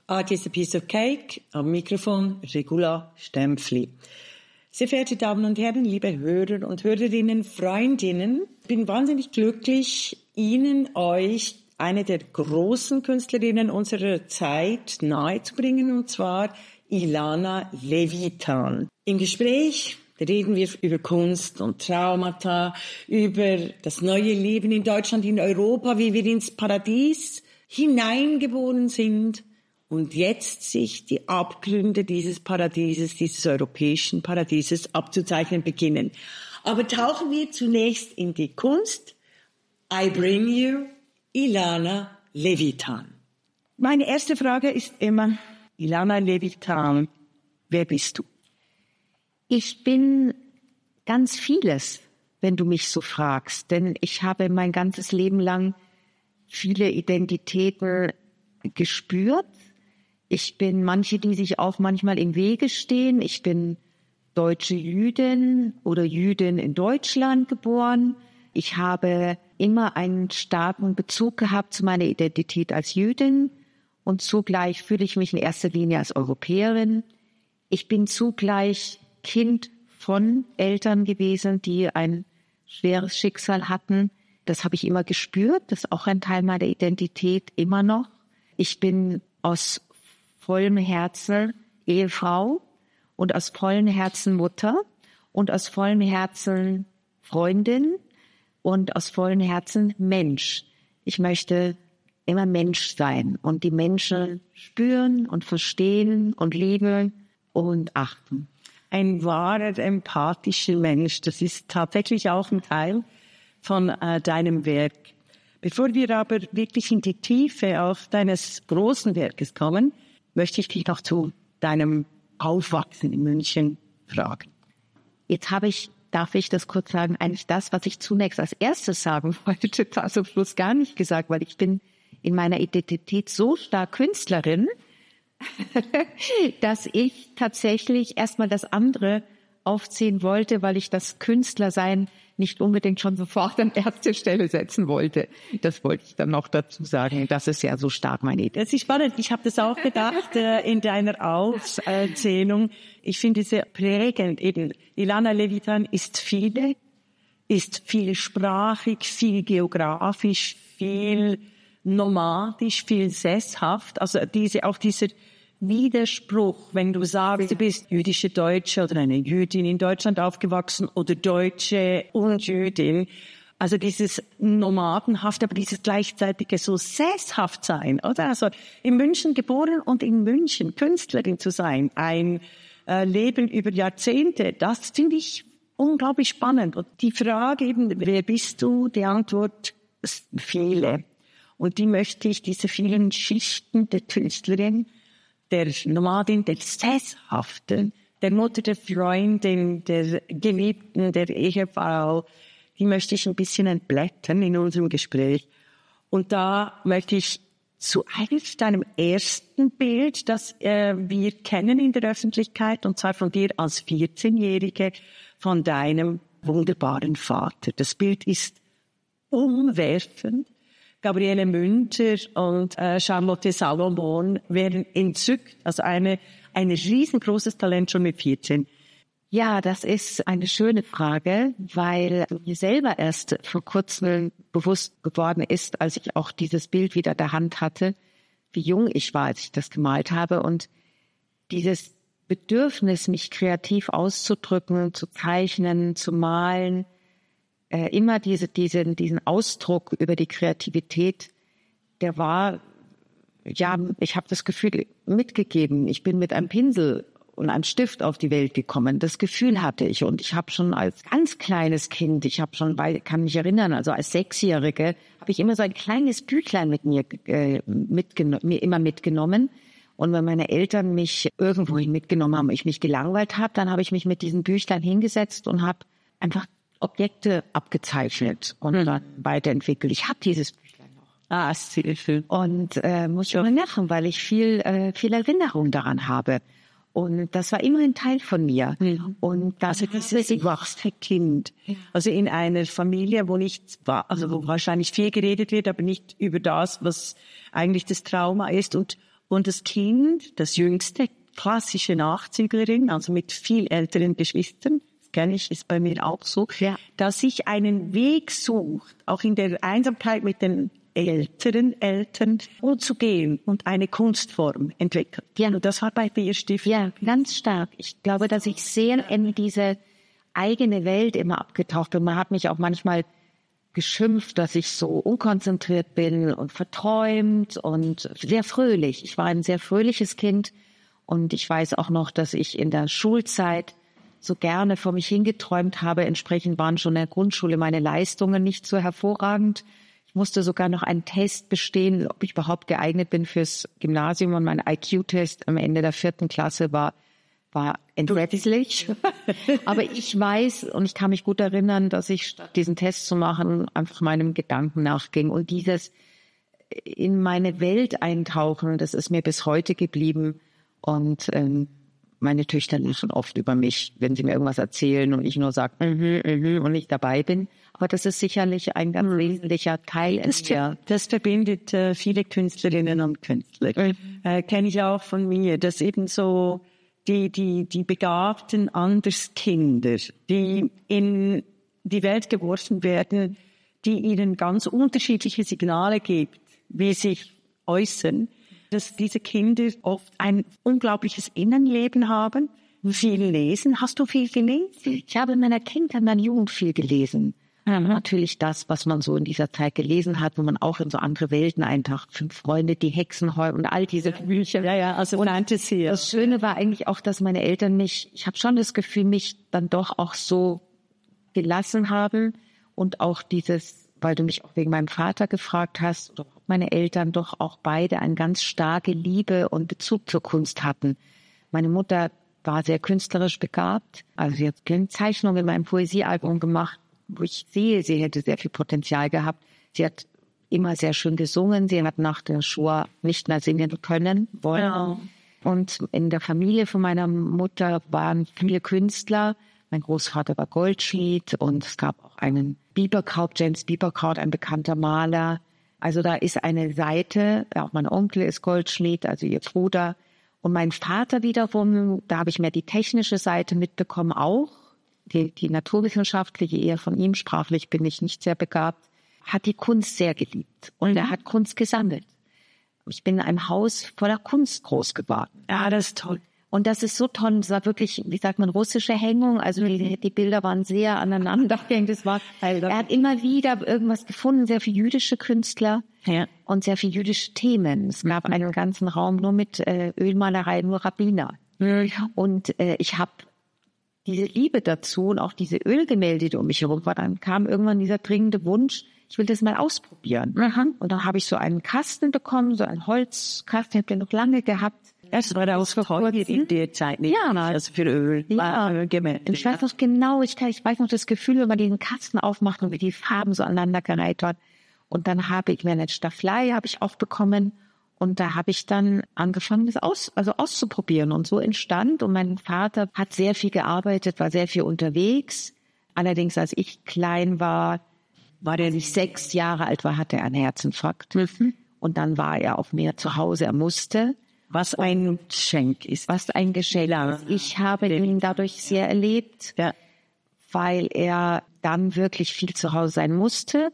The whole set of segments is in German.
Art is a Piece of Cake, am Mikrofon Regula Stempfli. Sehr verehrte Damen und Herren, liebe Hörer und Hörerinnen, Freundinnen, ich bin wahnsinnig glücklich, euch eine der großen Künstlerinnen unserer Zeit nahezubringen, und zwar Ilana Levitan. Im Gespräch reden wir über Kunst und Traumata, über das neue Leben in Deutschland, in Europa, wie wir ins Paradies hineingeboren sind und jetzt sich die Abgründe dieses Paradieses, dieses europäischen Paradieses abzuzeichnen beginnen. Aber tauchen wir zunächst in die Kunst. I bring you Ilana Levitan. Meine erste Frage ist immer, Ilana Levitan, wer bist du? Ich bin ganz vieles, wenn du mich so fragst, denn ich habe mein ganzes Leben lang viele Identitäten gespürt. Ich bin manche, die sich auch manchmal im Wege stehen. Ich bin deutsche Jüdin oder Jüdin in Deutschland geboren. Ich habe immer einen starken Bezug gehabt zu meiner Identität als Jüdin und zugleich fühle ich mich in erster Linie als Europäerin. Ich bin zugleich Kind von Eltern gewesen, die ein schweres Schicksal hatten. Das habe ich immer gespürt. Das ist auch ein Teil meiner Identität immer noch. Ich bin aus vollem Herzen Ehefrau und aus vollem Herzen Mutter und aus vollem Herzen Freundin und aus vollem Herzen Mensch. Ich möchte immer Mensch sein und die Menschen spüren und verstehen und lieben und achten. Ein wahrer, empathischer Mensch. Das ist tatsächlich auch ein Teil von deinem Werk. Bevor wir aber wirklich in die Tiefe auch deines großen Werkes kommen, möchte ich dich noch zu deinem Aufwachsen in München fragen. Jetzt darf ich das kurz sagen, eigentlich das, was ich zunächst als erstes sagen wollte, total zum Schluss gar nicht gesagt, weil ich bin in meiner Identität so stark Künstlerin, dass ich tatsächlich erstmal das andere aufziehen wollte, weil ich das Künstlersein nicht unbedingt schon sofort an erste Stelle setzen wollte. Das wollte ich dann noch dazu sagen. Das ist ja so stark meine Idee. Das ist spannend. Ich habe das auch gedacht in deiner Aufzählung. Ich finde es sehr prägend. Eben, Ilana Levitan ist vielsprachig, viel geografisch, viel nomadisch, viel sesshaft. Also dieser Widerspruch, wenn du sagst, du bist jüdische Deutsche oder eine Jüdin in Deutschland aufgewachsen oder Deutsche und Jüdin. Also dieses Nomadenhafte, aber dieses gleichzeitige so sesshaft sein, oder? Also in München geboren und in München Künstlerin zu sein, ein Leben über Jahrzehnte, das finde ich unglaublich spannend. Und die Frage eben, wer bist du? Die Antwort ist viele. Und die möchte ich, diese vielen Schichten der Künstlerin, der Nomadin, der Sesshaften, der Mutter, der Freundin, der Geliebten, der Ehefrau, die möchte ich ein bisschen entblättern in unserem Gespräch. Und da möchte ich zu eigentlich deinem ersten Bild, das wir kennen in der Öffentlichkeit, und zwar von dir als 14-Jährige, von deinem wunderbaren Vater. Das Bild ist umwerfend. Gabriele Münter und Charlotte Salomon wären entzückt. Also ein riesengroßes Talent schon mit 14. Ja, das ist eine schöne Frage, weil mir selber erst vor kurzem bewusst geworden ist, als ich auch dieses Bild wieder in der Hand hatte, wie jung ich war, als ich das gemalt habe. Und dieses Bedürfnis, mich kreativ auszudrücken, zu zeichnen, zu malen, immer diesen Ausdruck über die Kreativität, der war, ja, ich habe das Gefühl mitgegeben. Ich bin mit einem Pinsel und einem Stift auf die Welt gekommen. Das Gefühl hatte ich. Und ich habe schon als ganz kleines Kind, kann mich erinnern, also als 6-Jährige, habe ich immer so ein kleines Büchlein mit mir mitgenommen. Und wenn meine Eltern mich irgendwohin mitgenommen haben, ich mich gelangweilt habe, dann habe ich mich mit diesem Büchlein hingesetzt und habe einfach Objekte abgezeichnet und dann weiterentwickelt. Ich habe dieses Büchlein noch. Ist sehr schön. Und muss ich immer lachen, weil ich viel Erinnerung daran habe. Und das war immer ein Teil von mir. Mhm. Und also dieses wachste Kind. Also in einer Familie, wo nichts war, also wo wahrscheinlich viel geredet wird, aber nicht über das, was eigentlich das Trauma ist. Und Und das Kind, das Jüngste, klassische Nachzüglerin, also mit viel älteren Geschwistern, das kenne ich, ist bei mir auch so, dass sich einen Weg sucht, auch in der Einsamkeit mit den älteren Eltern umzugehen und eine Kunstform entwickelt. Ja. Und das war bei dir Stiftung. Ja, ganz stark. Ich glaube, dass ich sehr in diese eigene Welt immer abgetaucht bin. Man hat mich auch manchmal geschimpft, dass ich so unkonzentriert bin und verträumt und sehr fröhlich. Ich war ein sehr fröhliches Kind und ich weiß auch noch, dass ich in der Schulzeit so gerne vor mich hingeträumt habe. Entsprechend waren schon in der Grundschule meine Leistungen nicht so hervorragend. Ich musste sogar noch einen Test bestehen, ob ich überhaupt geeignet bin fürs Gymnasium, und mein IQ-Test am Ende der 4. Klasse war entsetzlich. Aber ich weiß und ich kann mich gut erinnern, dass ich statt diesen Test zu machen einfach meinem Gedanken nachging. Und dieses in meine Welt eintauchen, das ist mir bis heute geblieben. Und meine Töchter lachen oft über mich, wenn sie mir irgendwas erzählen und ich nur sage, und nicht dabei bin. Aber das ist sicherlich ein ganz wesentlicher Teil. Das verbindet viele Künstlerinnen und Künstler. Kenne ich auch von mir, dass eben so die begabten Anderskinder, die in die Welt geworfen werden, die ihnen ganz unterschiedliche Signale gibt, wie sie sich äußern, dass diese Kinder oft ein unglaubliches Innenleben haben, viel lesen. Hast du viel gelesen? Ich habe in meiner Kindheit, in meiner Jugend viel gelesen. Natürlich das, was man so in dieser Zeit gelesen hat, wo man auch in so andere Welten eintaucht. 5 Freunde, die Hexenhäuser und all diese Bücher. Ja, also Fantasy. Das Schöne war eigentlich auch, dass meine Eltern ich habe schon das Gefühl, mich dann doch auch so gelassen haben und auch dieses, weil du mich auch wegen meinem Vater gefragt hast, oder meine Eltern doch auch beide eine ganz starke Liebe und Bezug zur Kunst hatten. Meine Mutter war sehr künstlerisch begabt, also sie hat Zeichnungen in meinem Poesiealbum gemacht, wo ich sehe, sie hätte sehr viel Potenzial gehabt. Sie hat immer sehr schön gesungen. Sie hat nach der Shoah nicht mehr singen können wollen. Ja. Und in der Familie von meiner Mutter waren viele Künstler. Mein Großvater war Goldschmied und es gab auch einen Bieberkraut, James Bieberkraut, ein bekannter Maler. Also da ist eine Seite, auch mein Onkel ist Goldschmied, also ihr Bruder. Und mein Vater wiederum, da habe ich mehr die technische Seite mitbekommen auch. Die naturwissenschaftliche, eher von ihm, sprachlich bin ich nicht sehr begabt, hat die Kunst sehr geliebt und er hat Kunst gesammelt. Ich bin in einem Haus voller Kunst groß geworden. Ja, das ist toll. Und das ist so toll, das war wirklich, wie sagt man, russische Hängung, also die Bilder waren sehr aneinander gehängt. Er hat immer wieder irgendwas gefunden, sehr viele jüdische Künstler und sehr viele jüdische Themen. Es gab einen ganzen Raum nur mit Ölmalerei, nur Rabbiner. Und ich habe diese Liebe dazu und auch diese Ölgemälde, die um mich herum war, dann kam irgendwann dieser dringende Wunsch, ich will das mal ausprobieren. Und dann habe ich so einen Kasten bekommen, so einen Holzkasten, ich habe den noch lange gehabt. Das war auch heute in der Zeit nicht. Ja, also für Öl. Ja. Ölgemälde. Ich weiß noch genau, ich weiß noch das Gefühl, wenn man diesen Kasten aufmacht und wie die Farben so aneinandergereiht waren. Und dann habe ich mir eine Stafflei auch bekommen. Und da habe ich dann angefangen, das auszuprobieren. Und so entstand. Und mein Vater hat sehr viel gearbeitet, war sehr viel unterwegs. Allerdings, als ich klein war er nicht 6 Jahre alt war, hatte er einen Herzinfarkt. Und dann war er auch mehr zu Hause. Er musste. Was ein Geschenk ist. Was ein Geschenk ist. Ich habe ihn dadurch sehr erlebt, weil er dann wirklich viel zu Hause sein musste.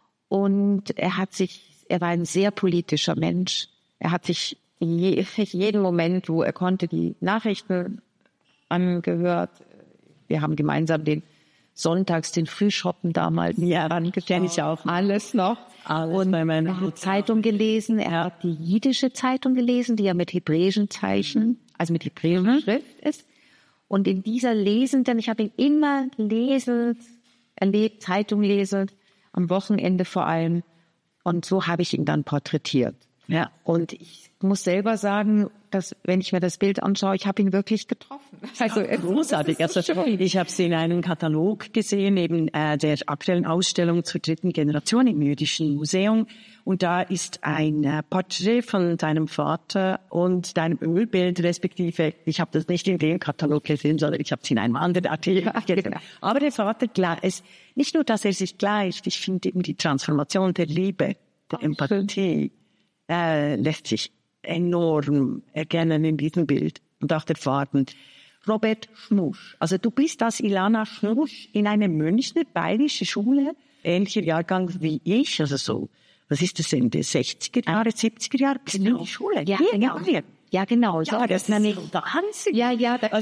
Und er war ein sehr politischer Mensch. Er hat sich jeden Moment, wo er konnte, die Nachrichten angehört. Wir haben gemeinsam sonntags den Frühschoppen damals. Ja, dann kenne ich auch. Alles noch. Und er hat Zeitung gelesen. Er hat die jiddische Zeitung gelesen, die ja mit hebräischen Zeichen, also mit hebräischer Schrift ist. Und in dieser lesenden, ich habe ihn immer lesend erlebt, Zeitung lesend, am Wochenende vor allem. Und so habe ich ihn dann porträtiert. Ja. Und ich muss selber sagen, dass, wenn ich mir das Bild anschaue, ich habe ihn wirklich getroffen. Also großartig. Also ich habe sie in einem Katalog gesehen, neben der aktuellen Ausstellung zur 3. Generation im Jüdischen Museum. Und da ist ein Porträt von deinem Vater und deinem Ölbild, respektive, ich habe das nicht in dem Katalog gesehen, sondern ich habe es in einem anderen Artikel gesehen. Aber der Vater, nicht nur, dass er sich gleicht, ich finde eben die Transformation der Liebe, der Empathie, lässt sich enorm erkennen in diesem Bild und auch der Farben. Robert Schnusch. Also du bist als Ilana Schnusch in einer Münchner bayerische Schule, ähnlicher Jahrgang wie ich, also so, was ist das denn, die 60er Jahre, 70er Jahre, bist du in die Schule? Ja, genau. Ja, genau. Ja, das ist Wahnsinn. Ja.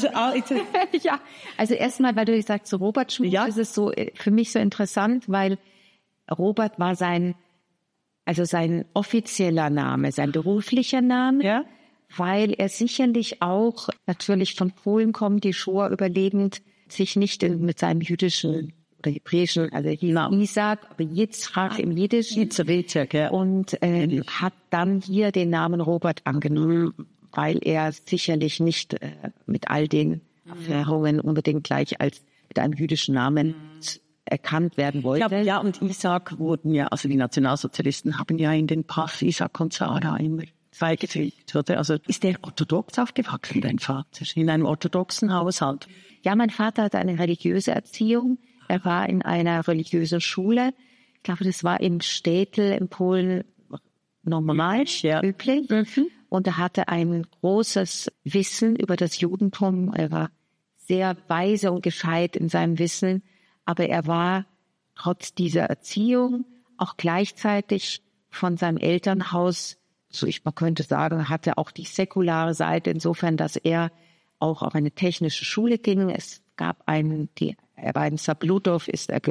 Ja, also erstmal, weil du gesagt hast, so Robert Schnusch, ist es so für mich so interessant, weil Robert war sein offizieller Name, sein beruflicher Name, weil er sicherlich auch natürlich von Polen kommt, die Shoah überlebend, sich nicht mit seinem jüdischen oder hebräischen, also Isaac, aber Yitzchak im Jiddischen, und hat dann hier den Namen Robert angenommen, weil er sicherlich nicht mit all den Erfahrungen unbedingt gleich als mit einem jüdischen Namen erkannt werden wollte. Ja, und Isaac wurden ja, also die Nationalsozialisten haben ja in den Pass Isaac und Sarah immer beigefügt, oder? Also ist der orthodox aufgewachsen, dein Vater, in einem orthodoxen Haushalt? Ja, mein Vater hatte eine religiöse Erziehung. Er war in einer religiösen Schule. Ich glaube, das war im Städtel in Polen normal, üblich. Und er hatte ein großes Wissen über das Judentum. Er war sehr weise und gescheit in seinem Wissen. Aber er war trotz dieser Erziehung auch gleichzeitig von seinem Elternhaus, man könnte sagen, hatte auch die säkulare Seite, insofern, dass er auch auf eine technische Schule ging. Es gab er war in Sabludov,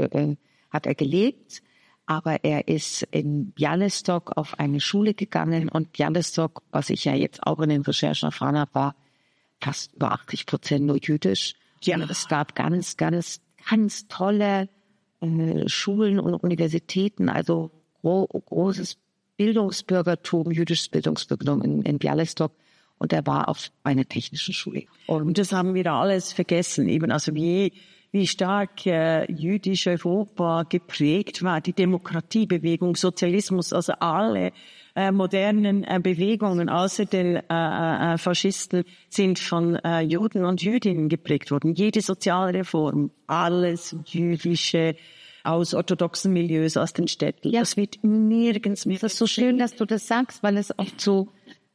hat er gelebt, aber er ist in Białystok auf eine Schule gegangen und Białystok, was ich ja jetzt auch in den Recherchen erfahren habe, war fast über 80% nur jüdisch. Ja. Es gab ganz, ganz, ganz tolle Schulen und Universitäten, also großes Bildungsbürgertum, jüdisches Bildungsbürgertum in Białystok. Und er war auf einer technischen Schule. Und das haben wir alles vergessen, eben, also wie stark jüdisch Europa geprägt war, die Demokratiebewegung, Sozialismus, also alle modernen Bewegungen außer den Faschisten sind von Juden und Jüdinnen geprägt worden. Jede Sozialreform, alles jüdische aus orthodoxen Milieus, aus den Städten. Ja. Das wird nirgends mehr. Das ist so schön, dass du das sagst, weil es oft so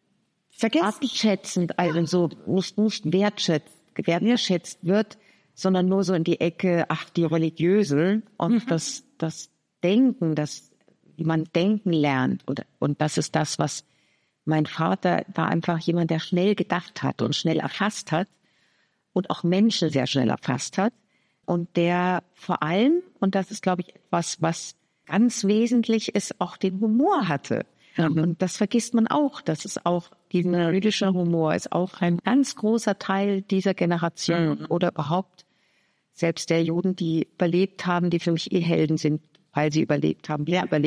abschätzend, also so nicht wertschätzt wird, sondern nur so in die Ecke, die Religiösen und das Denken, wie man denken lernt. Und das ist das, was mein Vater war, einfach jemand, der schnell gedacht hat und schnell erfasst hat und auch Menschen sehr schnell erfasst hat. Und der vor allem, und das ist, glaube ich, etwas, was ganz wesentlich ist, auch den Humor hatte. Und das vergisst man auch, dass es auch dieser jüdische Humor ist auch ein ganz großer Teil dieser Generation oder überhaupt selbst der Juden, die überlebt haben, die für mich Helden sind, weil sie überlebt haben,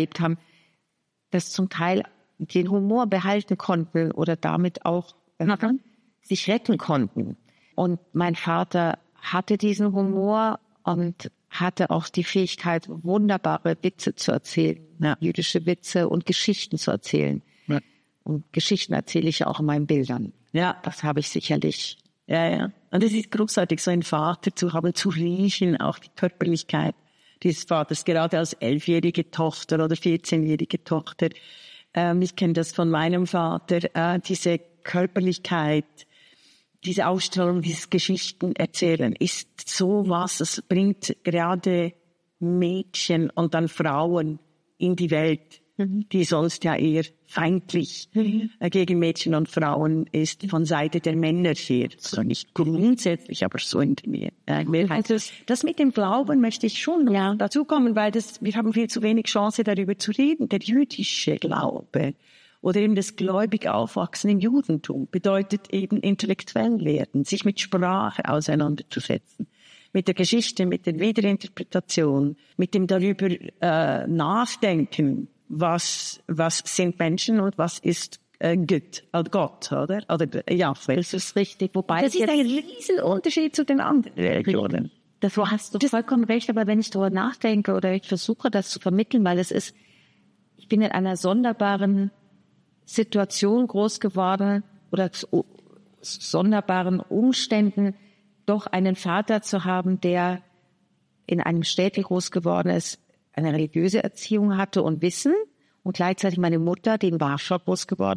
dass zum Teil den Humor behalten konnten oder damit auch sich retten konnten. Und mein Vater hatte diesen Humor und hatte auch die Fähigkeit, wunderbare Witze zu erzählen, jüdische Witze und Geschichten zu erzählen. Ja. Und Geschichten erzähle ich ja auch in meinen Bildern. Ja, das habe ich sicherlich. Ja. Und es ist großartig, so einen Vater zu haben, zu riechen, auch die Körperlichkeit dieses Vaters, gerade als 11-jährige Tochter oder 14-jährige Tochter. Ich kenne das von meinem Vater, diese Körperlichkeit, diese Ausstrahlung, dieses Geschichten erzählen ist sowas, es bringt gerade Mädchen und dann Frauen in die Welt, die sonst ja eher feindlich gegen Mädchen und Frauen ist, von Seite der Männer her. So nicht grundsätzlich, aber so in der Mehrheit. Das mit dem Glauben möchte ich schon dazu kommen, weil wir haben viel zu wenig Chance, darüber zu reden. Der jüdische Glaube oder eben das gläubig Aufwachsen im Judentum bedeutet eben intellektuell werden, sich mit Sprache auseinanderzusetzen, mit der Geschichte, mit der Wiederinterpretation, mit dem darüber nachdenken, was sind Menschen und was ist Gott, oder? Das ist richtig. Wobei das ist ein Riesenunterschied zu den anderen Religionen. Das hast du vollkommen recht, aber wenn ich darüber nachdenke oder ich versuche, das zu vermitteln, weil ich bin in einer sonderbaren Situation groß geworden oder zu sonderbaren Umständen, doch einen Vater zu haben, der in einem Städtel groß geworden ist, eine religiöse Erziehung hatte und Wissen und gleichzeitig meine Mutter, die in Warschau groß geworden ist,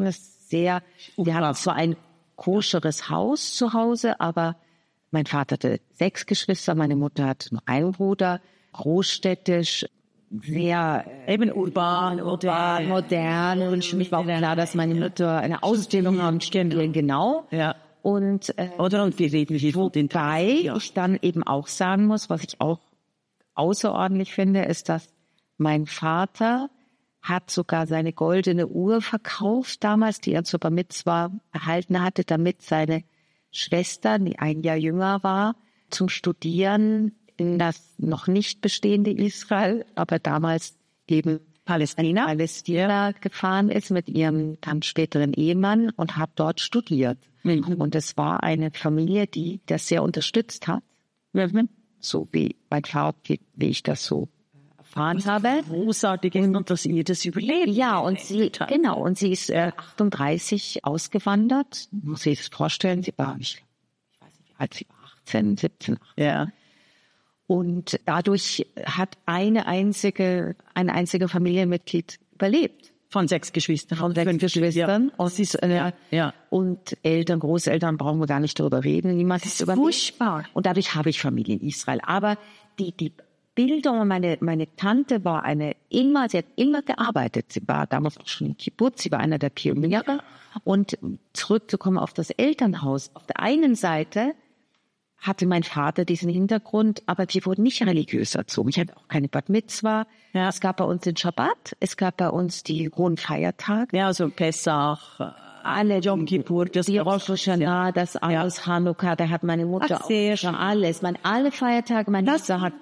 wir hatten zwar ein koscheres Haus zu Hause, aber mein Vater hatte 6 Geschwister, meine Mutter hatte nur einen Bruder, großstädtisch, sehr eben urban, modern. Und für mich war auch klar, dass meine Mutter eine Ausbildung haben studieren, genau. Ja. Und wir reden hier von den wobei ich dann eben auch sagen muss, was ich auch außerordentlich finde, ist, dass mein Vater hat sogar seine goldene Uhr verkauft damals, die er zur Bar Mitzwa erhalten hatte, damit seine Schwester, die ein Jahr jünger war, zum Studieren in das noch nicht bestehende Israel, aber damals eben Palästina gefahren ist mit ihrem dann späteren Ehemann und hat dort studiert. Und es war eine Familie, die das sehr unterstützt hat, so wie mein Vater, wie ich das so erfahren habe. Großartig ist und dass ihr das überlebt. Ja, und sie ist 38 ausgewandert. Muss ich das vorstellen, sie war, ich weiß nicht, als sie war 18, 17. Ja. Und dadurch hat ein einziger Familienmitglied überlebt. Von 6 Geschwistern. Von 6 Geschwistern. Ja. Und, und Eltern, Großeltern brauchen wir gar nicht darüber reden. Niemand ist furchtbar. Und dadurch habe ich Familie in Israel. Aber die Bildung, meine Tante war sie hat immer gearbeitet. Sie war damals auch schon im Kibbutz, sie war einer der Pioniere. Und zurückzukommen auf das Elternhaus. Auf der einen Seite hatte mein Vater diesen Hintergrund, aber wir wurden nicht religiös erzogen. Ich hatte auch keine Bat Mitzwa. Ja. Es gab bei uns den Schabbat, es gab bei uns die hohen Feiertage. Ja, also Pessach, alle Yom Kippur, die Rosh Hashanah, das alles, Hanukkah, da hat meine Mutter auch schon alles. Alle Feiertage, meine Mutter hat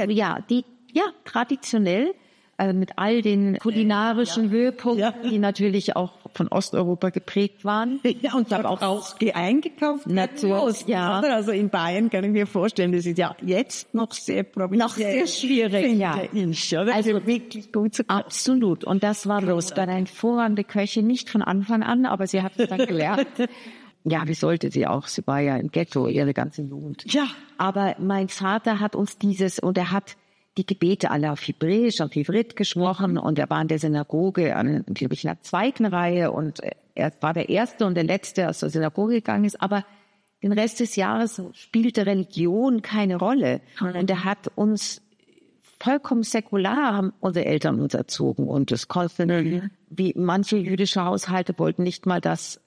traditionell, mit all den kulinarischen Höhepunkten, die natürlich auch von Osteuropa geprägt waren. Ja, und ich habe auch eingekauft. Natürlich, ja. Also in Bayern kann ich mir vorstellen, das ist ja jetzt noch sehr schwierig, ja. Also wirklich gut zu kaufen. Absolut. Und das war dann eine hervorragende Köchin, nicht von Anfang an, aber sie hat es dann gelernt. Ja, wie sollte sie auch? Sie war ja im Ghetto ihre ganze Jugend. Ja. Aber mein Vater hat uns und er hat die Gebete alle auf Hebräisch, auf Ivrit gesprochen und er war in der Synagoge, glaube ich, in der 2. Reihe und er war der Erste und der Letzte, der aus der Synagoge gegangen ist, aber den Rest des Jahres spielte Religion keine Rolle. Und er hat uns vollkommen säkular, haben unsere Eltern uns erzogen und das konnte, wie manche jüdische Haushalte wollten nicht mal, dass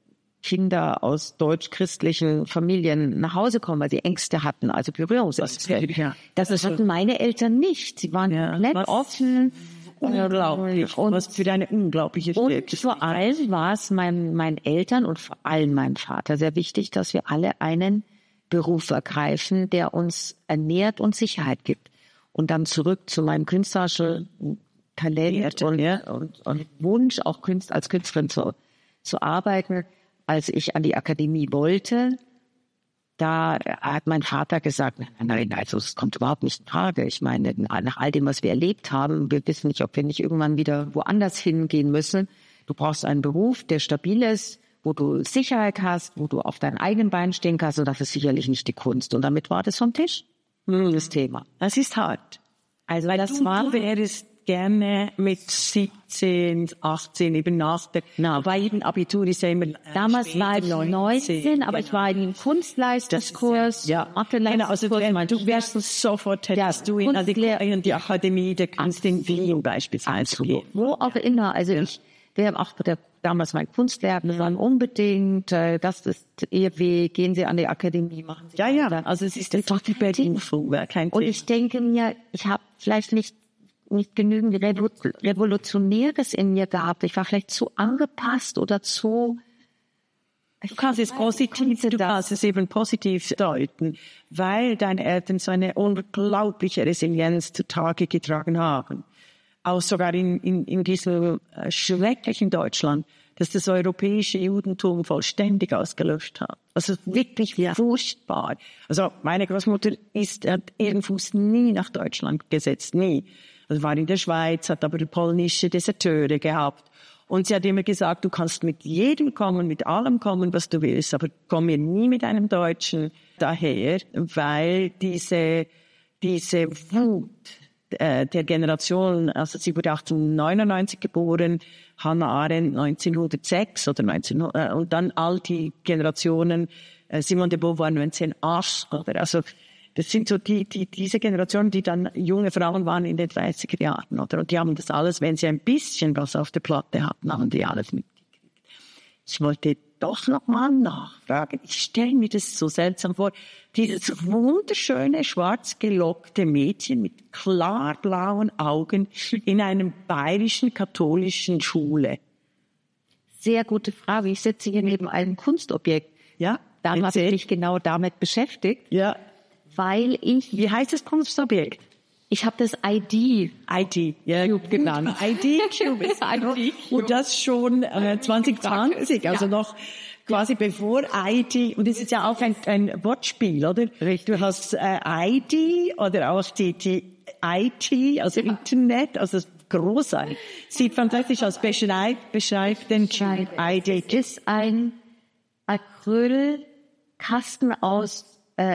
Kinder aus deutsch-christlichen Familien nach Hause kommen, weil sie Ängste hatten, also Berührungsängste. Das hatten meine Eltern nicht. Sie waren komplett offen. Unglaublich. Und was für eine unglaubliche Stärke. Und vor allem war es meinen Eltern und vor allem meinem Vater sehr wichtig, dass wir alle einen Beruf ergreifen, der uns ernährt und Sicherheit gibt. Und dann zurück zu meinem künstlerischen Talent und Wunsch, auch als Künstlerin zu arbeiten. Als ich an die Akademie wollte, da hat mein Vater gesagt, nein, also es kommt überhaupt nicht in Frage. Ich meine, nach all dem, was wir erlebt haben, wir wissen nicht, ob wir nicht irgendwann wieder woanders hingehen müssen. Du brauchst einen Beruf, der stabil ist, wo du Sicherheit hast, wo du auf deinen eigenen Beinen stehen kannst. Und das ist sicherlich nicht die Kunst. Und damit war das vom Tisch, das Thema. Das ist hart. Also weil du wärst gerne mit 17, 18 eben bei jedem Abitur ist ja immer damals war ich 19, aber ich war in einem Kunstleistungskurs, Mathe-Leistungskurs. Du wärst sofort, hättest du in die Akademie der Künste in Wien beispielsweise gehen. Wo auch immer, also wir haben auch damals mein Kunstlehrer gesagt, unbedingt, das ist Ihr Weg, gehen Sie an die Akademie, machen Sie also es ist doch die Berlin-Schule, kein Thema. Und ich denke mir, ich habe vielleicht nicht genügend Revolutionäres in mir gehabt. Ich war vielleicht zu angepasst oder zu... Du kannst es eben positiv deuten, weil deine Eltern so eine unglaubliche Resilienz zutage getragen haben. Auch sogar in diesem schrecklichen Deutschland, dass das europäische Judentum vollständig ausgelöscht hat. Also wirklich furchtbar. Also meine Großmutter hat ihren Fuß nie nach Deutschland gesetzt, nie. Also war in der Schweiz, hat aber polnische Deserteure gehabt. Und sie hat immer gesagt, du kannst mit jedem kommen, mit allem kommen, was du willst, aber komm mir nie mit einem Deutschen daher, weil diese Wut, der Generation, also sie wurde 1899 geboren, Hannah Arendt 1906 oder 1900, und dann all die Generationen, Simone de Beauvoir 1908, oder also das sind so diese Generationen, die dann junge Frauen waren in den 30er Jahren, oder? Und die haben das alles, wenn sie ein bisschen was auf der Platte hatten, haben die alles mitgekriegt. Ich wollte doch noch mal nachfragen. Ich stelle mir das so seltsam vor. Dieses wunderschöne, schwarz gelockte Mädchen mit klar blauen Augen in einem bayerischen katholischen Schule. Sehr gute Frage. Ich sitze hier neben einem Kunstobjekt. Ja, Da habe ich mich genau damit beschäftigt. Ja. Weil Wie heißt das Kunstobjekt? ich habe das ID ja, Cube genannt. ID Cube ist ID Cube. und das schon 2020, also noch quasi bevor ID, und es ist ja auch ein Wortspiel, oder? Richtig. Du hast ID oder auch die IT, also Internet, also großartig. Sieht fantastisch aus. Beschreib den Cube ID. Ist ein Acrylkasten aus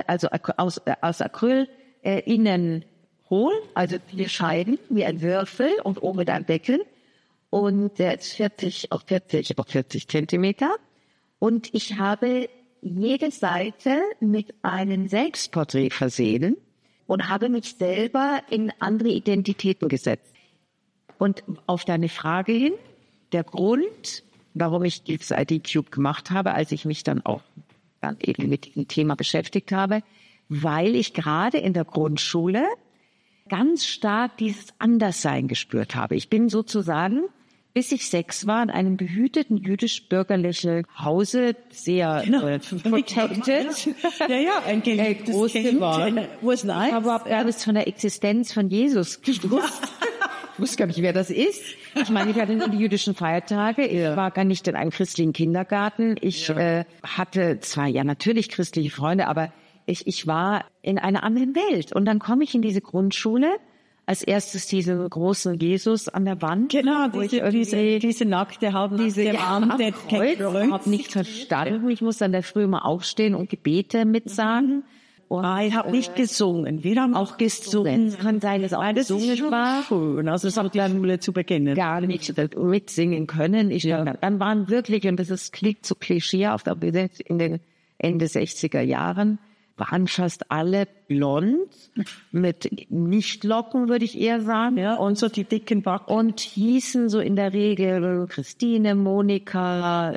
Acryl innen hohl, also 4 Scheiben wie ein Würfel und oben ein Deckel. Und der ist 40 auf 40 Zentimeter. Und ich habe jede Seite mit einem Selbstporträt versehen und habe mich selber in andere Identitäten gesetzt. Und auf deine Frage hin, der Grund, warum ich dieses ID-Cube gemacht habe, als ich mich dann eben mit dem Thema beschäftigt habe, weil ich gerade in der Grundschule ganz stark dieses Anderssein gespürt habe. Ich bin sozusagen, bis ich 6 war, in einem behüteten jüdisch-bürgerlichen Hause, sehr protected. Ja, ein groß Kind. geworden. Was nice. Ich habe überhaupt alles von der Existenz von Jesus gewusst. Ich wusste gar nicht, wer das ist. Ich meine, ich hatte nur die jüdischen Feiertage. Ich war gar nicht in einem christlichen Kindergarten. Ich hatte zwar ja natürlich christliche Freunde, aber ich war in einer anderen Welt. Und dann komme ich in diese Grundschule. Als erstes diesen großen Jesus an der Wand. Genau, diese nackte Arm, der Kreuz. Ich habe nicht verstanden. Ich muss dann da früh mal aufstehen und Gebete mitsagen. Ich habe nicht gesungen. Wir haben auch gesungen. Kann sein, dass auch gesungen war. Schön. Also das hat Schule zu beginnen. Gar nicht mitsingen können. Dann waren wirklich, und klingt so klischeehaft, aber in den Ende 60er Jahren, waren fast alle blond, mit Nichtlocken, würde ich eher sagen. Ja, und so die dicken Backen. Und hießen so in der Regel Christine, Monika,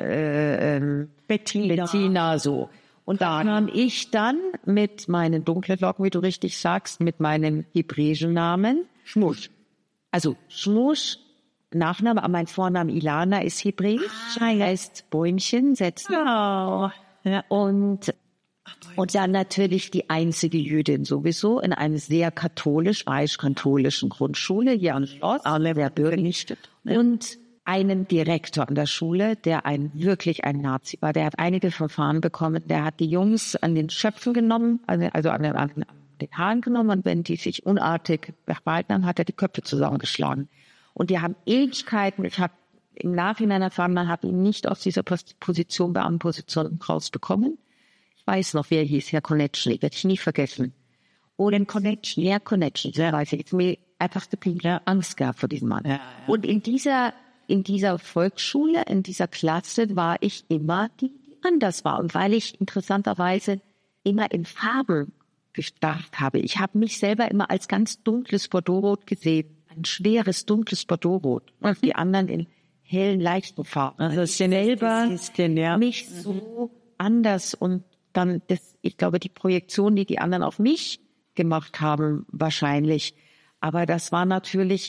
Bettina, so. Und da nahm ich dann mit meinen dunklen Locken, wie du richtig sagst, mit meinem hebräischen Namen Schmusch. Also Schmusch, Nachname, aber mein Vorname Ilana ist hebräisch, heißt Bäumchen, setzen. Oh. Ja. Und dann natürlich die einzige Jüdin sowieso in einer sehr bayerisch-katholischen Grundschule hier am Schloss, sehr bürgerlich. Und einen Direktor an der Schule, der wirklich ein Nazi war. Der hat einige Verfahren bekommen. Der hat die Jungs an den Schöpfen genommen, also an den Haaren genommen. Und wenn die sich unartig verhalten haben, hat er die Köpfe zusammengeschlagen. Und die haben Ewigkeiten, ich habe im Nachhinein erfahren, man hat ihn nicht aus dieser Beamtenposition rausbekommen. Ich weiß noch, wer hieß, Herr Connection, werde ich nie vergessen. Oder Herr Connection, sehr weiß ich. Jetzt mir einfach Angst gehabt vor diesem Mann. Ja. Und in dieser Volksschule, in dieser Klasse war ich immer die anders war. Und weil ich interessanterweise immer in Farben gedacht habe. Ich habe mich selber immer als ganz dunkles Bordeauxrot gesehen. Ein schweres, dunkles Bordeauxrot. Und die anderen in hellen, leichten Farben. Also selber mich so anders und dann ich glaube, die Projektion, die anderen auf mich gemacht haben, wahrscheinlich. Aber das war natürlich,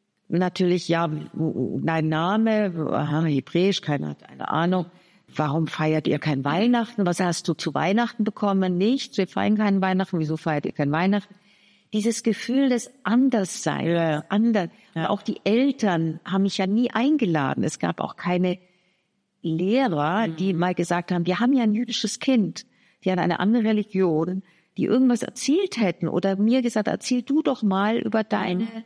ja, dein Name, hebräisch, keiner hat eine Ahnung. Warum feiert ihr kein Weihnachten? Was hast du zu Weihnachten bekommen? Nichts, wir feiern kein Weihnachten. Wieso feiert ihr kein Weihnachten? Dieses Gefühl des Andersseins, anders. Ja. Auch die Eltern haben mich ja nie eingeladen. Es gab auch keine Lehrer, die mal gesagt haben, wir haben ja ein jüdisches Kind, die hat eine andere Religion, die irgendwas erzählt hätten oder mir gesagt, erzähl du doch mal über deine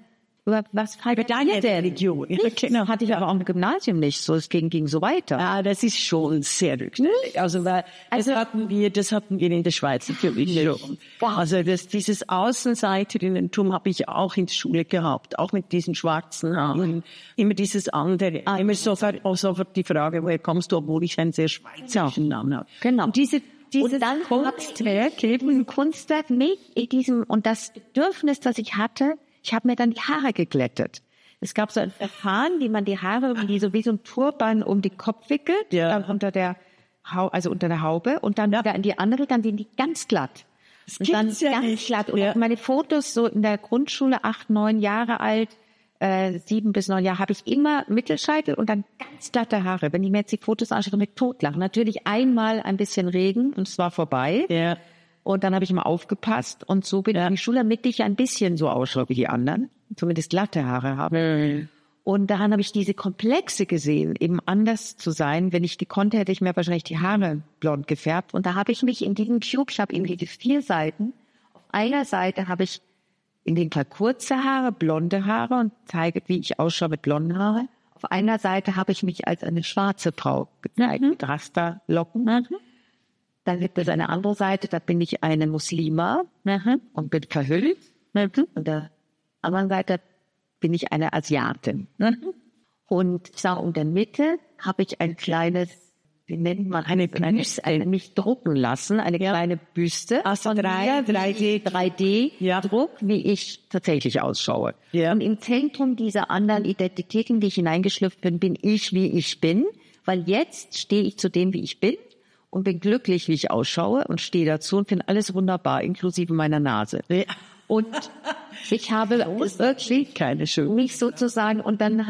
Was Über deine Religion. Genau, hatte ich aber auch im Gymnasium nicht. So, es ging so weiter. Ja, das ist schon sehr rückständig. Also, das hatten wir in der Schweiz natürlich schon. Also, dieses Außenseiterinnentum habe ich auch in der Schule gehabt. Auch mit diesen schwarzen Haaren. Immer dieses andere. Immer sofort die Frage, woher kommst du, obwohl ich einen sehr schweizerischen Namen habe. Genau. Und dieses und dann Kunstwerk, eben Kunstwerk mich in diesem, und das Bedürfnis, das ich hatte, ich habe mir dann die Haare geglättet. Es gab so ein Verfahren, wie man die Haare, wie so ein Turban um den Kopf wickelt, dann unter der Haube, und dann wieder in die andere, dann sind die ganz glatt. Und dann ganz glatt. Und meine Fotos so in der Grundschule, 8, 9 Jahre alt, 7 bis 9 Jahre, habe ich immer Mittelscheitel und dann ganz glatte Haare. Wenn ich mir jetzt die Fotos anschaue, mit totlachen. Natürlich einmal ein bisschen Regen und es war vorbei. Ja. Und dann habe ich mal aufgepasst und so bin ich in die Schule, damit ich ein bisschen so ausschaue wie die anderen, zumindest glatte Haare habe. Und daran habe ich diese Komplexe gesehen, eben anders zu sein. Wenn ich gekonnt, hätte ich mir wahrscheinlich die Haare blond gefärbt. Und da habe ich mich in diesem Cube, ich habe eben diese 4 Seiten. Auf einer Seite habe ich in dem Fall kurze Haare, blonde Haare und zeige, wie ich ausschaue mit blonden Haaren. Auf einer Seite habe ich mich als eine schwarze Frau gezeigt, mit Rasterlocken. Dann gibt es eine andere Seite, da bin ich eine Muslima und bin verhüllt. Und der anderen Seite bin ich eine Asiatin. Und in der Mitte habe ich ein kleines, wie nennt man, eine mich drucken lassen, eine kleine Büste. Also 3D-Druck, wie ich tatsächlich ausschaue. Ja. Und im Zentrum dieser anderen Identitäten, die ich hineingeschlüpft bin, bin ich, wie ich bin. Weil jetzt stehe ich zu dem, wie ich bin. Und bin glücklich, wie ich ausschaue und stehe dazu und finde alles wunderbar, inklusive meiner Nase. Ja. Und ich habe wirklich keine Schön. mich sozusagen, und dann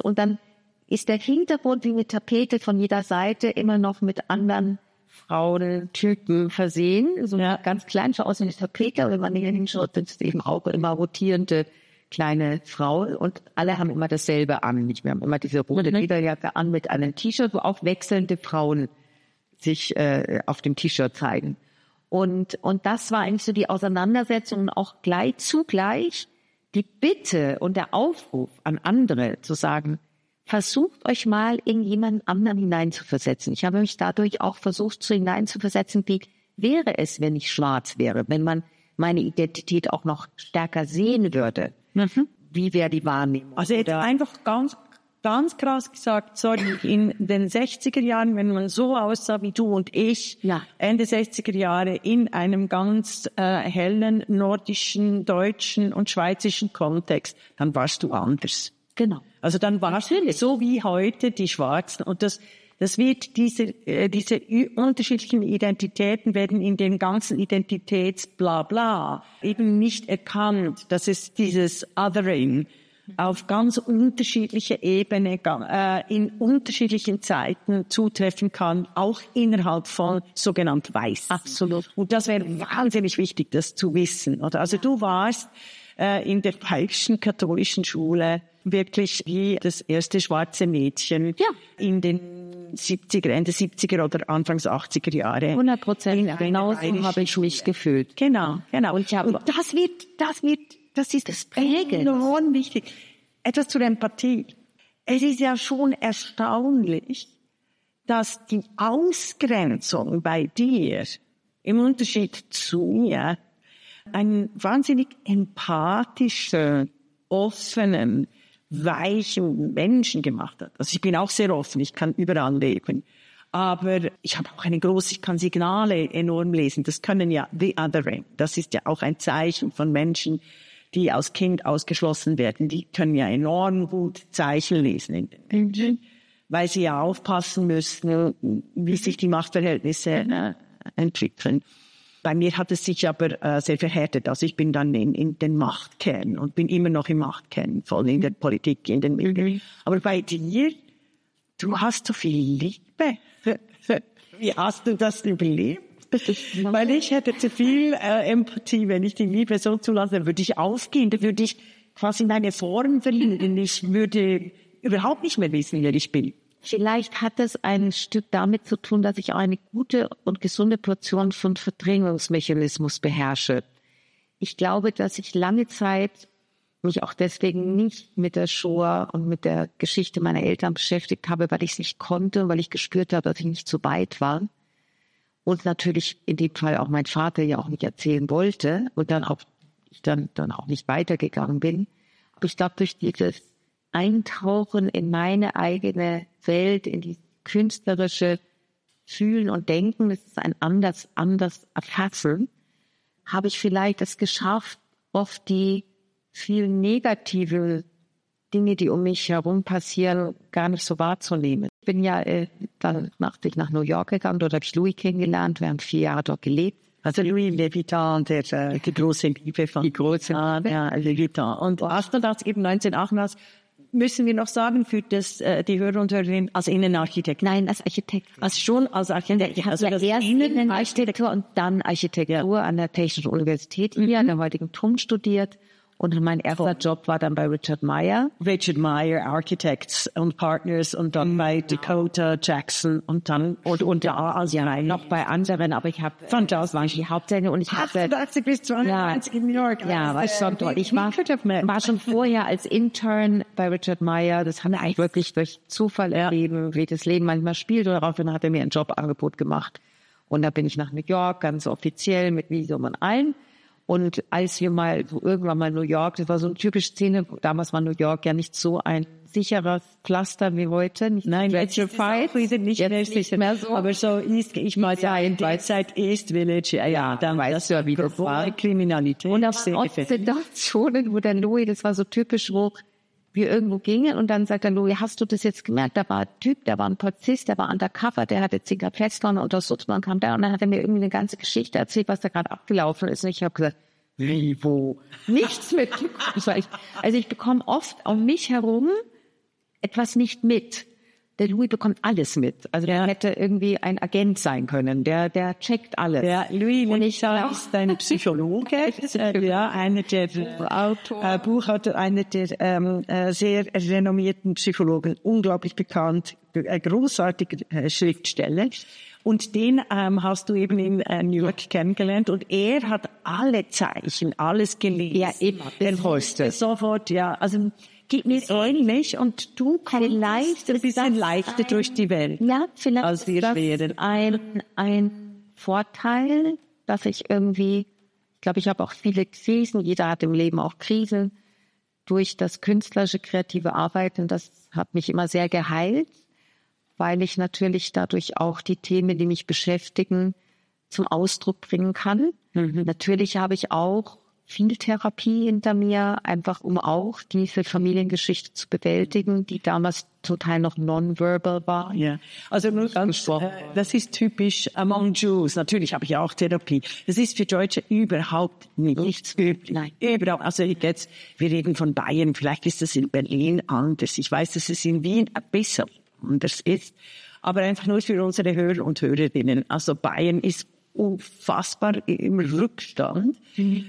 ist der Hintergrund wie eine Tapete von jeder Seite immer noch mit anderen Frauentypen versehen. So ganz klein, schaut aus wie eine Tapete, aber wenn man hier hinschaut, sind es eben auch immer rotierende kleine Frauen und alle haben immer dasselbe an. Wir haben immer diese rote Lederjacke an mit einem T-Shirt, wo auch wechselnde Frauen sich auf dem T-Shirt zeigen. Und das war eigentlich so die Auseinandersetzung und auch zugleich die Bitte und der Aufruf an andere zu sagen, versucht euch mal in jemanden anderen hineinzuversetzen. Ich habe mich dadurch auch versucht hineinzuversetzen, wie wäre es, wenn ich schwarz wäre, wenn man meine Identität auch noch stärker sehen würde. Wie wäre die Wahrnehmung? Also jetzt einfach ganz krass gesagt, in den 60er Jahren, wenn man so aussah wie du und ich, Ende 60er Jahre in einem ganz hellen nordischen, deutschen und schweizerischen Kontext, dann warst du anders. Genau. Also dann warst du so wie heute die Schwarzen. Und das wird diese unterschiedlichen Identitäten werden in den ganzen Identitätsblabla eben nicht erkannt, dass es dieses Othering auf ganz unterschiedliche Ebene in unterschiedlichen Zeiten zutreffen kann, auch innerhalb von sogenannt Weiß. Absolut. Und das wäre wahnsinnig wichtig, das zu wissen. Also du warst in der bayerischen katholischen Schule wirklich wie das erste schwarze Mädchen in den Ende 70er oder Anfangs 80er Jahre. 100%. Genau so habe ich mich gefühlt. Genau. Und das ist das Prägen. Enorm wichtig. Etwas zur Empathie. Es ist ja schon erstaunlich, dass die Ausgrenzung bei dir im Unterschied zu mir einen wahnsinnig empathischen, offenen, weichen Menschen gemacht hat. Also ich bin auch sehr offen, ich kann überall leben. Aber ich habe auch ich kann Signale enorm lesen. Das können ja the othering. Das ist ja auch ein Zeichen von Menschen, die als Kind ausgeschlossen werden. Die können ja enorm gut Zeichen lesen in den Menschen, weil sie ja aufpassen müssen, wie sich die Machtverhältnisse entwickeln. Bei mir hat es sich aber sehr verhärtet. Also ich bin dann in den Machtkernen und bin immer noch im Machtkernen, voll in der Politik, in den Medien. Aber bei dir, du hast so viel Liebe. Wie hast du das überlebt? Weil ich hätte zu viel Empathie, wenn ich die Liebe so zulasse, dann würde ich aufgehen, dann würde ich quasi meine Form verlieren. Ich würde überhaupt nicht mehr wissen, wer ich bin. Vielleicht hat es ein Stück damit zu tun, dass ich auch eine gute und gesunde Portion von Verdrängungsmechanismus beherrsche. Ich glaube, dass ich lange Zeit mich auch deswegen nicht mit der Shoah und mit der Geschichte meiner Eltern beschäftigt habe, weil ich es nicht konnte, weil ich gespürt habe, dass ich nicht so weit war. Und natürlich in dem Fall auch mein Vater ja auch nicht erzählen wollte und dann auch nicht weitergegangen bin. Aber ich glaube, durch dieses Eintauchen in meine eigene Welt, in die künstlerische Fühlen und Denken, das ist ein anders erfassen, habe ich vielleicht es geschafft, oft die vielen negativen Dinge, die um mich herum passieren, gar nicht so wahrzunehmen. Ich bin ja dann nach New York gegangen, dort habe ich Louis kennengelernt, wir haben 4 Jahre dort gelebt. Also Louis Levitan, die große Liebe von Levitan. Und 88, eben 1988, müssen wir noch sagen, für die Hörer und Hörerinnen, als Innenarchitekt? Nein, als Architekt. Also schon als Architekt. Ich habe erst Innenarchitektur und dann Architektur an der Technischen Universität hier, an der heutigen TUM studiert. Und mein erster Job war dann bei Richard Meyer. Richard Meyer, Architects und Partners, und dann bei Dakota Jackson und dann und da als noch bei anderen, aber ich habe fantastisch die Hauptsäge und ich habe 88 bis 92 in New York. Ja, war schon toll. Ich war schon vorher als Intern bei Richard Meyer. Das habe ich wirklich durch Zufall erleben, wie das Leben manchmal spielt. Und daraufhin hat er mir ein Jobangebot gemacht. Und da bin ich nach New York, ganz offiziell mit Visum und allen. Und als wir irgendwann mal New York, das war so eine typische Szene, damals war New York ja nicht so ein sicheres Pflaster wie heute. Nein, wir sind nicht mehr so. Aber so ich meine, ja, in der Zeit East Village, ja, dann weißt du ja, wie das war. Kriminalität. Und auf Situationen, wo der Louis, das war so typisch, wo wir irgendwo gingen und dann sagt der Louis, hast du das jetzt gemerkt? Da war ein Typ, der war ein Polizist, der war undercover, der hatte Zinkerfestler und das Sutzmann kam da und dann hat er mir irgendwie eine ganze Geschichte erzählt, was da gerade abgelaufen ist. Und ich habe gesagt, wie, wo? Nichts mit. Also ich bekomme oft um mich herum etwas nicht mit. Der Louis bekommt alles mit. Also der hätte irgendwie ein Agent sein können. Der checkt alles. Der Louis ist ein Psychologe, einer der Buchautor, einer der sehr renommierten Psychologen, unglaublich bekannt, großartiger Schriftsteller. Und den hast du eben in New York kennengelernt und er hat alle Zeichen, alles gelesen. Ja, immer. Der wusste sofort, also geht mir ähnlich und du kommst ein bisschen leichter durch die Welt. Ja, vielleicht als wir ist ein Vorteil, dass ich glaube, ich habe auch viele Krisen, jeder hat im Leben auch Krisen, durch das künstlerische, kreative Arbeiten, das hat mich immer sehr geheilt, weil ich natürlich dadurch auch die Themen, die mich beschäftigen, zum Ausdruck bringen kann. Natürlich habe ich auch viel Therapie hinter mir, einfach um auch diese Familiengeschichte zu bewältigen, die damals zum Teil noch non-verbal war. Ja, also nur ganz, das ist typisch among Jews. Natürlich habe ich auch Therapie. Das ist für Deutsche überhaupt nichts üblich. Nein. Überhaupt. Also jetzt, wir reden von Bayern, vielleicht ist das in Berlin anders. Ich weiß, dass es in Wien ein bisschen anders ist. Aber einfach nur für unsere Hörer und Hörerinnen. Also Bayern ist unfassbar im Rückstand.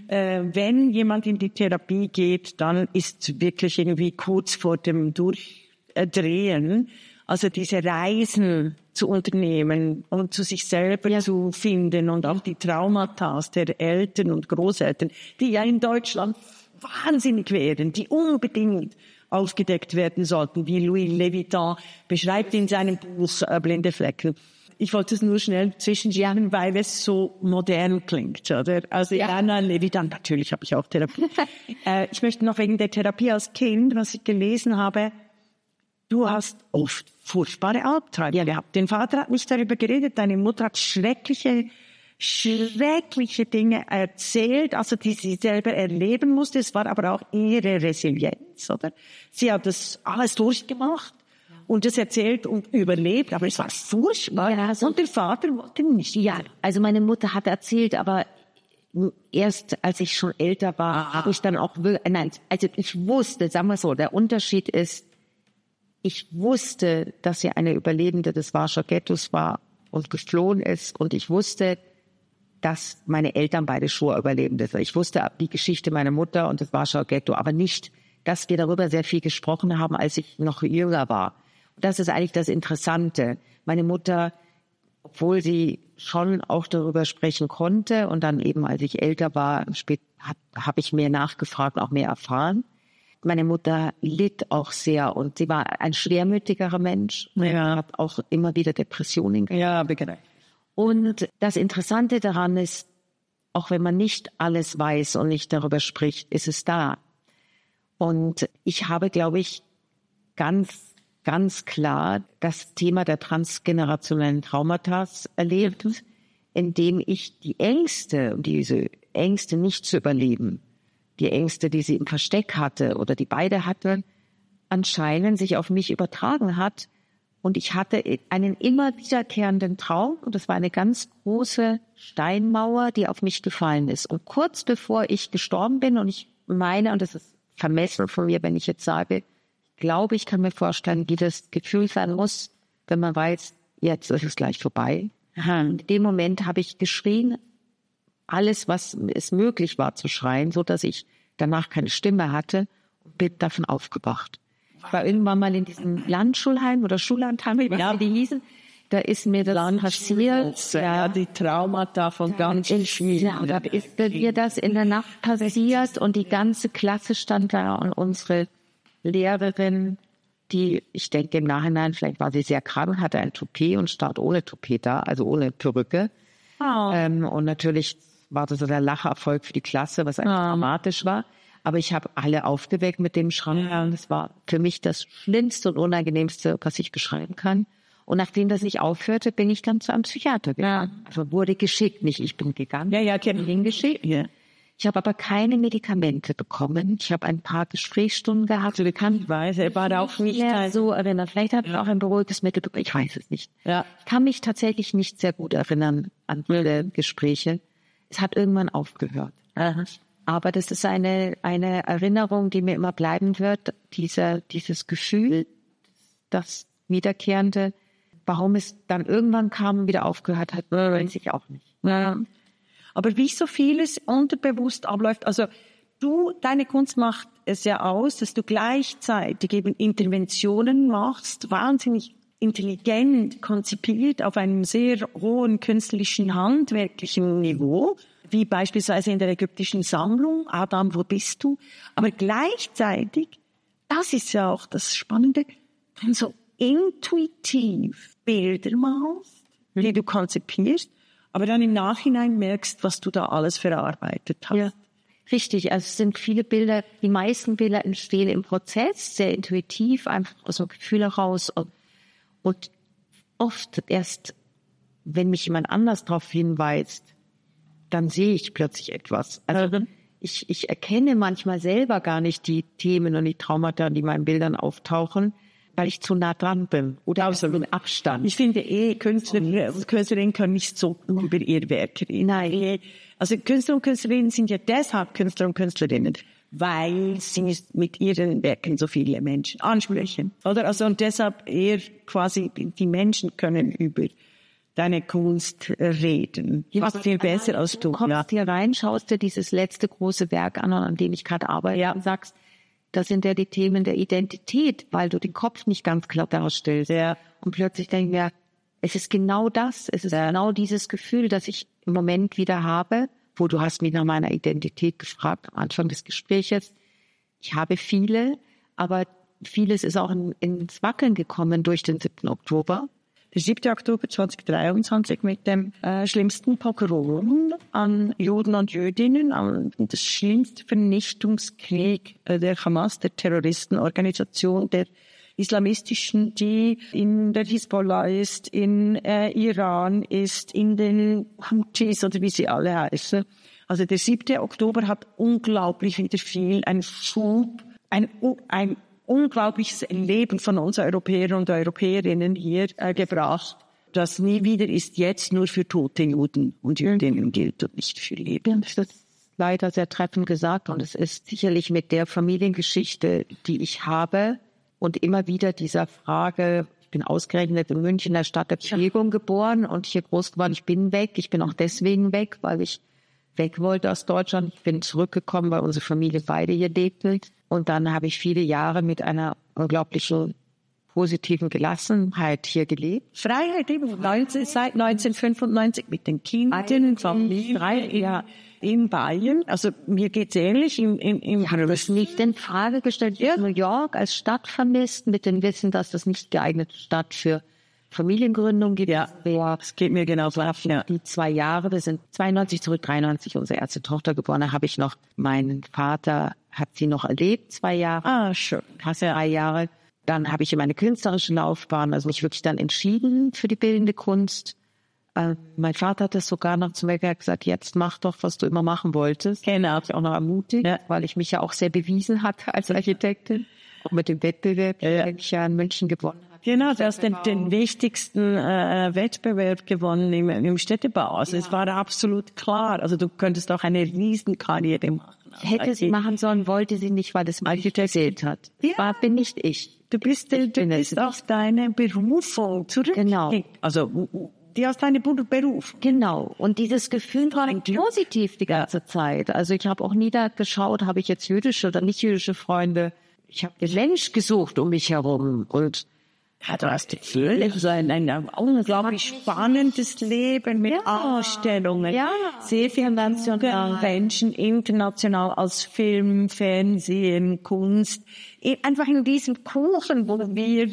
Wenn jemand in die Therapie geht, dann ist wirklich irgendwie kurz vor dem Durchdrehen. Also diese Reisen zu unternehmen und zu sich selber zu finden und auch die Traumata der Eltern und Großeltern, die ja in Deutschland wahnsinnig wären, die unbedingt aufgedeckt werden sollten, wie Louis Levitan beschreibt in seinem Buch Blinde Flecken. Ich wollte es nur schnell zwischenschieben, weil es so modern klingt, oder? Also Jana Levitan, natürlich habe ich auch Therapie. Ich möchte noch wegen der Therapie als Kind, was ich gelesen habe, du hast oft furchtbare Albträume. Ja, den Vater hat nicht darüber geredet, deine Mutter hat schreckliche Dinge erzählt, also die sie selber erleben musste. Es war aber auch ihre Resilienz, oder? Sie hat das alles durchgemacht und das erzählt und überlebt, aber es war furchtbar. Ja, und der Vater wollte nicht. Ja, also meine Mutter hat erzählt, aber erst als ich schon älter war, habe ich dann auch also ich wusste, sagen wir so, der Unterschied ist, ich wusste, dass sie eine Überlebende des Warschauer Ghettos war und geflohen ist und ich wusste, dass meine Eltern beide Shoah-Überlebende sind. Ich wusste die Geschichte meiner Mutter und des Warschauer Ghetto, aber nicht, dass wir darüber sehr viel gesprochen haben, als ich noch jünger war. Und das ist eigentlich das Interessante. Meine Mutter, obwohl sie schon auch darüber sprechen konnte und dann eben, als ich älter war, habe ich mehr nachgefragt, auch mehr erfahren. Meine Mutter litt auch sehr und sie war ein schwermütigerer Mensch. Ja. Hat auch immer wieder Depressionen gehabt. Ja, begreife. Und das Interessante daran ist, auch wenn man nicht alles weiß und nicht darüber spricht, ist es da. Und ich habe, glaube ich, ganz klar das Thema der transgenerationellen Traumata erlebt, indem ich die Ängste und diese Ängste nicht zu überleben, die Ängste, die sie im Versteck hatte oder die beide hatten, anscheinend sich auf mich übertragen hat. Und ich hatte einen immer wiederkehrenden Traum und das war eine ganz große Steinmauer, die auf mich gefallen ist. Und kurz bevor ich gestorben bin, und ich meine, und das ist vermessen von mir, wenn ich jetzt sage, ich glaube, ich kann mir vorstellen, wie das Gefühl sein muss, wenn man weiß, jetzt ist es gleich vorbei. Und in dem Moment habe ich geschrien, alles, was es möglich war zu schreien, so dass ich danach keine Stimme hatte und bin davon aufgewacht. Ich war irgendwann mal in diesem Landschulheim oder Schullandheim, wie die hießen. Da ist mir das passiert. Ja, die Traumata von ganz vielen. Ja, da ist mir das in der Nacht passiert und die ganze Klasse stand da und unsere Lehrerin, die, ich denke im Nachhinein, vielleicht war sie sehr krank, hatte ein Toupet und stand ohne Toupet da, also ohne Perücke. Oh. Und natürlich war das so der Lacherfolg für die Klasse, was eigentlich dramatisch war. Aber ich habe alle aufgeweckt mit dem Schreien. Und das war für mich das Schlimmste und Unangenehmste, was ich beschreiben kann. Und nachdem das nicht aufhörte, bin ich dann zu einem Psychiater gegangen. Also wurde geschickt, nicht ich bin gegangen. Bin hingeschickt. Ja. Ich habe aber keine Medikamente bekommen. Ich habe ein paar Gesprächsstunden gehabt. So bekanntweise, er war auch nicht so erinnert. Vielleicht habe ich auch ein beruhigendes Mittel bekommen. Ich weiß es nicht. Ja. Ich kann mich tatsächlich nicht sehr gut erinnern an diese Gespräche. Es hat irgendwann aufgehört. Aha. Aber das ist eine Erinnerung, die mir immer bleiben wird. Dieses Gefühl, das Wiederkehrende. Warum es dann irgendwann kam und wieder aufgehört hat, weiß ich auch nicht. Ja. Aber wie so vieles unterbewusst abläuft, also deine Kunst macht es ja aus, dass du gleichzeitig eben Interventionen machst, wahnsinnig intelligent konzipiert auf einem sehr hohen künstlerischen, handwerklichen Niveau, wie beispielsweise in der ägyptischen Sammlung, Adam, wo bist du? Aber gleichzeitig, das ist ja auch das Spannende, wenn so intuitiv Bilder malst, die du konzipierst, aber dann im Nachhinein merkst, was du da alles verarbeitet hast. Ja, richtig. Also es sind viele Bilder, die meisten Bilder entstehen im Prozess, sehr intuitiv, einfach aus dem Gefühl heraus. Und oft erst, wenn mich jemand anders darauf hinweist, dann sehe ich plötzlich etwas. Also ich erkenne manchmal selber gar nicht die Themen und die Traumata, die in meinen Bildern auftauchen, weil ich zu nah dran bin oder aus dem Abstand. Ich finde Künstlerinnen können nicht so über ihr Werk reden. Nein. Also Künstler und Künstlerinnen sind ja deshalb Künstler und Künstlerinnen, weil sie mit ihren Werken so viele Menschen ansprechen. Oder? Also, und deshalb eher quasi die Menschen können über deine Kunst reden. Fast viel besser als du. Du kommst hier rein, schaust dir dieses letzte große Werk an dem ich gerade arbeite und sagst, das sind ja die Themen der Identität, weil du den Kopf nicht ganz klar darstellst. Ja. Und plötzlich denke ich mir, es ist genau das, es ist genau dieses Gefühl, das ich im Moment wieder habe, wo du hast mich nach meiner Identität gefragt am Anfang des Gespräches. Ich habe viele, aber vieles ist auch ins Wackeln gekommen durch den 7. Oktober. Der 7. Oktober 2023 mit dem schlimmsten Pogrom an Juden und Jüdinnen, das schlimmste Vernichtungskrieg der Hamas, der Terroristenorganisation, der islamistischen, die in der Hisbollah ist, in Iran ist, in den Houthis oder wie sie alle heißen. Also der 7. Oktober hat unglaublich wieder viel, ein Schub, ein unglaubliches Leben von uns Europäern und Europäerinnen hier gebracht, das nie wieder ist jetzt nur für tote Juden und Jüdinnen gilt und nicht für Leben. Das ist leider sehr treffend gesagt und es ist sicherlich mit der Familiengeschichte, die ich habe und immer wieder dieser Frage, ich bin ausgerechnet in München, der Stadt der Bewegung geboren und hier groß geworden, ich bin weg, ich bin auch deswegen weg, weil ich weg wollte aus Deutschland. Ich bin zurückgekommen, weil unsere Familie beide hier lebte. Und dann habe ich viele Jahre mit einer unglaublichen positiven Gelassenheit hier gelebt. Freiheit eben seit 1995 mit den Kindern, Familie, in Bayern. Also mir geht's ähnlich. Ich habe das nicht in Frage gestellt. Ja. New York als Stadt vermisst, mit dem Wissen, dass das nicht geeignete Stadt für Familiengründung gibt. Ja, es geht mir genauso. Ja. Die 2 Jahre, wir sind 92 zurück, 93 unsere erste Tochter geboren. Da habe ich noch, meinen Vater hat sie noch erlebt, 2 Jahre. Ah, schön. 3 Jahre. Dann habe ich meine künstlerische Laufbahn, also mich wirklich dann entschieden für die bildende Kunst. Mein Vater hat das sogar noch zu mir gesagt, jetzt mach doch, was du immer machen wolltest. Genau. Habe ich auch noch ermutigt, weil ich mich ja auch sehr bewiesen hatte als Architektin. Auch mit dem Wettbewerb, den ich ja in München gewonnen habe. Genau, du hast den wichtigsten Wettbewerb gewonnen im Städtebau. Also es war absolut klar. Also du könntest auch eine Riesenkarriere machen. Hätte sie machen sollen, wollte sie nicht, weil es Architekt erzählt hat. Ja. Bin nicht ich. Du bist auf deine Berufung zurück. Genau. Also die aus deiner Berufung. Genau. Und dieses Gefühl war positiv die ganze Zeit. Also ich habe auch nie da geschaut, habe ich jetzt jüdische oder nicht jüdische Freunde. Ich habe den Mensch gesucht um mich herum und du hast ein unglaublich spannendes Leben mit Ausstellungen, sehr viel national, Menschen international aus Film, Fernsehen, Kunst. Einfach in diesem Kuchen, wo wir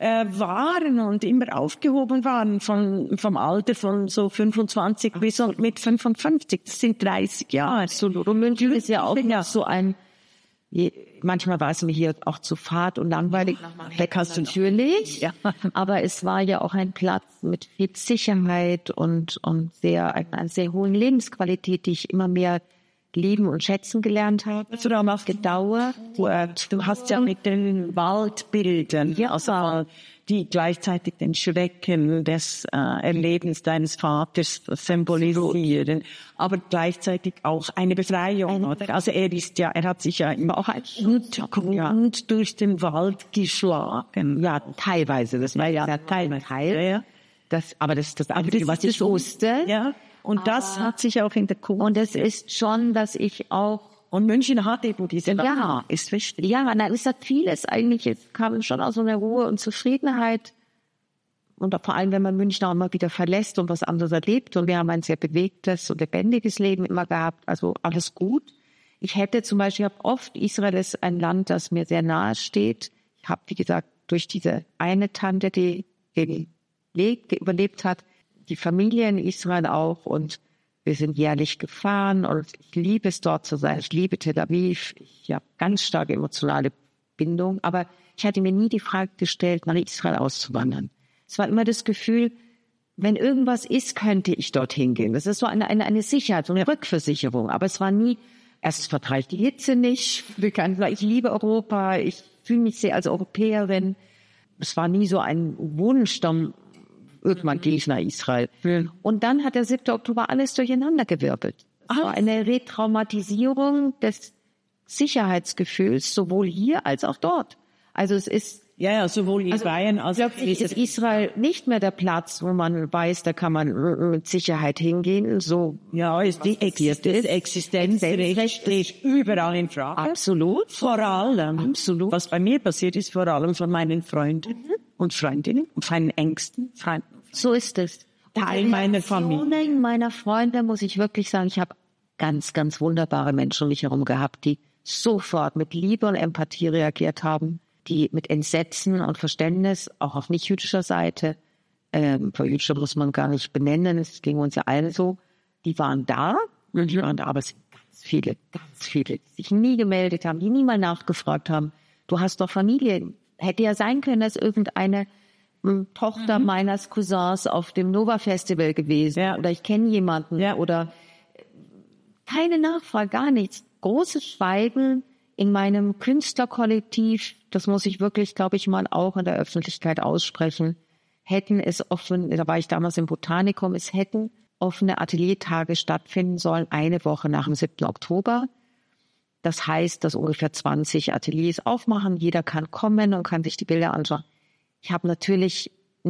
waren und immer aufgehoben waren, vom Alter von so 25 bis mit 55. Das sind 30 Jahre. Absolut. Und München ist ja auch noch so ein... Manchmal war es mir hier auch zu fad und langweilig. Natürlich. Ja. Aber es war ja auch ein Platz mit viel Sicherheit und einer sehr hohen Lebensqualität, die ich immer mehr lieben und schätzen gelernt habe. Also da hast gedauert. Du hast ja mit den Waldbildern, also die gleichzeitig den Schrecken des Erlebens deines Vaters symbolisieren, aber gleichzeitig auch eine Befreiung. Oder? Also er hat sich ja immer auch ein Hund durch den Wald geschlagen. Ja, teilweise. Das war ja teilweise. Ja. Aber das ist das Einzige, was ich wusste. Ja. Und das hat sich auch in der Kunst. Und es ist schon, dass ich auch... Und München hat eben diese... Ja, ist wichtig. Ja, nein, es hat vieles eigentlich. Es kam schon aus so einer Ruhe und Zufriedenheit. Und vor allem, wenn man München auch immer wieder verlässt und was anderes erlebt. Und wir haben ein sehr bewegtes und lebendiges Leben immer gehabt. Also alles gut. Ich hätte zum Beispiel, Israel ist ein Land, das mir sehr nahe steht. Ich habe, wie gesagt, durch diese eine Tante, die überlebt hat, die Familie in Israel auch, und wir sind jährlich gefahren und ich liebe es, dort zu sein. Ich liebe Tel Aviv. Ich habe ganz starke emotionale Bindung, aber ich hatte mir nie die Frage gestellt, nach Israel auszuwandern. Es war immer das Gefühl, wenn irgendwas ist, könnte ich dorthin gehen. Das ist so eine Sicherheit, so eine Rückversicherung. Aber es war nie, erstens vertreibt die Hitze nicht. Ich liebe Europa. Ich fühle mich sehr als Europäerin. Es war nie so ein Wunsch, irgendwann gehe ich nach Israel. Und dann hat der 7. Oktober alles durcheinandergewirbelt. Es war eine Retraumatisierung des Sicherheitsgefühls, sowohl hier als auch dort. Also es ist... Ja, sowohl Israel als auch... ist Israel nicht mehr der Platz, wo man weiß, da kann man mit Sicherheit hingehen. So, ist die Existenzrecht steht überall in Frage. Absolut. Vor allem. Absolut. Was bei mir passiert ist, vor allem von meinen Freunden und Freundinnen und meinen engsten Freunden. So ist es. Teil meiner Familie. Meiner Freunde, muss ich wirklich sagen, ich habe ganz, ganz wunderbare Menschen um mich herum gehabt, die sofort mit Liebe und Empathie reagiert haben, die mit Entsetzen und Verständnis, auch auf nicht-jüdischer Seite, für Jüdische muss man gar nicht benennen, es ging uns ja allen so, die waren da, aber es sind ganz viele, die sich nie gemeldet haben, die nie mal nachgefragt haben. Du hast doch Familie. Hätte ja sein können, dass irgendeine Tochter meines Cousins auf dem Nova Festival gewesen oder ich kenne jemanden oder keine Nachfrage, gar nichts. Großes Schweigen in meinem Künstlerkollektiv, das muss ich wirklich, glaube ich, mal auch in der Öffentlichkeit aussprechen, hätten es offen, da war ich damals im Botanikum, es hätten offene Ateliertage stattfinden sollen, eine Woche nach dem 7. Oktober. Das heißt, dass ungefähr 20 Ateliers aufmachen, jeder kann kommen und kann sich die Bilder anschauen. Ich habe natürlich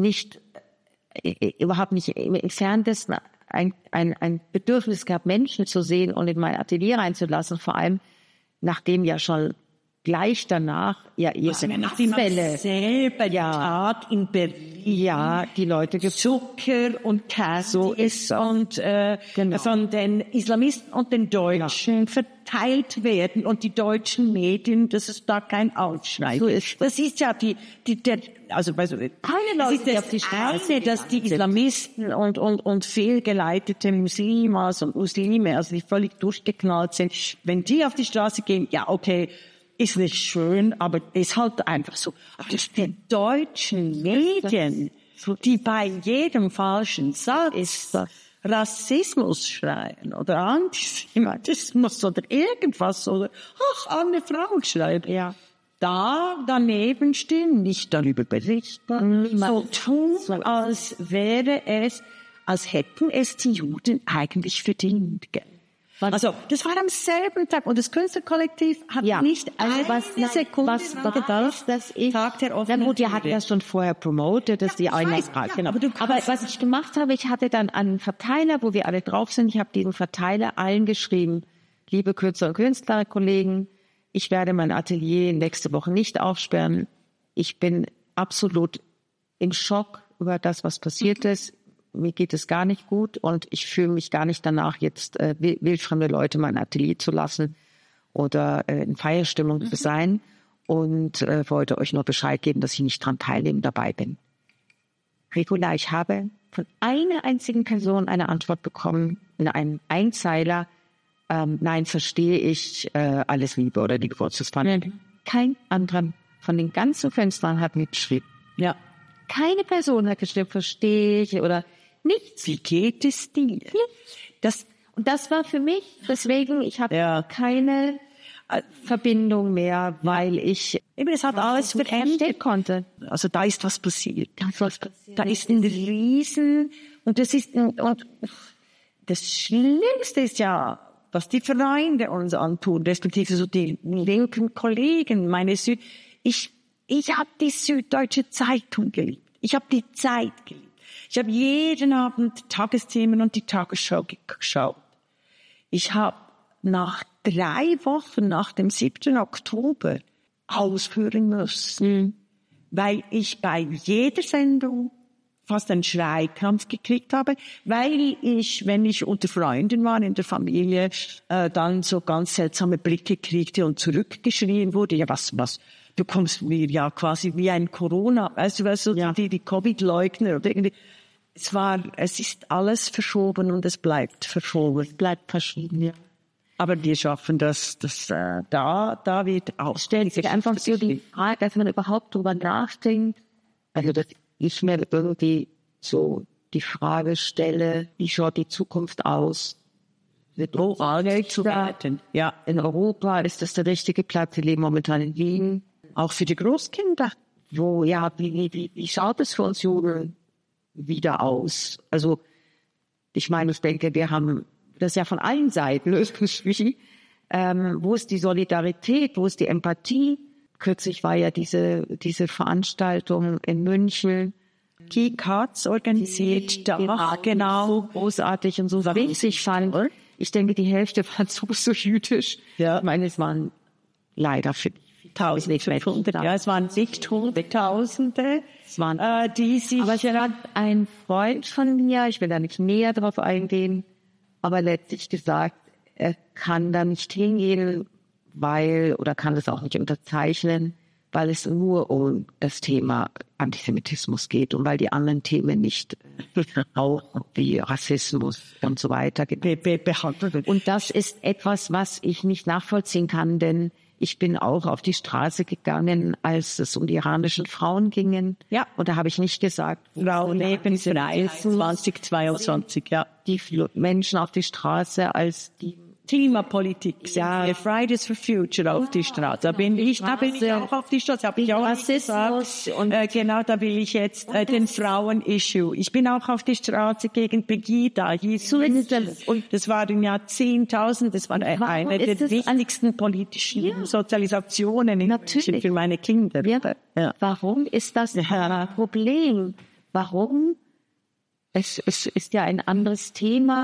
überhaupt nicht im Entferntesten ein Bedürfnis gehabt, Menschen zu sehen und in mein Atelier reinzulassen, vor allem nachdem ja schon gleich danach ihre Fälle selber Tat in Berlin. Ja, die Leute Zucker und Käse und von den Islamisten und den Deutschen verteilt werden und die deutschen Medien, dass es da kein Aufschrei. So ist das ist ja keine Leute, die auf die Straße, dass die Islamisten und fehlgeleitete Muslime und Muslime, also die völlig durchgeknallt sind, wenn die auf die Straße gehen, ja okay, ist nicht schön, aber ist halt einfach so. Aber die deutschen Medien, die bei jedem falschen Satz Rassismus schreien oder Antisemitismus oder irgendwas oder Anne Frank schreibt, da daneben stehen, nicht darüber berichten, so tun, als hätten es die Juden eigentlich verdient. Also, das war am selben Tag. Und das Künstlerkollektiv hat nicht eine Sekunde gedacht, das ist, Tag der offenen na gut, ihr hattet das schon vorher promotet, dass die Einladungsfrage, genau. Aber was ich gemacht habe, ich hatte dann einen Verteiler, wo wir alle drauf sind. Ich habe diesen Verteiler allen geschrieben, liebe Künstler und Künstlerkollegen, ich werde mein Atelier nächste Woche nicht aufsperren. Ich bin absolut im Schock über das, was passiert ist. Mir geht es gar nicht gut und ich fühle mich gar nicht danach, jetzt wildfremde Leute mein Atelier zu lassen oder in Feierstimmung zu sein und wollte euch nur Bescheid geben, dass ich nicht dran teilnehmen dabei bin. Regula, ich habe von einer einzigen Person eine Antwort bekommen in einem Einzeiler, nein, verstehe ich, alles Liebe oder die Geburtstagsfeier. Kein anderer von den ganzen Fenstern hat mitgeschrieben. Ja. Keine Person hat geschrieben, verstehe ich oder nichts. Wie geht es dir? Das war für mich, deswegen, ich habe keine Verbindung mehr, weil ich es hat alles verändert konnte. Also da ist was passiert. Da ist ein Riesen und das Schlimmste ist ja, was die Freunde uns antun, respektive so die linken Kollegen, ich habe die Süddeutsche Zeitung geliebt. Ich habe die Zeit geliebt. Ich habe jeden Abend Tagesthemen und die Tagesschau geschaut. Ich habe nach 3 Wochen nach dem 7. Oktober aufhören müssen, weil ich bei jeder Sendung fast einen Schreikrampf gekriegt habe, weil ich, wenn ich unter Freunden war in der Familie, dann so ganz seltsame Blicke kriegte und zurückgeschrien wurde. Ja, was? Du kommst mir ja quasi wie ein Corona, weißt du, die Covid-Leugner oder irgendwie. Es ist alles verschoben und es bleibt verschoben. Ja. Aber wir schaffen das, da wird stellt sich einfach so die Frage, dass man überhaupt drüber nachdenkt. Also, dass ich mir irgendwie so die Frage stelle, wie schaut die Zukunft aus? Wo alle zu werden. Ja. In Europa ist das der richtige Platz. Wir leben momentan in Wien. Auch für die Großkinder. Wie schaut es für uns Juden wieder aus? Also, ich meine, ich denke, wir haben das ja von allen Seiten irgendwie. Wo ist die Solidarität? Wo ist die Empathie? Kürzlich war ja diese Veranstaltung in München. Geek Hearts organisiert da, genau. So großartig und so wichtig fand. Ich denke, die Hälfte war so jüdisch. Ja. Ich meine, es waren leider 1500, ja, es waren nicht Hunderttausende, die sich... Aber es hat ein Freund von mir, ich will da nicht näher drauf eingehen, aber letztlich gesagt, er kann da nicht hingehen, oder kann das auch nicht unterzeichnen, weil es nur um das Thema Antisemitismus geht und weil die anderen Themen nicht auch wie Rassismus und so weiter behandelt werden. Und das ist etwas, was ich nicht nachvollziehen kann, denn ich bin auch auf die Straße gegangen, als es um die iranischen Frauen ging. Ja. Und da habe ich nicht gesagt, Frau lebensfrei 2022, ja. Die Menschen auf die Straße als die Klimapolitik, ja, Fridays for Future auf die Straße. Da bin ich auch auf die Straße. Habe ich auch Rassismus und genau, da will ich jetzt den Frauen-Issue. Ich bin auch auf die Straße gegen Pegida. Und das waren ja 10.000. Das war eine der wichtigsten politischen Sozialisationen in München für meine Kinder. Ja. Warum ist das ein Problem? Warum? Es ist ja ein anderes Thema.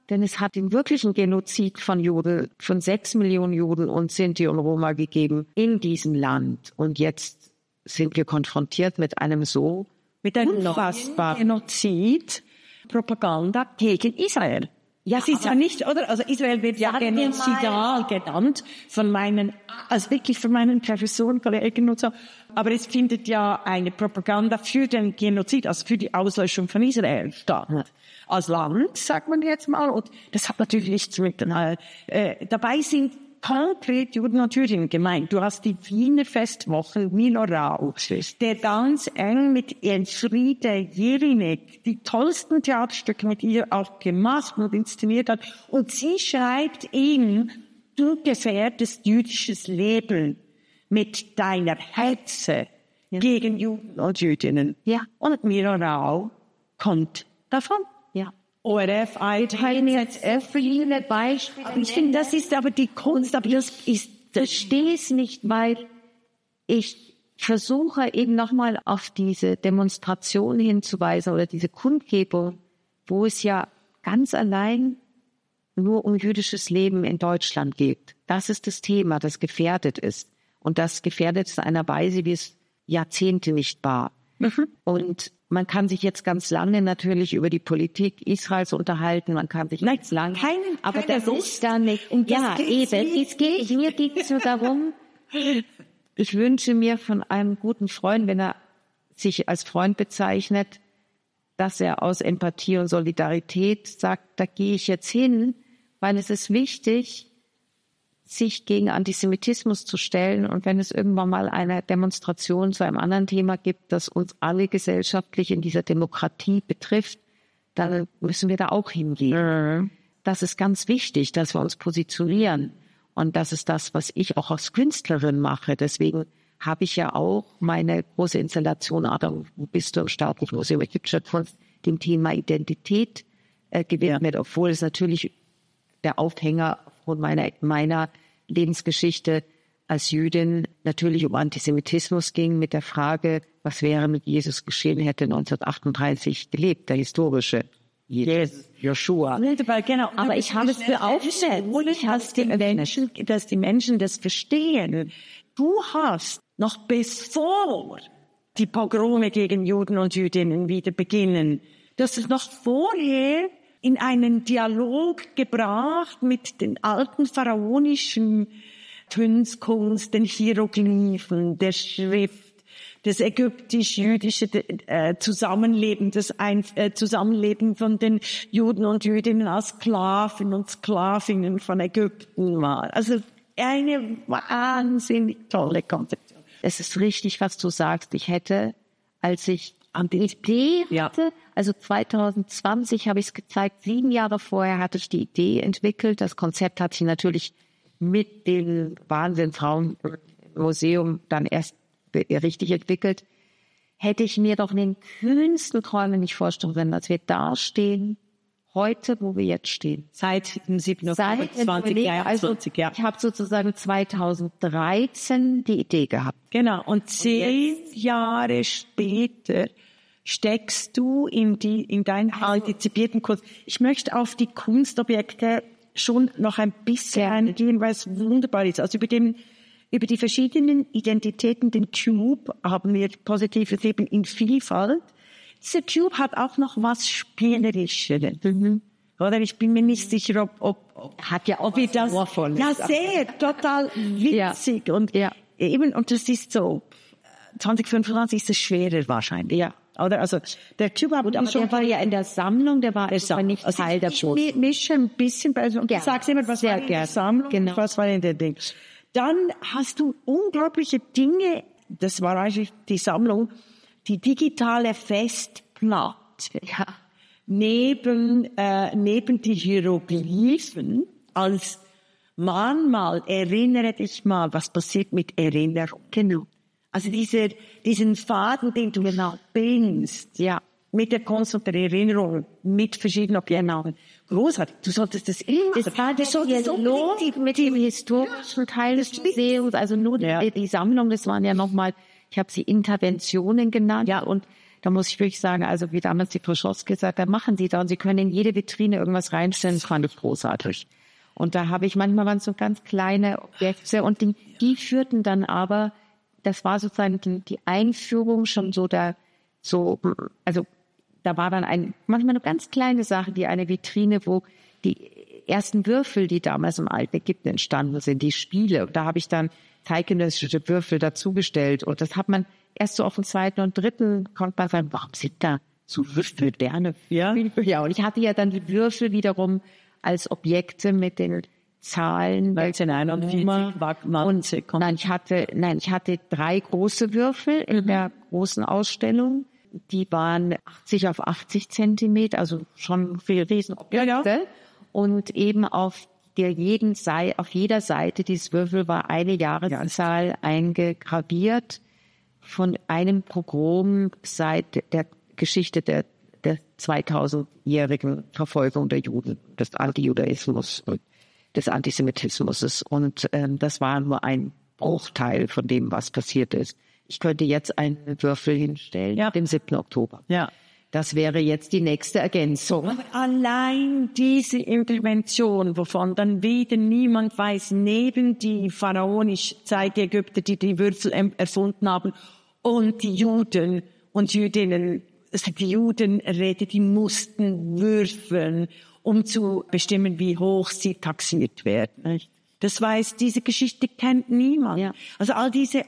Denn es hat den wirklichen Genozid von Juden, von 6 Millionen Juden und Sinti und Roma gegeben in diesem Land. Und jetzt sind wir konfrontiert mit einem so unfassbaren Genozid, Propaganda gegen Israel. Ja, es ist ja nicht, oder? Also Israel wird ja genozidal genannt von meinen Professoren, Kollegen und so. Aber es findet ja eine Propaganda für den Genozid, also für die Auslöschung von Israel statt. Als Land, sagt man jetzt mal. Und das hat natürlich nichts mit dabei sind konkret Juden und Jüdinnen gemeint. Du hast die Wiener Festwochen, Milo Rau, der ganz eng mit Elfriede Jelinek die tollsten Theaterstücke mit ihr auch gemacht und inszeniert hat. Und sie schreibt ihm, du gefährdest jüdisches Leben mit deiner Hetze gegen Juden und Jüdinnen. Ja. Und Milo Rau kommt davon. Ja. ORF, viele Beispiele. Ich finde, das ist aber die Kunst, aber das verstehe es nicht, weil ich versuche eben nochmal auf diese Demonstration hinzuweisen oder diese Kundgebung, wo es ja ganz allein nur um jüdisches Leben in Deutschland geht. Das ist das Thema, das gefährdet ist. Und das gefährdet in einer Weise, wie es Jahrzehnte nicht war. Und man kann sich jetzt ganz lange natürlich über die Politik Israels unterhalten, man kann sich ganz lange, aber das ist da nicht. Ja, eben, mir geht es nur darum, ich wünsche mir von einem guten Freund, wenn er sich als Freund bezeichnet, dass er aus Empathie und Solidarität sagt, da gehe ich jetzt hin, weil es ist wichtig, sich gegen Antisemitismus zu stellen. Und wenn es irgendwann mal eine Demonstration zu einem anderen Thema gibt, das uns alle gesellschaftlich in dieser Demokratie betrifft, dann müssen wir da auch hingehen. Das ist ganz wichtig, dass wir uns positionieren. Und das ist das, was ich auch als Künstlerin mache. Deswegen habe ich ja auch meine große Installation Adam Bistum Staatlich Museum Ägyptischer Kunst dem Thema Identität gewidmet, obwohl es natürlich der Aufhänger aufgrund meiner Lebensgeschichte als Jüdin natürlich um Antisemitismus ging, mit der Frage, was wäre mit Jesus geschehen, hätte 1938 gelebt, der historische Jesus, Joshua. Genau. Aber ich habe es beaufsetzt, dass die Menschen das verstehen. Du hast noch bevor die Pogrome gegen Juden und Jüdinnen wieder beginnen, dass es noch vorher in einen Dialog gebracht mit den alten pharaonischen Kunst, den Hieroglyphen, der Schrift, das ägyptisch-jüdische Zusammenleben, Zusammenleben von den Juden und Jüdinnen als Sklaven und Sklavinnen von Ägypten war. Also eine wahnsinnig tolle Konzeption. Es ist richtig, was du sagst. Ich hätte, als ich an die Idee hatte, also 2020 habe ich es gezeigt, 7 Jahre vorher hatte ich die Idee entwickelt. Das Konzept hat sich natürlich mit dem Wahnsinnsraum-Museum dann erst richtig entwickelt. Hätte ich mir doch in den kühnsten Träumen nicht vorstellen können, dass wir da stehen, heute, wo wir jetzt stehen. Seit dem 7. Oktober 2020, ja. Ich habe sozusagen 2013 die Idee gehabt. Genau, und 10 Jahre später steckst du in deinen antizipierten Kunst. Ich möchte auf die Kunstobjekte schon noch ein bisschen eingehen, weil es wunderbar ist. Also über die verschiedenen Identitäten, den Cube, haben wir positives Leben in Vielfalt. Dieser Cube hat auch noch was Spielerisches. Oder ich bin mir nicht sicher, ob wir das, ja, sehr, total witzig. Ja. Und eben, und das ist so, 2025 ist es schwerer wahrscheinlich. Ja. Oder, also, der Cube hat aber schon, der war ja in der Sammlung, der war nicht Teil der Show. Ich mische ein bisschen bei, und du sagst immer, was war in der Sammlung, genau. Was war in der Ding. Dann hast du unglaubliche Dinge, das war eigentlich die Sammlung, die digitale Festplatte, neben die Hieroglyphen als Mahnmal, erinnere dich mal, was passiert mit Erinnerung. Genau. Also diesen Faden, den du genau bringst, mit der Kunst und der Erinnerung, mit verschiedenen Objekten. Großartig. Du solltest das immer. Das war der Dialog mit dem historischen Teil des Museums, also nur die Sammlung, das waren ja nochmal, ich habe sie Interventionen genannt, und da muss ich wirklich sagen, also wie damals die Frau Schoss gesagt hat, machen Sie da und Sie können in jede Vitrine irgendwas reinstellen, das fand ich großartig. Und da habe ich manchmal waren so ganz kleine Objekte und die führten dann aber, das war sozusagen die Einführung schon also da war dann manchmal eine ganz kleine Sache, die eine Vitrine, wo die ersten Würfel, die damals im alten Ägypten entstanden sind, die Spiele, und da habe ich dann zeitgenössische Würfel dazugestellt und das hat man erst so auf dem zweiten und dritten, konnte man sagen, warum sind da so Würfel moderne? Ja, und ich hatte ja dann die Würfel wiederum als Objekte mit den Zahlen. 1941 war Matze. Nein, ich hatte 3 große Würfel in der großen Ausstellung. Die waren 80 auf 80 Zentimeter, also schon viel Riesenobjekte. Ja. Und eben auf jeder Seite dieses Würfel war eine Jahreszahl eingegraviert von einem Pogrom seit der Geschichte der 2000-jährigen Verfolgung der Juden, des Antijudaismus und des Antisemitismus. Und das war nur ein Bruchteil von dem, was passiert ist. Ich könnte jetzt einen Würfel hinstellen, dem 7. Oktober. Ja. Das wäre jetzt die nächste Ergänzung. Aber allein diese Intervention, wovon dann wieder niemand weiß, neben die pharaonische Zeit der Ägypter, die die Würfel erfunden haben, und die Juden und Jüdinnen, die Judenräte, die mussten würfeln, um zu bestimmen, wie hoch sie taxiert werden. Das weiß, diese Geschichte kennt niemand. Ja. Also all diese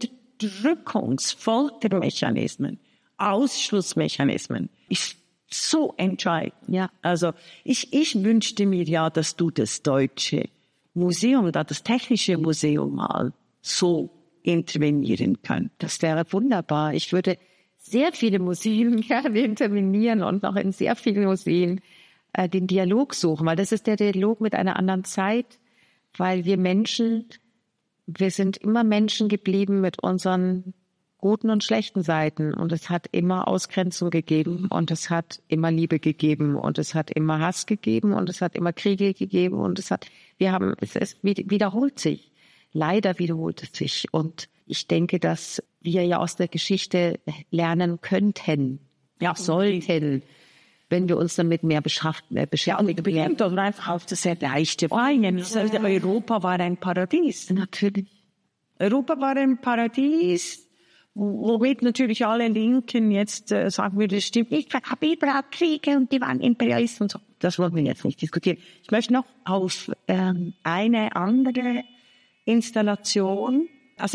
Foltermechanismen, Ausschlussmechanismen ist so entscheidend. Ja. Also ich wünschte mir ja, dass du das Deutsche Museum, das Technische Museum mal so intervenieren könntest. Das wäre wunderbar. Ich würde sehr viele Museen gerne intervenieren und noch in sehr vielen Museen den Dialog suchen, weil das ist der Dialog mit einer anderen Zeit, weil wir sind immer Menschen geblieben mit unseren guten und schlechten Seiten und es hat immer Ausgrenzung gegeben und es hat immer Liebe gegeben und es hat immer Hass gegeben und es hat immer Kriege gegeben und es wiederholt sich. Leider wiederholt es sich und ich denke, dass wir ja aus der Geschichte lernen könnten, sollten, wenn wir uns damit mehr beschäftigen. Ja, und doch einfach auf das leichte Weinen. Europa war ein Paradies. Natürlich. Europa war ein Paradies, womit natürlich alle Linken jetzt sagen würden, das stimmt nicht, wir haben überall Kriege und die waren Imperialisten und so. Das wollen wir jetzt nicht diskutieren. Ich möchte noch auf eine andere Intervention,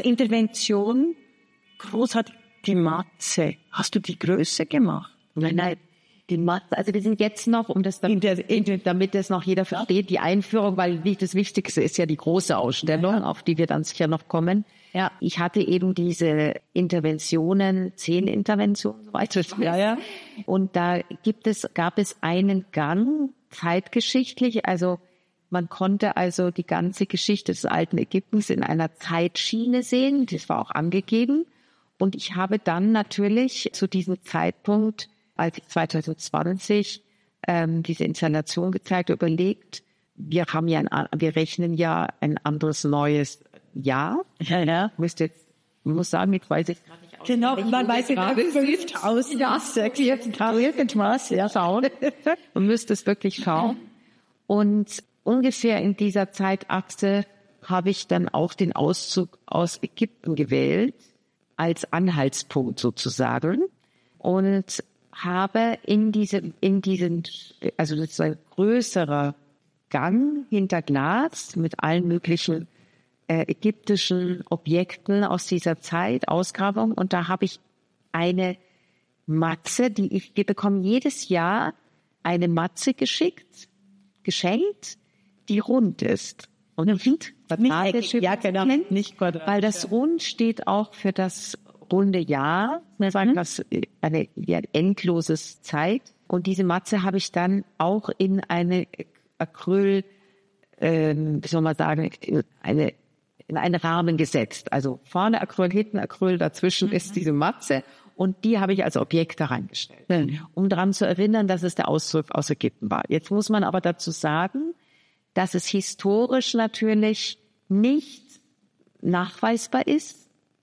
großartig, die Matze. Hast du die Größe gemacht? Nein. Die Matze, also wir sind jetzt noch, damit das noch jeder versteht, die Einführung, weil das Wichtigste ist ja die große Ausstellung, auf die wir dann sicher noch kommen. Ja. Ich hatte eben diese Interventionen, 10 Interventionen, soweit ich weiß. Ja. Und da gab es einen Gang, zeitgeschichtlich, also man konnte also die ganze Geschichte des alten Ägyptens in einer Zeitschiene sehen, das war auch angegeben. Und ich habe dann natürlich zu diesem Zeitpunkt, als ich 2020 diese Installation gezeigt, überlegt, wir rechnen ja ein anderes neues Jahr. Ja. Ich muss sagen, ich weiß jetzt gerade nicht aus. Genau, man weiß gerade 5000. Ja, irgendwas, ja, schauen. Man müsste es wirklich schauen. Und ungefähr in dieser Zeitachse habe ich dann auch den Auszug aus Ägypten gewählt, als Anhaltspunkt sozusagen. Und habe also das ist ein größerer Gang hinter Glas mit allen möglichen ägyptischen Objekten aus dieser Zeit, Ausgrabung. Und da habe ich eine Matze, wir bekommen jedes Jahr eine Matze geschenkt, die rund ist. Und nicht quadratisch, nicht quadratisch, weil das Rund steht auch für das runde Jahr. Wir sagen das ein endloses Zeit. Und diese Matze habe ich dann auch in eine Acryl, wie soll man sagen, in einen Rahmen gesetzt. Also vorne Acryl, hinten Acryl, dazwischen ist diese Matze. Und die habe ich als Objekt da reingestellt, um daran zu erinnern, dass es der Auszug aus Ägypten war. Jetzt muss man aber dazu sagen, dass es historisch natürlich nicht nachweisbar ist,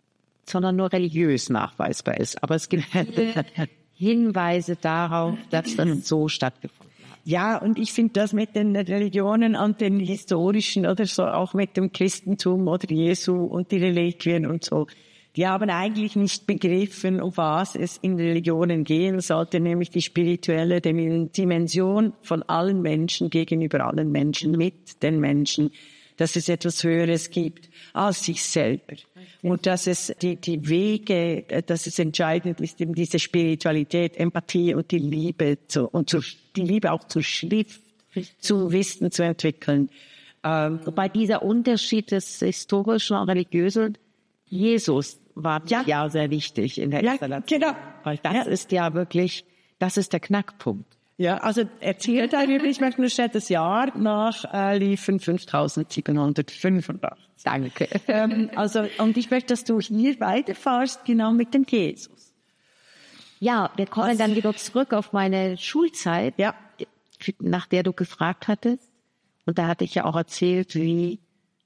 sondern nur religiös nachweisbar ist. Aber es gibt viele Hinweise darauf, dass das so stattgefunden hat. Ja, und ich finde das mit den Religionen und den historischen oder so, auch mit dem Christentum oder Jesu und die Reliquien und so, die haben eigentlich nicht begriffen, um was es in Religionen gehen sollte, nämlich die spirituelle Dimension von allen Menschen gegenüber allen Menschen, mit den Menschen, dass es etwas Höheres gibt als sich selber. Und dass es die Wege, dass es entscheidend ist, eben diese Spiritualität, Empathie und die Liebe die Liebe auch zur Schrift, zum Wissen zu entwickeln. Wobei dieser Unterschied des historischen und religiösen, Jesus war ja sehr wichtig in der Installation. Genau. Weil das ist ja wirklich, das ist der Knackpunkt. Ja, also erzählt ich möchte nur schnell das Jahr liefen 5785. Danke. Und ich möchte, dass du hier weiterfährst, genau mit dem Jesus. Ja, wir kommen dann wieder zurück auf meine Schulzeit, nach der du gefragt hattest. Und da hatte ich ja auch erzählt, wie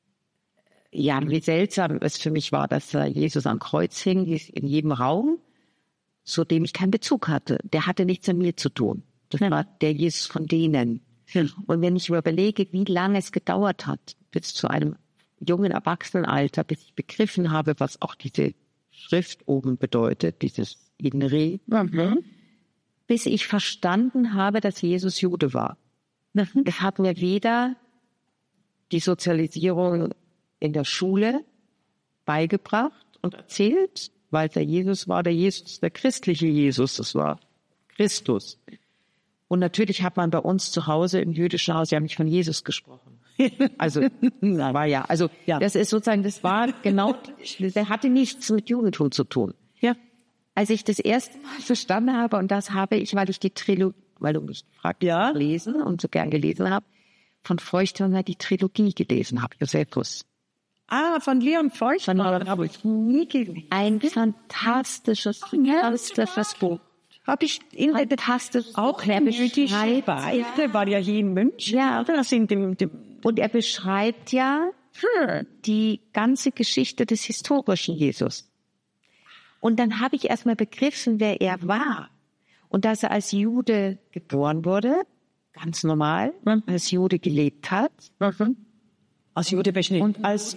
seltsam es für mich war, dass Jesus am Kreuz hing, in jedem Raum, zu dem ich keinen Bezug hatte. Der hatte nichts mit mir zu tun. Das war der Jesus von denen. Und wenn ich überlege, wie lange es gedauert hat, bis zu einem jungen Erwachsenenalter, bis ich begriffen habe, was auch diese Schrift oben bedeutet, dieses Innere, bis ich verstanden habe, dass Jesus Jude war. Es hat mir weder die Sozialisierung in der Schule beigebracht und erzählt, weil der Jesus war der christliche Jesus, das war Christus. Und natürlich hat man bei uns zu Hause im jüdischen Haus ja nicht von Jesus gesprochen. Also, das ist sozusagen, das war genau, der hatte nichts mit Judentum zu tun. Ja. Als ich das erste Mal verstanden habe, und das habe ich, weil ich die Trilogie, weil du mich fragst, lesen und so gern gelesen habe, von Feuchtwanger die Trilogie gelesen habe, Josephus. Von Leon Feuchtwanger habe ich nie gelesen. Ein fantastisches Buch. Habe ich fantastisch auch jüdisch dabei. Der war ja hier in München. Ja. Und er beschreibt ja die ganze Geschichte des historischen Jesus. Und dann habe ich erstmal begriffen, wer er war. Und dass er als Jude geboren wurde, ganz normal, als Jude gelebt hat. Als Jude beschnitten. Und als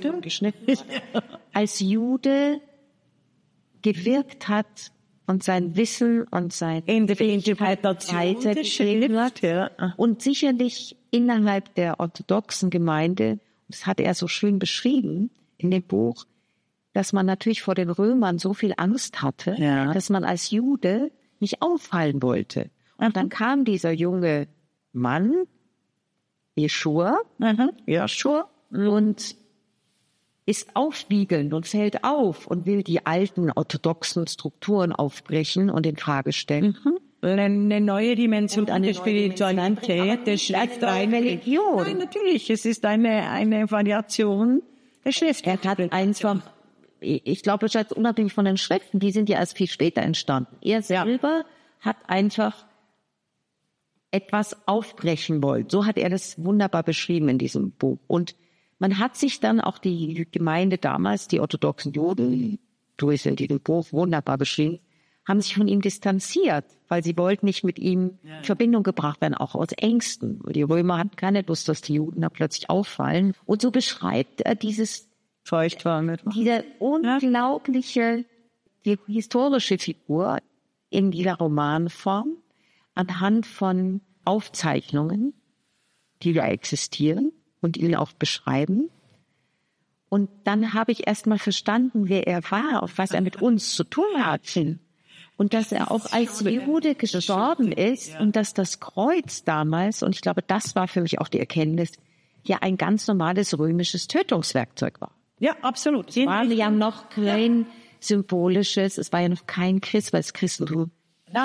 Jude gewirkt hat und sein Wissen und seine Interpretation weitergegeben hat. Und sicherlich innerhalb der orthodoxen Gemeinde, das hat er so schön beschrieben in dem Buch, dass man natürlich vor den Römern so viel Angst hatte, dass man als Jude nicht auffallen wollte. Und dann kam dieser junge Mann, Jeschua, und ist aufwiegelnd und fällt auf und will die alten orthodoxen Strukturen aufbrechen und in Frage stellen. Eine neue Dimension an der Spiritualität, der Schrift, eine Religion. Nein, natürlich, es ist eine Variation der Schrift. Er hat einfach, ich glaube, unabhängig von den Schriften, die sind ja erst viel später entstanden. Er selber hat einfach etwas aufbrechen wollen. So hat er das wunderbar beschrieben in diesem Buch. Und man hat sich dann auch die Gemeinde damals, die orthodoxen Juden, du hast in diesem Buch wunderbar beschrieben, haben sich von ihm distanziert, weil sie wollten nicht mit ihm in Verbindung gebracht werden, auch aus Ängsten. Die Römer hatten keine Lust, dass die Juden da plötzlich auffallen. Und so beschreibt er diese unglaubliche, die historische Figur in dieser Romanform anhand von Aufzeichnungen, die da existieren und ihn auch beschreiben. Und dann habe ich erst mal verstanden, wer er war, auf was er mit uns zu tun hat. Und dass er auch als Jude gestorben ist und dass das Kreuz damals, und ich glaube, das war für mich auch die Erkenntnis, ja ein ganz normales römisches Tötungswerkzeug war. Ja, absolut. Es war ja noch kein symbolisches, es war ja noch kein Christ, weil das Christentum die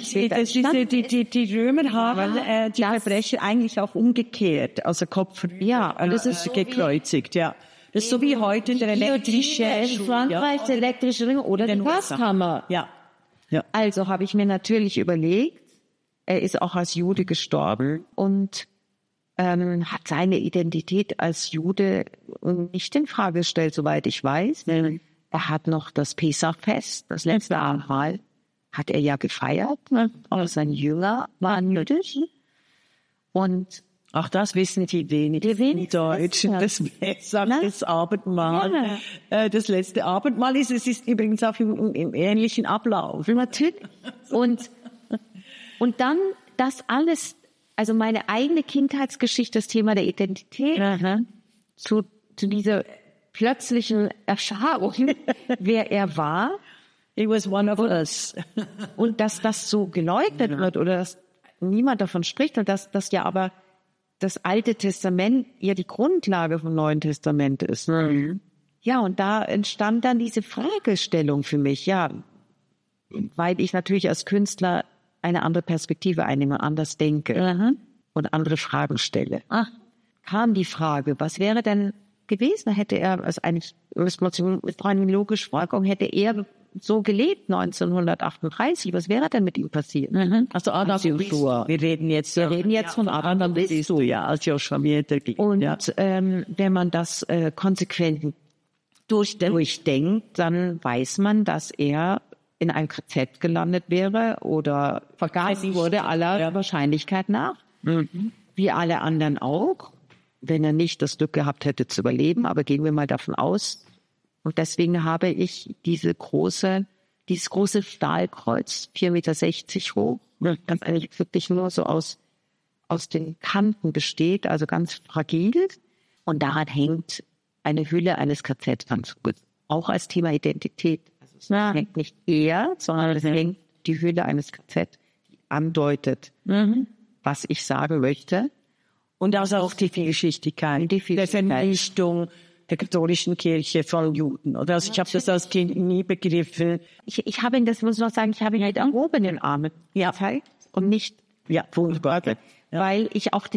Römer haben die Verbrecher eigentlich auch umgekehrt, also Kopf das ist gekreuzigt, ja. Das ist so wie heute der elektrische in Frankreich, der elektrische Ring oder die Gaskammer. Ja. Also habe ich mir natürlich überlegt, er ist auch als Jude gestorben und hat seine Identität als Jude nicht in Frage gestellt, soweit ich weiß. Er hat noch das Pesachfest, das letzte Abendmahl, hat er ja gefeiert. Auch sein Jünger waren jüdisch. Und auch das wissen die wenig in Deutsch. Das Pesach, das Abendmahl, das letzte Abendmahl es ist übrigens auch im ähnlichen Ablauf. Natürlich. Und dann das alles, also meine eigene Kindheitsgeschichte, das Thema der Identität, zu dieser plötzlichen Erfahrung, wer er war. He was one of us. Und dass das so geleugnet wird oder dass niemand davon spricht und dass das ja aber das Alte Testament ja die Grundlage vom Neuen Testament ist. Ja, und da entstand dann diese Fragestellung für mich, ja, weil ich natürlich als Künstler eine andere Perspektive einnehme, anders denke und andere Fragen stelle. Kam die Frage, was wäre denn gewesen, hätte er, also eigentlich mit rein logisch Fragen, hätte er so gelebt 1938, was wäre denn mit ihm passiert? Also Adam Joshua. Wir reden jetzt von Adam Joshua, ja, als Joshua Mieterglied. Und wenn man das konsequent durchdenkt, dann weiß man, dass er in einem KZ gelandet wäre oder vergessen wurde aller Wahrscheinlichkeit nach. Wie alle anderen auch, wenn er nicht das Glück gehabt hätte zu überleben, aber gehen wir mal davon aus. Und deswegen habe ich dieses große Stahlkreuz, 4,60 Meter hoch, das eigentlich wirklich nur so aus den Kanten besteht, also ganz fragil. Und daran hängt eine Hülle eines KZ-Anzuges, auch als Thema Identität. Also es hängt nicht er, sondern es hängt die Hülle eines KZ, die andeutet, was ich sagen möchte. Und also auch die Vielschichtigkeit, der Vernichtung der katholischen Kirche von Juden. Oder? Also ich habe das als Kind nie begriffen. Ich habe ihn, das muss ich noch sagen, ich habe ihn halt erhobenen Armen gezeigt und nicht, wunderbar. Weil ich auch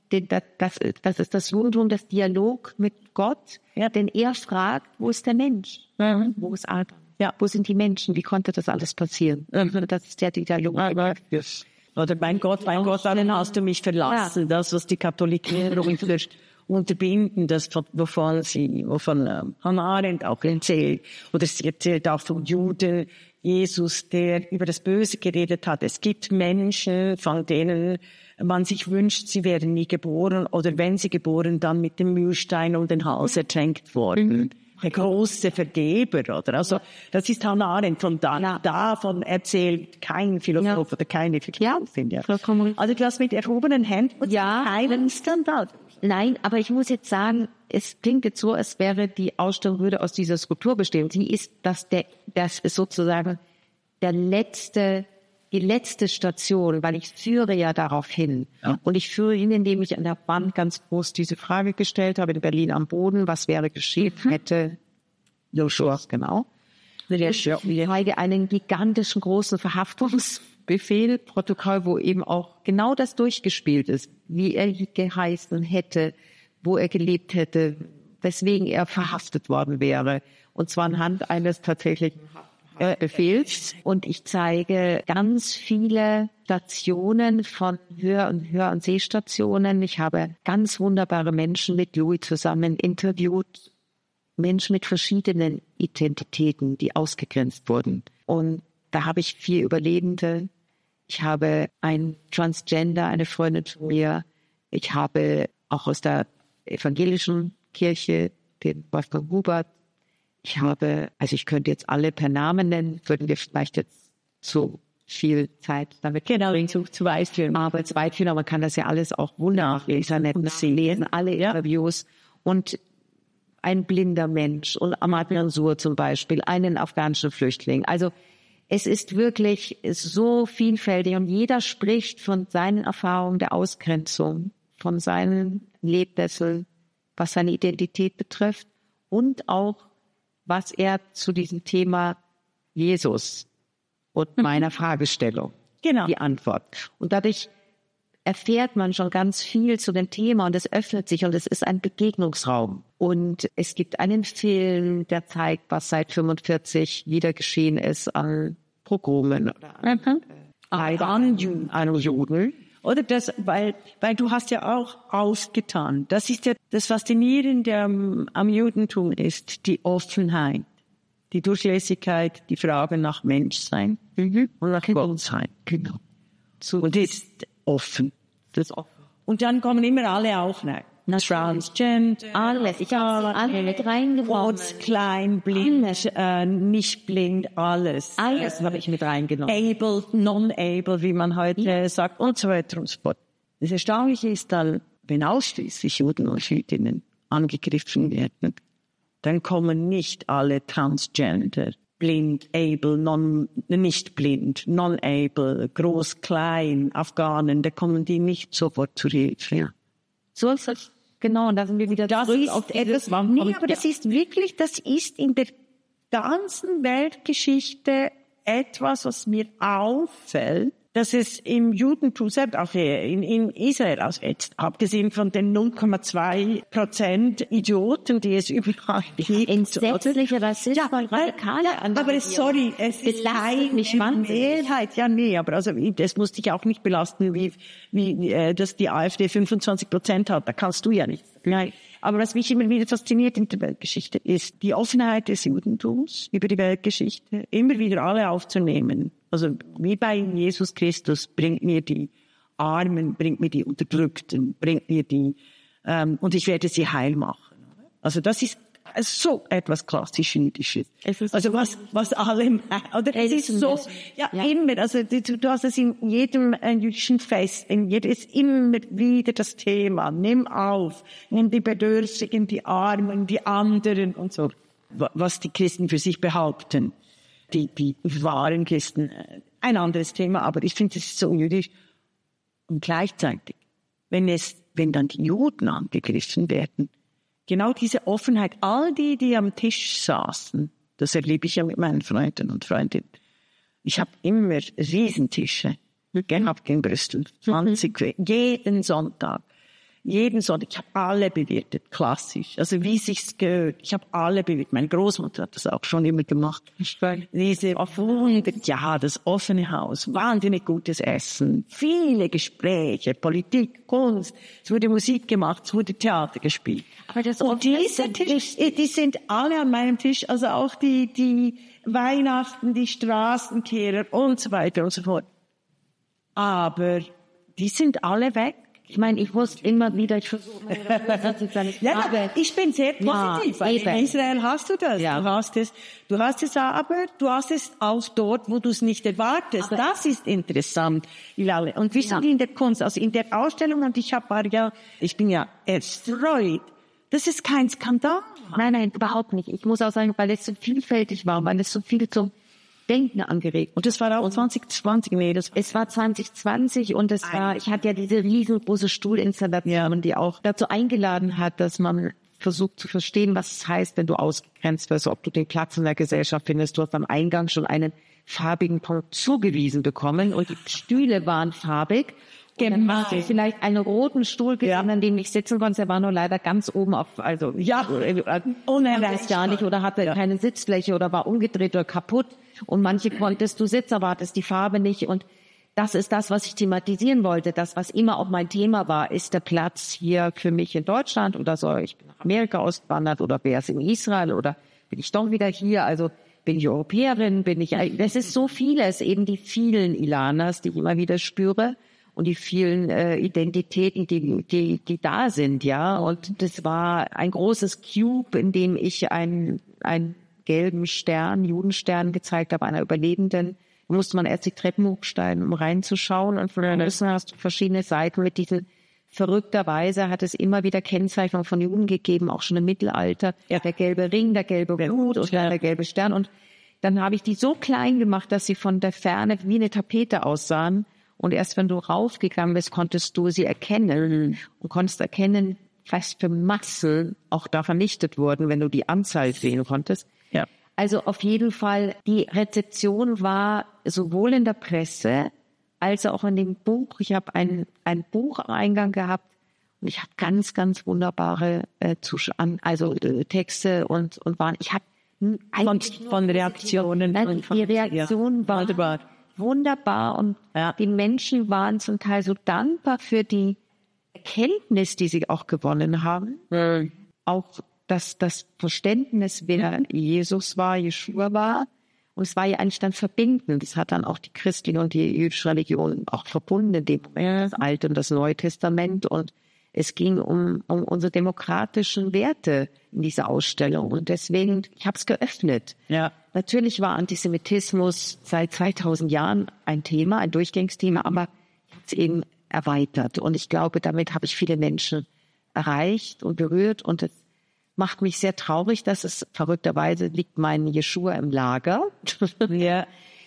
das ist das Judentum, das Dialog mit Gott, denn er fragt, wo ist der Mensch? Wo ist Adam? Wo sind die Menschen? Wie konnte das alles passieren? Das ist der Dialog. Oder mein Gott, dann hast du mich verlassen. Das, was die Katholiken unterbinden, das, wovon Hannah Arendt auch erzählt. Oder sie erzählt auch vom Juden Jesus, der über das Böse geredet hat. Es gibt Menschen, von denen man sich wünscht, sie wären nie geboren, oder wenn sie geboren, dann mit dem Mühlstein um den Hals ertränkt worden. Der große Vergeber, oder? Also, das ist Hannah Arendt. Von davon erzählt kein Philosoph oder keine Philosophin. Also, du hast mit erhobenen Händen keinen Skandal. Nein, aber ich muss jetzt sagen, es klingt jetzt so, als wäre die Ausstellung würde aus dieser Skulptur bestehen. Sie ist das ist sozusagen die letzte Station, weil ich führe ja darauf hin. Und ich führe hin, indem ich an der Wand ganz groß diese Frage gestellt habe in Berlin am Boden, was wäre geschehen, hätte Joshua, genau. Ich zeige einen gigantischen großen Verhaftungsbefehl, Protokoll, wo eben auch genau das durchgespielt ist, wie er geheißen hätte, wo er gelebt hätte, weswegen er verhaftet worden wäre. Und zwar anhand eines tatsächlichen Befehls. Und ich zeige ganz viele Stationen von Hör- und Sehstationen. Ich habe ganz wunderbare Menschen mit Louis zusammen interviewt. Menschen mit verschiedenen Identitäten, die ausgegrenzt wurden. Und da habe ich 4 Überlebende. Ich habe ein Transgender, eine Freundin von mir. Ich habe auch aus der evangelischen Kirche den Wolfgang Hubert. Ich könnte jetzt alle per Namen nennen, würden wir vielleicht jetzt zu viel Zeit damit zu weit führen. Aber man kann das ja alles auch wunderbar im Internet lesen, alle Interviews. Und ein blinder Mensch und Ahmad Mansour zum Beispiel, einen afghanischen Flüchtling. Also es ist wirklich so vielfältig und jeder spricht von seinen Erfahrungen der Ausgrenzung, von seinen Lebenswelten, was seine Identität betrifft und auch was er zu diesem Thema Jesus und meiner Fragestellung, die Antwort. Und dadurch erfährt man schon ganz viel zu dem Thema und es öffnet sich und es ist ein Begegnungsraum. Und es gibt einen Film, der zeigt, was seit 1945 wieder geschehen ist an Pogromen oder an Juden. Oder das, weil du hast ja auch aufgetan. Das ist ja das Faszinierende am Judentum ist die Offenheit. die Durchlässigkeit, die Frage nach Menschsein und nach Gottsein. Genau. Und ist offen. Das ist offen. Und dann kommen immer alle auch rein. Transgender, Alles. Ich habe alle mit reingenommen. groß, klein, blind, nicht blind, alles. Alles habe ich mit reingenommen. Able, non-able, wie man heute sagt, und so weiter und so fort. Das Erstaunliche ist dann, wenn ausschließlich Juden und Jüdinnen angegriffen werden, dann kommen nicht alle Transgender, blind, able, nicht blind, non-able, groß, klein, Afghanen, da kommen die nicht sofort zur Hilfe. Ja. So ist es. Genau, und da sind wir wieder zurück auf etwas. Nee, aber das ist wirklich, das ist in der ganzen Weltgeschichte etwas, was mir auffällt, dass es im Judentum, selbst auch in Israel, also jetzt abgesehen von den 0,2% Idioten, die es überall gibt. Entsetzliche Rassismus, radikale aber sorry, es ist nicht Mehrheit. Ja, nee, aber also das muss dich auch nicht belasten, wie dass die AfD 25% hat. Da kannst du ja nicht. Nein. Aber was mich immer wieder fasziniert in der Weltgeschichte ist die Offenheit des Judentums über die Weltgeschichte, immer wieder alle aufzunehmen. Also wie bei Jesus Christus, bringt mir die Armen, bringt mir die Unterdrückten, bringt mir die und ich werde sie heil machen. Also das ist so etwas klassisch Jüdisches. Also was alle, oder es ist so, ja, immer, also du hast es in jedem jüdischen Fest, ist immer wieder das Thema, nimm auf, nimm die Bedürftigen, die Armen, die anderen und so, was die Christen für sich behaupten. Die wahren Christen, ein anderes Thema, aber ich finde, es ist so jüdisch. Und gleichzeitig, wenn dann die Juden angegriffen werden, genau diese Offenheit, all die am Tisch saßen, das erlebe ich ja mit meinen Freunden und Freundinnen. Ich habe immer Riesentische gehabt in Brüssel, 20, jeden Sonntag. Ich habe alle bewirtet, klassisch. Also wie sich's gehört. Ich habe alle bewirtet. Meine Großmutter hat das auch schon immer gemacht. Diese das offene Haus, wahnsinnig gutes Essen, viele Gespräche, Politik, Kunst. Es wurde Musik gemacht, es wurde Theater gespielt. Aber das und dieser Tisch, die sind alle an meinem Tisch, also auch die Weihnachten, die Straßenkehrer und so weiter und so fort. Aber die sind alle weg. Ich meine, ich muss immer wieder, ich versuche, ich bin sehr positiv, weil in Israel hast du das. Ja. Du hast es aber, du hast es auch dort, wo du es nicht erwartest. Aber das ist interessant, Ilale. Und wir sind in der Kunst, also in der Ausstellung, und ich bin ja erfreut. Das ist kein Skandal. Nein, überhaupt nicht. Ich muss auch sagen, weil es so vielfältig war, weil es so viel zum Denken angeregt. Und das war auch 2020, es war 2020 und ich hatte ja diese riesengroße Stuhlinstallation, die auch dazu eingeladen hat, dass man versucht zu verstehen, was es heißt, wenn du ausgegrenzt wirst, ob du den Platz in der Gesellschaft findest. Du hast am Eingang schon einen farbigen Punkt zugewiesen bekommen und die Stühle waren farbig. Dann hast du vielleicht einen roten Stuhl gesehen, an dem ich sitzen konnte. Der war nur leider ganz oben unerreicht gar nicht oder hatte keine Sitzfläche oder war umgedreht oder kaputt. Und manche konntest du sitzen, aber hattest die Farbe nicht. Und das ist das, was ich thematisieren wollte. Das, was immer auch mein Thema war, ist der Platz hier für mich in Deutschland oder so. Ich bin nach Amerika ausgewandert oder wäre es in Israel oder bin ich doch wieder hier? Also bin ich Europäerin, das ist so vieles, eben die vielen Ilanas, die ich immer wieder spüre. Und die vielen Identitäten, die da sind, ja. Und das war ein großes Cube, in dem ich einen gelben Stern, Judenstern gezeigt habe, einer Überlebenden. Da musste man erst die Treppen hochsteigen, um reinzuschauen. Und von außen hast du verschiedene Seiten mit diesen. Verrückterweise hat es immer wieder Kennzeichnung von Juden gegeben, auch schon im Mittelalter. Ja. Der gelbe Ring, der gelbe Hut und der gelbe Stern. Und dann habe ich die so klein gemacht, dass sie von der Ferne wie eine Tapete aussahen. Und erst wenn du raufgegangen bist, konntest du sie erkennen und konntest erkennen, was für Massen auch da vernichtet wurden, wenn du die Anzahl sehen konntest. Ja. Also auf jeden Fall, die Rezeption war sowohl in der Presse als auch in dem Buch. Ich habe ein Buch am Eingang gehabt und ich habe ganz, ganz wunderbare Texte und waren. Ich habe von Reaktionen. Die Reaktionen waren wunderbar und die Menschen waren zum Teil so dankbar für die Erkenntnis, die sie auch gewonnen haben. Auch dass das Verständnis, wer Jesus war, Jeschua war, und es war ja eigentlich dann verbindend. Das hat dann auch die christliche und die jüdische Religion auch verbunden, das Alte und das Neue Testament. Und es ging um unsere demokratischen Werte in dieser Ausstellung. Und deswegen, ich habe es geöffnet. Ja. Natürlich war Antisemitismus seit 2000 Jahren ein Thema, ein Durchgangsthema, aber ich habe es eben erweitert. Und ich glaube, damit habe ich viele Menschen erreicht und berührt. Und es macht mich sehr traurig, dass es verrückterweise liegt mein Jeschua im Lager. Ja.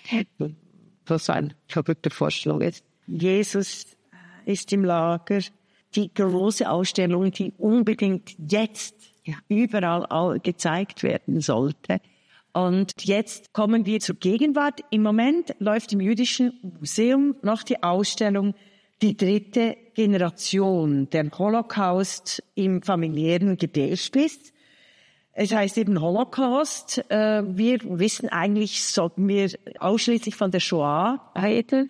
Was so eine verrückte Vorstellung ist. Jesus ist im Lager. Die große Ausstellung, die unbedingt jetzt überall gezeigt werden sollte. Und jetzt kommen wir zur Gegenwart. Im Moment läuft im Jüdischen Museum noch die Ausstellung Die dritte Generation, der Holocaust im familiären Gedächtnis. Es heißt eben Holocaust. Wir wissen eigentlich, sollten wir ausschließlich von der Shoah reden,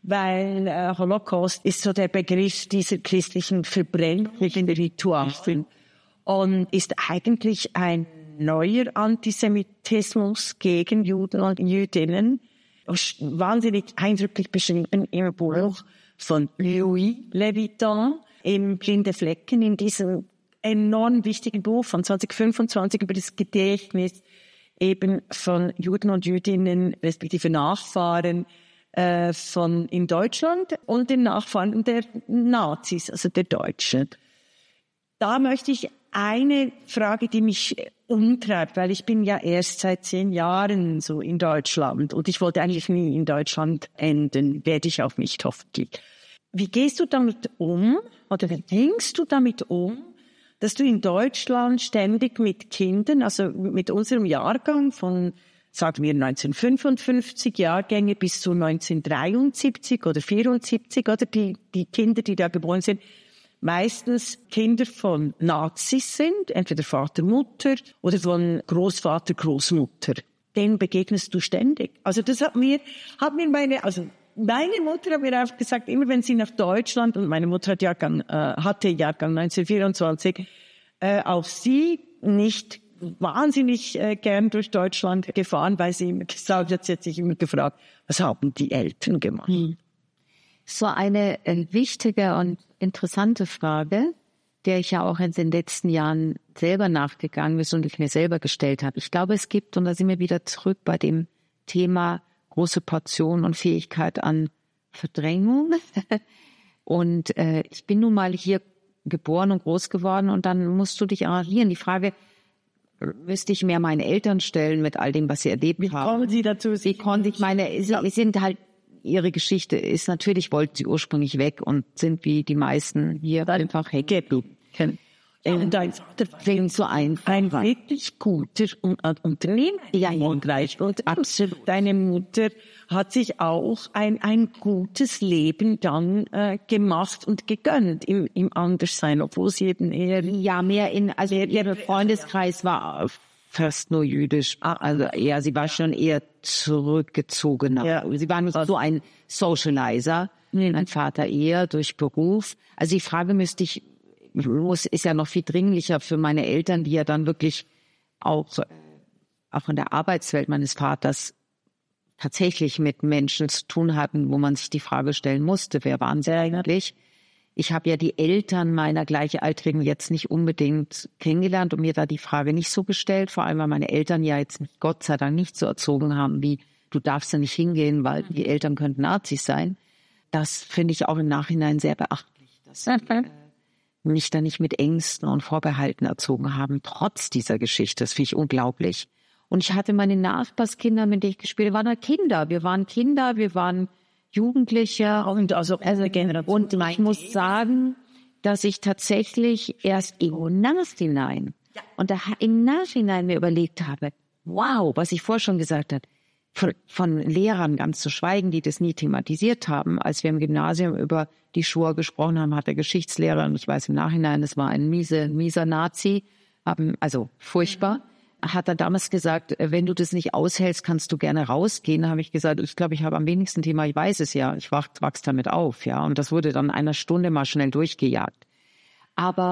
weil Holocaust ist so der Begriff dieser christlichen verbrennlichen Rituale und ist eigentlich ein neuer Antisemitismus gegen Juden und Jüdinnen. Wahnsinnig eindrücklich beschrieben im Buch von Louis Levitan, im Blinde Flecken, in diesem enorm wichtigen Buch von 2025 über das Gedächtnis eben von Juden und Jüdinnen, respektive Nachfahren von in Deutschland und den Nachfahren der Nazis, also der Deutschen. Da möchte ich eine Frage, die mich umtreibt, weil ich bin ja erst seit 10 Jahren so in Deutschland und ich wollte eigentlich nie in Deutschland enden, werde ich auch nicht hoffentlich. Wie gehst du damit um oder wie denkst du damit um, dass du in Deutschland ständig mit Kindern, also mit unserem Jahrgang von, sagen wir 1955 Jahrgänge bis zu 1973 oder 74 oder die Kinder, die da geboren sind, meistens Kinder von Nazis sind, entweder Vater, Mutter oder von Großvater, Großmutter. Denen begegnest du ständig. Also das hat mir meine Mutter hat mir einfach gesagt, immer wenn sie nach Deutschland, und meine Mutter hatte Jahrgang 1924, auch sie nicht wahnsinnig gern durch Deutschland gefahren, weil sie immer gesagt hat, sie hat sich immer gefragt, was haben die Eltern gemacht? So eine wichtige und interessante Frage, der ich ja auch in den letzten Jahren selber nachgegangen bin und ich mir selber gestellt habe. Ich glaube, es gibt, und da sind wir wieder zurück bei dem Thema große Portion und Fähigkeit an Verdrängung. Und ich bin nun mal hier geboren und groß geworden und dann musst du dich arrangieren. Die Frage müsste ich mehr meinen Eltern stellen mit all dem, was sie erlebt haben. Wie kommen Sie dazu? Sie sind halt, ihre Geschichte ist natürlich, wollten sie ursprünglich weg und sind wie die meisten hier einfach weggeblieben. Und dein Vater war ein wirklich guter Unternehmer. Ja. Und absolut. Deine Mutter hat sich auch ein gutes Leben dann gemacht und gegönnt im Anderssein, obwohl sie eben eher... Ja, ihr Freundeskreis war fast nur jüdisch. Also eher, sie war schon eher zurückgezogener. Ja. Sie war nicht so ein Socializer. Mein Vater eher durch Beruf. Also die Frage ist ja noch viel dringlicher für meine Eltern, die ja dann wirklich auch in der Arbeitswelt meines Vaters tatsächlich mit Menschen zu tun hatten, wo man sich die Frage stellen musste, wer waren sie eigentlich? Ich habe ja die Eltern meiner Gleichaltrigen jetzt nicht unbedingt kennengelernt und mir da die Frage nicht so gestellt, vor allem weil meine Eltern ja jetzt Gott sei Dank nicht so erzogen haben, wie du darfst da nicht hingehen, weil die Eltern könnten Nazis sein. Das finde ich auch im Nachhinein sehr beachtlich, dass mich da nicht mit Ängsten und Vorbehalten erzogen haben, trotz dieser Geschichte. Das finde ich unglaublich. Und ich hatte meine Nachbarskinder, mit denen ich gespielt habe, wir waren Kinder, wir waren Jugendliche. Und also eine Generation. Und ich muss sagen, dass ich tatsächlich erst im Nachhinein mir überlegt habe, wow, was ich vorher schon gesagt habe, von Lehrern ganz zu schweigen, die das nie thematisiert haben. Als wir im Gymnasium über die Shoah gesprochen haben, hat der Geschichtslehrer, und ich weiß im Nachhinein, es war ein mieser Nazi, also furchtbar, hat er damals gesagt, wenn du das nicht aushältst, kannst du gerne rausgehen. Da habe ich gesagt, ich glaube, ich habe am wenigsten Thema, ich weiß es ja, ich wachse damit auf, ja. Und das wurde dann in einer Stunde mal schnell durchgejagt. Aber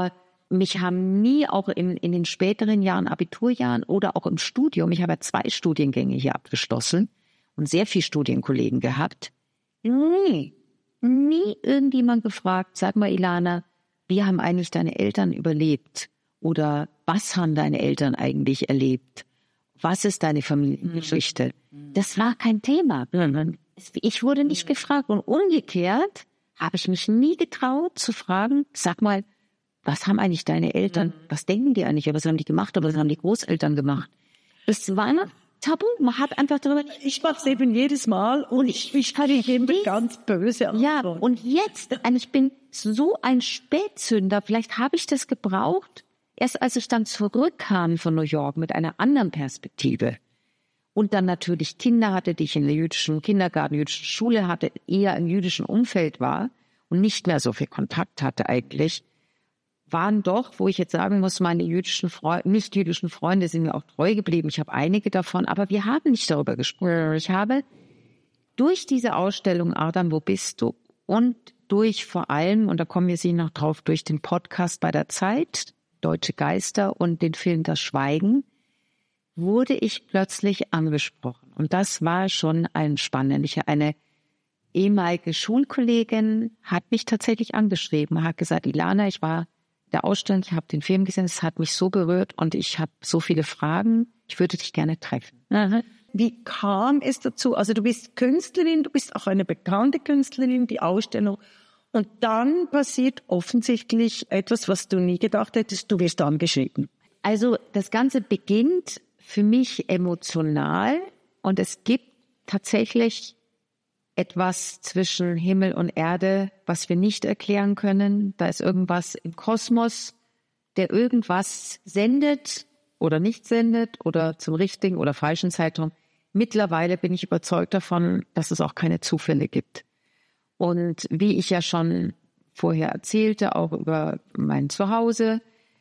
mich haben nie auch in den späteren Jahren, Abiturjahren oder auch im Studium, ich habe ja 2 Studiengänge hier abgeschlossen und sehr viele Studienkollegen gehabt, nie irgendjemand gefragt, sag mal Ilana, wie haben eigentlich deine Eltern überlebt? Oder was haben deine Eltern eigentlich erlebt? Was ist deine Familiengeschichte? Das war kein Thema. Ich wurde nicht gefragt. Und umgekehrt habe ich mich nie getraut zu fragen, sag mal, was haben eigentlich deine Eltern, was denken die eigentlich, was haben die gemacht oder was haben die Großeltern gemacht? Das war ein Tabu, man hat einfach darüber nicht. Ich mache es eben jedes Mal und ich kann eben ganz böse antworten. Ja, und jetzt, ich bin so ein Spätzünder, vielleicht habe ich das gebraucht, erst als ich dann zurückkam von New York mit einer anderen Perspektive und dann natürlich Kinder hatte, die ich in der jüdischen Kindergarten, jüdischen Schule hatte, eher im jüdischen Umfeld war und nicht mehr so viel Kontakt hatte eigentlich, waren doch, wo ich jetzt sagen muss, meine nicht-jüdischen Freunde sind mir auch treu geblieben. Ich habe einige davon, aber wir haben nicht darüber gesprochen. Ich habe durch diese Ausstellung Adam, wo bist du? Und durch vor allem, und da kommen wir Sie noch drauf, durch den Podcast bei der Zeit, Deutsche Geister und den Film Das Schweigen, wurde ich plötzlich angesprochen. Und das war schon ein spannend. Eine ehemalige Schulkollegin hat mich tatsächlich angeschrieben, hat gesagt, Ilana, ich war der Ausstellung, ich habe den Film gesehen, es hat mich so berührt und ich habe so viele Fragen, ich würde dich gerne treffen. Wie kam es dazu? Also du bist Künstlerin, du bist auch eine bekannte Künstlerin, die Ausstellung. Und dann passiert offensichtlich etwas, was du nie gedacht hättest, du wirst angeschrieben. Also das Ganze beginnt für mich emotional und es gibt tatsächlich etwas zwischen Himmel und Erde, was wir nicht erklären können. Da ist irgendwas im Kosmos, der irgendwas sendet oder nicht sendet oder zum richtigen oder falschen Zeitpunkt. Mittlerweile bin ich überzeugt davon, dass es auch keine Zufälle gibt. Und wie ich ja schon vorher erzählte, auch über mein Zuhause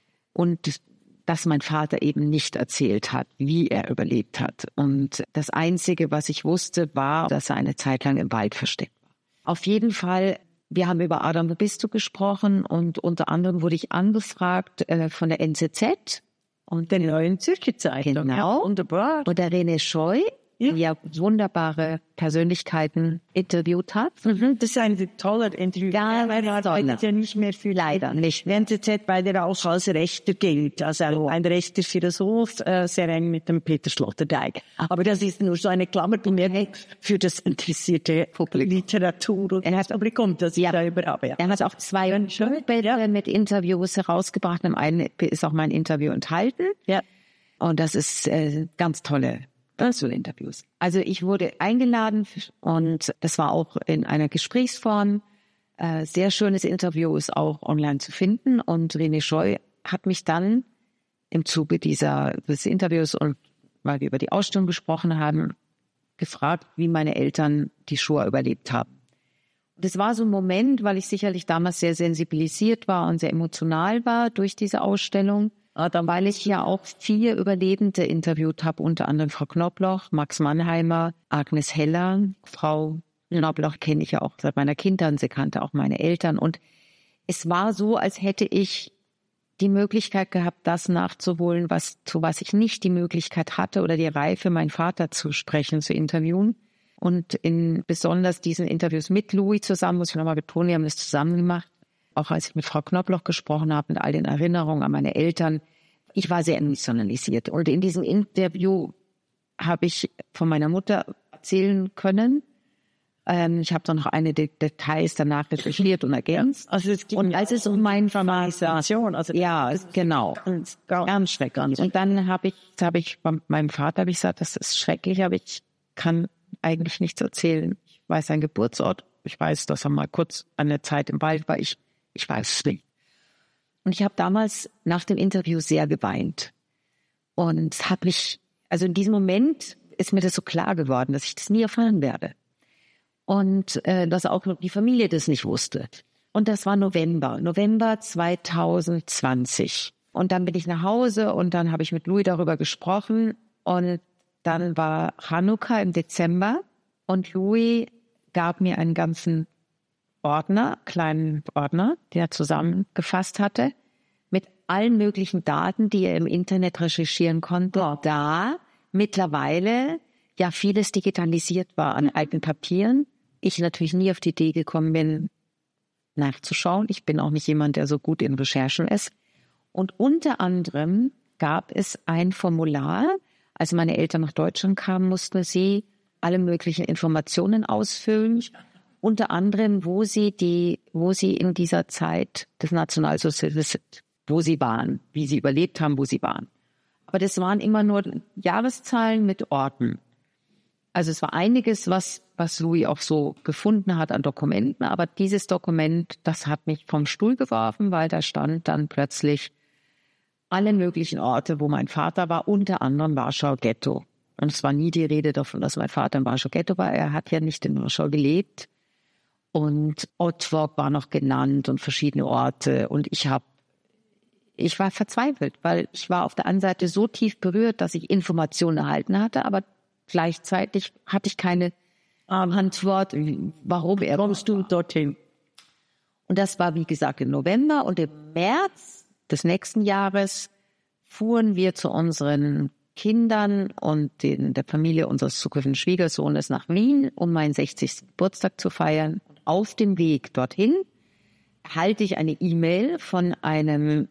und dass mein Vater eben nicht erzählt hat, wie er überlebt hat. Und das Einzige, was ich wusste, war, dass er eine Zeit lang im Wald versteckt war. Auf jeden Fall, wir haben über Adam, wo bist du gesprochen und unter anderem wurde ich angefragt von der NZZ und der Neuen Zürcher Zeitung. Genau. Ja, wunderbar. Und der René Scheu, ja wunderbare Persönlichkeiten interviewt hat. Das ist ein toller Interview. Ja, weil er arbeitet ja nicht mehr für leider nicht. NZZ, weil er auch als Rechter gilt, also ein rechter Philosoph, sehr eng mit dem Peter Sloterdijk. Aber das ist nur so eine Klammerbemerkung für das interessierte Literatur und Publikum, das ich da überhabe. Ja. Er hat auch 2 Bilder mit Interviews herausgebracht. Im einen ist auch mein Interview enthalten. Ja. Und das ist ganz tolle Interviews. Also ich wurde eingeladen und das war auch in einer Gesprächsform. Sehr schönes Interview ist auch online zu finden und René Scheu hat mich dann im Zuge des Interviews und weil wir über die Ausstellung gesprochen haben, gefragt, wie meine Eltern die Shoah überlebt haben. Das war so ein Moment, weil ich sicherlich damals sehr sensibilisiert war und sehr emotional war durch diese Ausstellung. Weil ich ja auch 4 Überlebende interviewt habe, unter anderem Frau Knobloch, Max Mannheimer, Agnes Heller. Frau Knobloch kenne ich ja auch seit meiner Kindheit, sie kannte auch meine Eltern. Und es war so, als hätte ich die Möglichkeit gehabt, das nachzuholen, zu was ich nicht die Möglichkeit hatte oder die Reife, meinen Vater zu sprechen, zu interviewen. Und in besonders diesen Interviews mit Louis zusammen, muss ich nochmal betonen, wir haben das zusammen gemacht. Auch als ich mit Frau Knobloch gesprochen habe, mit all den Erinnerungen an meine Eltern. Ich war sehr emotionalisiert. Und in diesem Interview habe ich von meiner Mutter erzählen können. Ich habe dann noch einige Details danach recherchiert und ergänzt. Also es ging und als es um meinen Information, also ja, genau, ganz schrecklich. Und dann habe ich bei meinem Vater gesagt, das ist schrecklich, aber ich kann eigentlich nichts erzählen. Ich weiß seinen Geburtsort. Ich weiß, dass er mal kurz eine Zeit im Wald war. Ich weiß es nicht. Und ich habe damals nach dem Interview sehr geweint. Und es hat mich, also in diesem Moment ist mir das so klar geworden, dass ich das nie erfahren werde. Und dass auch die Familie das nicht wusste. Und das war November 2020. Und dann bin ich nach Hause und dann habe ich mit Louis darüber gesprochen. Und dann war Chanukka im Dezember und Louis gab mir einen ganzen kleinen Ordner, den er zusammengefasst hatte, mit allen möglichen Daten, die er im Internet recherchieren konnte, da mittlerweile ja vieles digitalisiert war an alten Papieren. Ich natürlich nie auf die Idee gekommen bin, nachzuschauen. Ich bin auch nicht jemand, der so gut in Recherchen ist. Und unter anderem gab es ein Formular, als meine Eltern nach Deutschland kamen, mussten sie alle möglichen Informationen ausfüllen. Unter anderem, wo sie in dieser Zeit des Nationalsozialismus, wo sie waren, wie sie überlebt haben, wo sie waren. Aber das waren immer nur Jahreszahlen mit Orten. Also es war einiges, was Louis auch so gefunden hat an Dokumenten. Aber dieses Dokument, das hat mich vom Stuhl geworfen, weil da stand dann plötzlich alle möglichen Orte, wo mein Vater war, unter anderem Warschau Ghetto. Und es war nie die Rede davon, dass mein Vater im Warschau Ghetto war. Er hat ja nicht in Warschau gelebt. Und Otwock war noch genannt und verschiedene Orte. Und ich war verzweifelt, weil ich war auf der einen Seite so tief berührt, dass ich Informationen erhalten hatte, aber gleichzeitig hatte ich keine Antwort, warum er kommst du dorthin. Und das war, wie gesagt, im November. Und im März des nächsten Jahres fuhren wir zu unseren Kindern und der Familie unseres zukünftigen Schwiegersohnes nach Wien, um meinen 60. Geburtstag zu feiern. Und auf dem Weg dorthin erhalte ich eine E-Mail von einem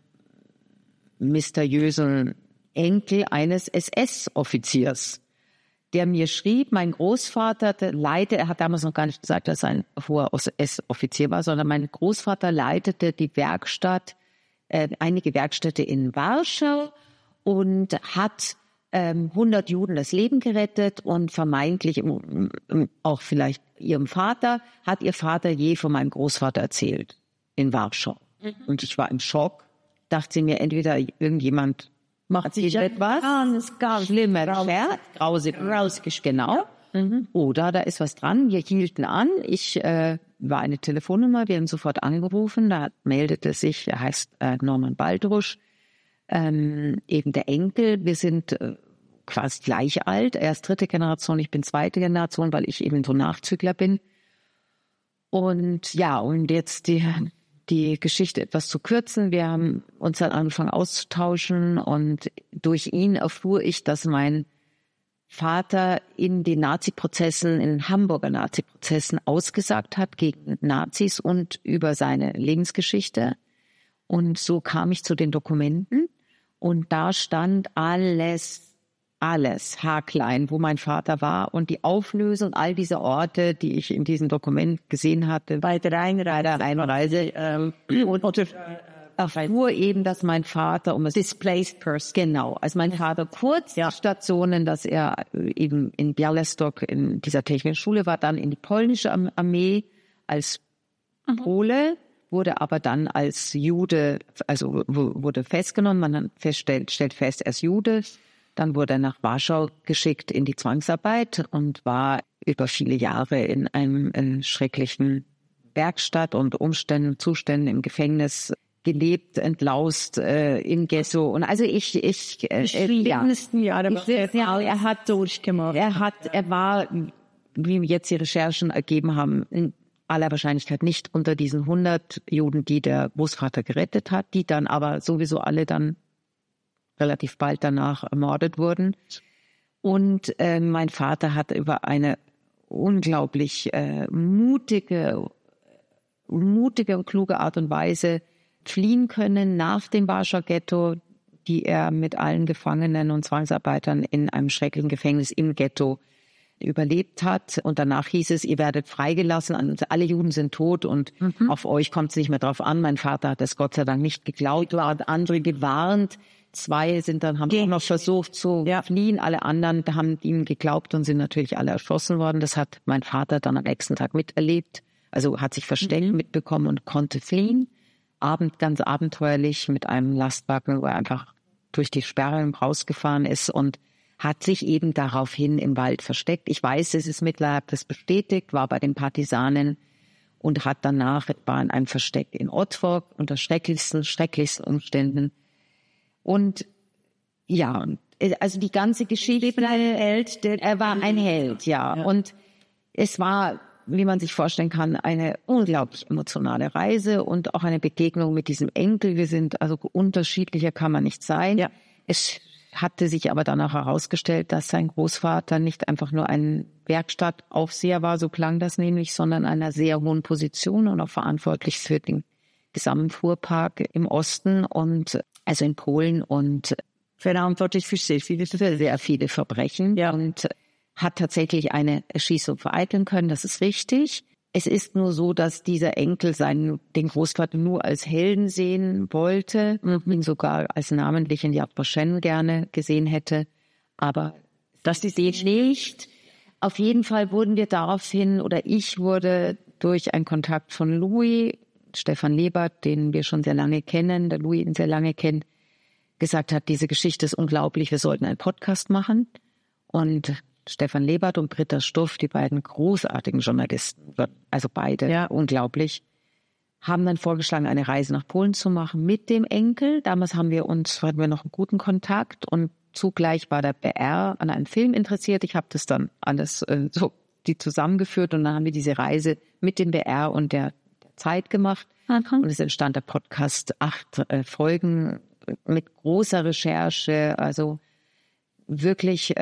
mysteriösen Enkel eines SS-Offiziers, der mir schrieb, mein Großvater er hat damals noch gar nicht gesagt, dass er ein hoher SS-Offizier war, sondern mein Großvater leitete die Werkstatt, einige Werkstätte in Warschau und hat 100 Juden das Leben gerettet und vermeintlich auch vielleicht ihrem Vater, hat ihr Vater je von meinem Großvater erzählt in Warschau. Und ich war im Schock, dachte mir, entweder irgendjemand macht sich etwas ganz schlimmer, grausig, genau. Oder da ist was dran. Wir hielten an. Ich war eine Telefonnummer. Wir haben sofort angerufen. Da meldete sich, er heißt Norman Baldrusch, eben der Enkel. Wir sind quasi gleich alt. Er ist 3. Generation, ich bin 2. Generation, weil ich eben so Nachzügler bin. Und ja, und jetzt die Geschichte etwas zu kürzen. Wir haben uns dann angefangen auszutauschen und durch ihn erfuhr ich, dass mein Vater in den Nazi-Prozessen, in den Hamburger Nazi-Prozessen ausgesagt hat gegen Nazis und über seine Lebensgeschichte. Und so kam ich zu den Dokumenten und da stand alles haarklein, wo mein Vater war und die Auflösung all dieser Orte, die ich in diesem Dokument gesehen hatte. Bei der Einreise erfuhr eben, dass mein Vater displaced person. Genau, also mein Vater kurz Stationen, dass er eben in Białystok in dieser technischen Schule war, dann in die polnische Armee als Pole, wurde aber dann als Jude, also wurde festgenommen, man stellt fest, er ist Jude. Dann wurde er nach Warschau geschickt in die Zwangsarbeit und war über viele Jahre in einem schrecklichen Werkstatt und Zuständen im Gefängnis gelebt, entlaust, im Ghetto. Und also er hat durchgemacht. Er war, wie jetzt die Recherchen ergeben haben, in aller Wahrscheinlichkeit nicht unter diesen 100 Juden, die der Großvater gerettet hat, die dann aber sowieso alle dann relativ bald danach ermordet wurden. Und mein Vater hat über eine unglaublich mutige und kluge Art und Weise fliehen können nach dem Warschau Ghetto, die er mit allen Gefangenen und Zwangsarbeitern in einem schrecklichen Gefängnis im Ghetto überlebt hat. Und danach hieß es, ihr werdet freigelassen, alle Juden sind tot und auf euch kommt es nicht mehr drauf an. Mein Vater hat es Gott sei Dank nicht geglaubt, war andere gewarnt. 2 haben auch noch versucht zu fliehen. Alle anderen haben ihm geglaubt und sind natürlich alle erschossen worden. Das hat mein Vater dann am nächsten Tag miterlebt. Also hat sich versteckt mitbekommen und konnte fliehen. Ganz abenteuerlich mit einem Lastwagen, wo er einfach durch die Sperren rausgefahren ist und hat sich eben daraufhin im Wald versteckt. Ich weiß, es ist mittlerweile das bestätigt, war bei den Partisanen und hat danach war in einem Versteck in Otwock unter schrecklichsten Umständen. Und ja, also die ganze Geschichte. Er war ein Held, ja. Und es war wie man sich vorstellen kann, eine unglaublich emotionale Reise und auch eine Begegnung mit diesem Enkel. Wir sind, also unterschiedlicher kann man nicht sein. Ja. Es hatte sich aber danach herausgestellt, dass sein Großvater nicht einfach nur ein Werkstattaufseher war, so klang das nämlich, sondern einer sehr hohen Position und auch verantwortlich für den gesamten Fuhrpark im Osten und also in Polen und verantwortlich für sehr viele Verbrechen. Ja. Und hat tatsächlich eine Erschießung vereiteln können, das ist richtig. Es ist nur so, dass dieser Enkel den Großvater nur als Helden sehen wollte, ihn sogar als namentlichen Yad Vashem gerne gesehen hätte, aber das ist nicht. Auf jeden Fall wurden wir daraufhin, oder ich wurde durch einen Kontakt von Louis, Stefan Lebert, den wir schon sehr lange kennen, der Louis ihn sehr lange kennt, gesagt hat, diese Geschichte ist unglaublich, wir sollten einen Podcast machen. Und Stefan Lebert und Britta Stuff, die beiden großartigen Journalisten, also beide, unglaublich, haben dann vorgeschlagen, eine Reise nach Polen zu machen mit dem Enkel. Damals hatten wir noch einen guten Kontakt und zugleich war der BR an einem Film interessiert. Ich habe das dann alles die zusammengeführt und dann haben wir diese Reise mit dem BR und der Zeit gemacht. Und es entstand der Podcast 8 Folgen mit großer Recherche, also wirklich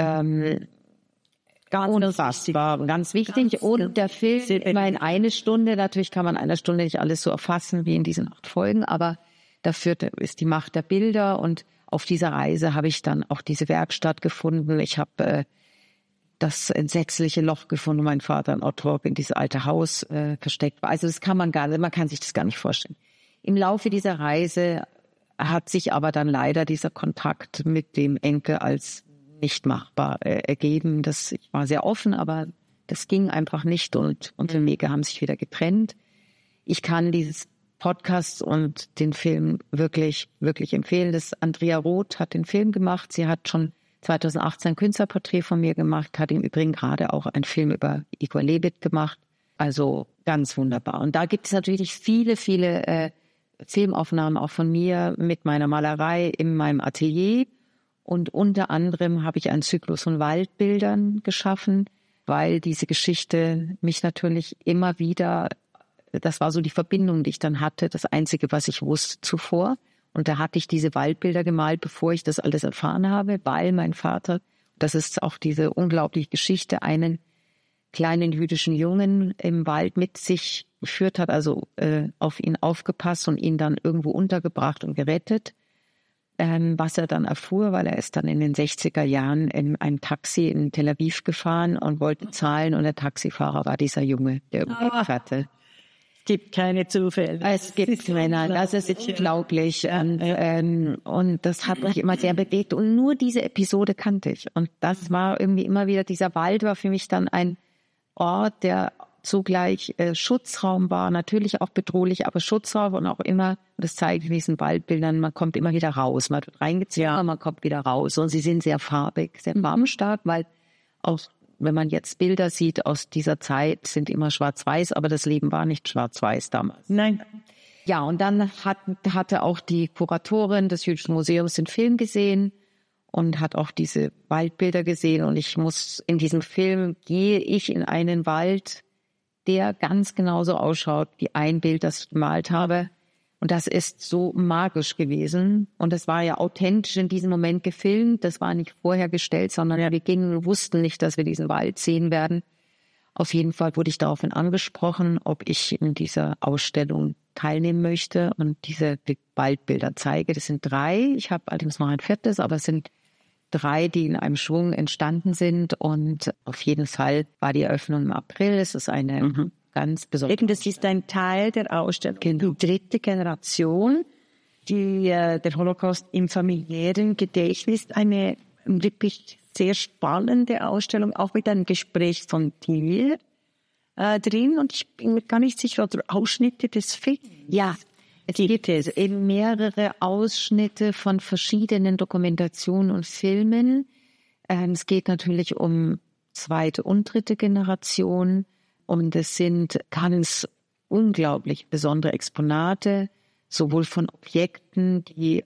ganz wichtig. Und der Film immer in eine Stunde. Natürlich kann man in einer Stunde nicht alles so erfassen wie in diesen 8 Folgen, aber dafür ist die Macht der Bilder. Und auf dieser Reise habe ich dann auch diese Werkstatt gefunden. Ich habe das entsetzliche Loch gefunden, wo mein Vater in Ottorp in dieses alte Haus versteckt war. Also das kann man kann sich das gar nicht vorstellen. Im Laufe dieser Reise hat sich aber dann leider dieser Kontakt mit dem Enkel als nicht machbar ergeben. Ich war sehr offen, aber das ging einfach nicht und unsere Wege haben sich wieder getrennt. Ich kann dieses Podcast und den Film wirklich, wirklich empfehlen. Andrea Roth hat den Film gemacht. Sie hat schon 2018 ein Künstlerporträt von mir gemacht, hat im Übrigen gerade auch einen Film über Igor Levit gemacht. Also ganz wunderbar. Und da gibt es natürlich viele, viele Filmaufnahmen auch von mir mit meiner Malerei in meinem Atelier. Und unter anderem habe ich einen Zyklus von Waldbildern geschaffen, weil diese Geschichte mich natürlich immer wieder, das war so die Verbindung, die ich dann hatte, das Einzige, was ich wusste zuvor. Und da hatte ich diese Waldbilder gemalt, bevor ich das alles erfahren habe, weil mein Vater, das ist auch diese unglaubliche Geschichte, einen kleinen jüdischen Jungen im Wald mit sich geführt hat, also auf ihn aufgepasst und ihn dann irgendwo untergebracht und gerettet. Was er dann erfuhr, weil er ist dann in den 60er Jahren in ein Taxi in Tel Aviv gefahren und wollte zahlen und der Taxifahrer war dieser Junge, der überlebt hatte. Es gibt keine Zufälle. Es gibt keine, das ist unglaublich. Und das hat mich immer sehr bewegt und nur diese Episode kannte ich. Und das war irgendwie immer wieder, dieser Wald war für mich dann ein Ort, der zugleich Schutzraum war, natürlich auch bedrohlich, aber Schutzraum und auch immer, und das zeigt in diesen Waldbildern, man kommt immer wieder raus, man wird reingezogen, man kommt wieder raus und sie sind sehr farbig, sehr farbenstark, weil auch wenn man jetzt Bilder sieht aus dieser Zeit, sind immer schwarz-weiß, aber das Leben war nicht schwarz-weiß damals. Nein. Ja, und dann hatte auch die Kuratorin des Jüdischen Museums den Film gesehen und hat auch diese Waldbilder gesehen und in diesem Film gehe ich in einen Wald, der ganz genauso ausschaut wie ein Bild, das ich gemalt habe. Und das ist so magisch gewesen. Und das war ja authentisch in diesem Moment gefilmt. Das war nicht vorhergestellt, sondern wir wussten nicht, dass wir diesen Wald sehen werden. Auf jeden Fall wurde ich daraufhin angesprochen, ob ich in dieser Ausstellung teilnehmen möchte und diese Waldbilder zeige. Das sind 3. Ich habe allerdings noch ein 4., aber es sind 3, die in einem Schwung entstanden sind. Und auf jeden Fall war die Eröffnung im April. Es ist eine ganz besondere. Das ist ein Teil der Ausstellung. Die 3. Generation, der Holocaust im familiären Gedächtnis, eine wirklich sehr spannende Ausstellung, auch mit einem Gespräch von dir drin. Und ich bin mir gar nicht sicher, oder Ausschnitte des Films. Ja. Es gibt eben mehrere Ausschnitte von verschiedenen Dokumentationen und Filmen. Es geht natürlich um 2. und 3. Generation und es sind ganz unglaublich besondere Exponate, sowohl von Objekten, die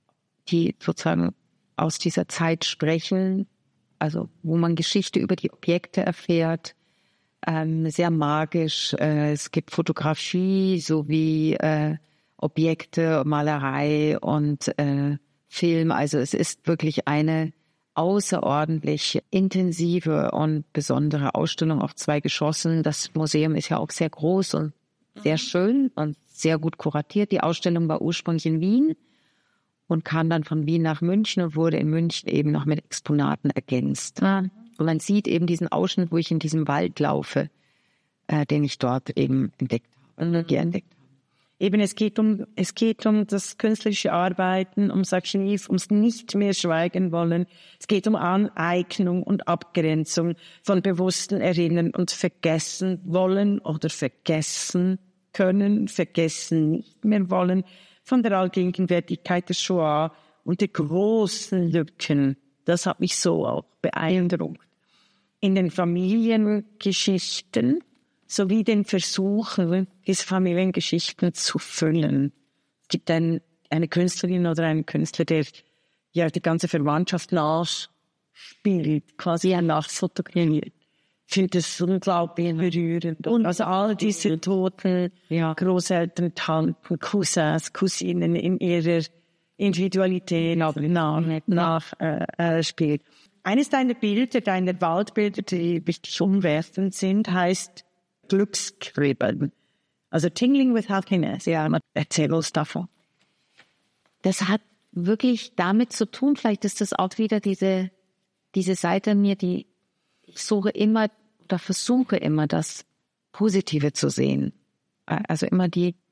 sozusagen aus dieser Zeit sprechen, also wo man Geschichte über die Objekte erfährt, sehr magisch. Es gibt Fotografie sowie Objekte, Malerei und Film. Also es ist wirklich eine außerordentlich intensive und besondere Ausstellung auf 2 Geschossen. Das Museum ist ja auch sehr groß und sehr schön und sehr gut kuratiert. Die Ausstellung war ursprünglich in Wien und kam dann von Wien nach München und wurde in München eben noch mit Exponaten ergänzt. Und man sieht eben diesen Ausschnitt, wo ich in diesem Wald laufe, den ich dort eben entdeckt habe, geentdeckt habe. Eben, es geht um das künstlerische Arbeiten, ums Archiv, ums nicht mehr schweigen wollen. Es geht um Aneignung und Abgrenzung von bewussten Erinnern und vergessen wollen oder vergessen können, vergessen nicht mehr wollen von der Allgegenwärtigkeit der Shoah und der großen Lücken. Das hat mich so auch beeindruckt. In den Familiengeschichten sowie den Versuchen, diese Familiengeschichten zu füllen. Es gibt eine Künstlerin oder einen Künstler, der ja die ganze Verwandtschaft nachspielt, quasi nachfotografiert. Ich finde das unglaublich berührend. Und also all diese toten Großeltern, Tanten, Cousins, Cousinen in ihrer Individualität nachspielt. Eines deiner Waldbilder, die richtig umwerfend sind, heißt Glückskribbeln. Also Tingling with Happiness. Ja, erzähl uns davon. Das hat wirklich damit zu tun, vielleicht ist das auch wieder diese Seite in mir, die ich suche immer oder versuche immer, das Positive zu sehen. Also immer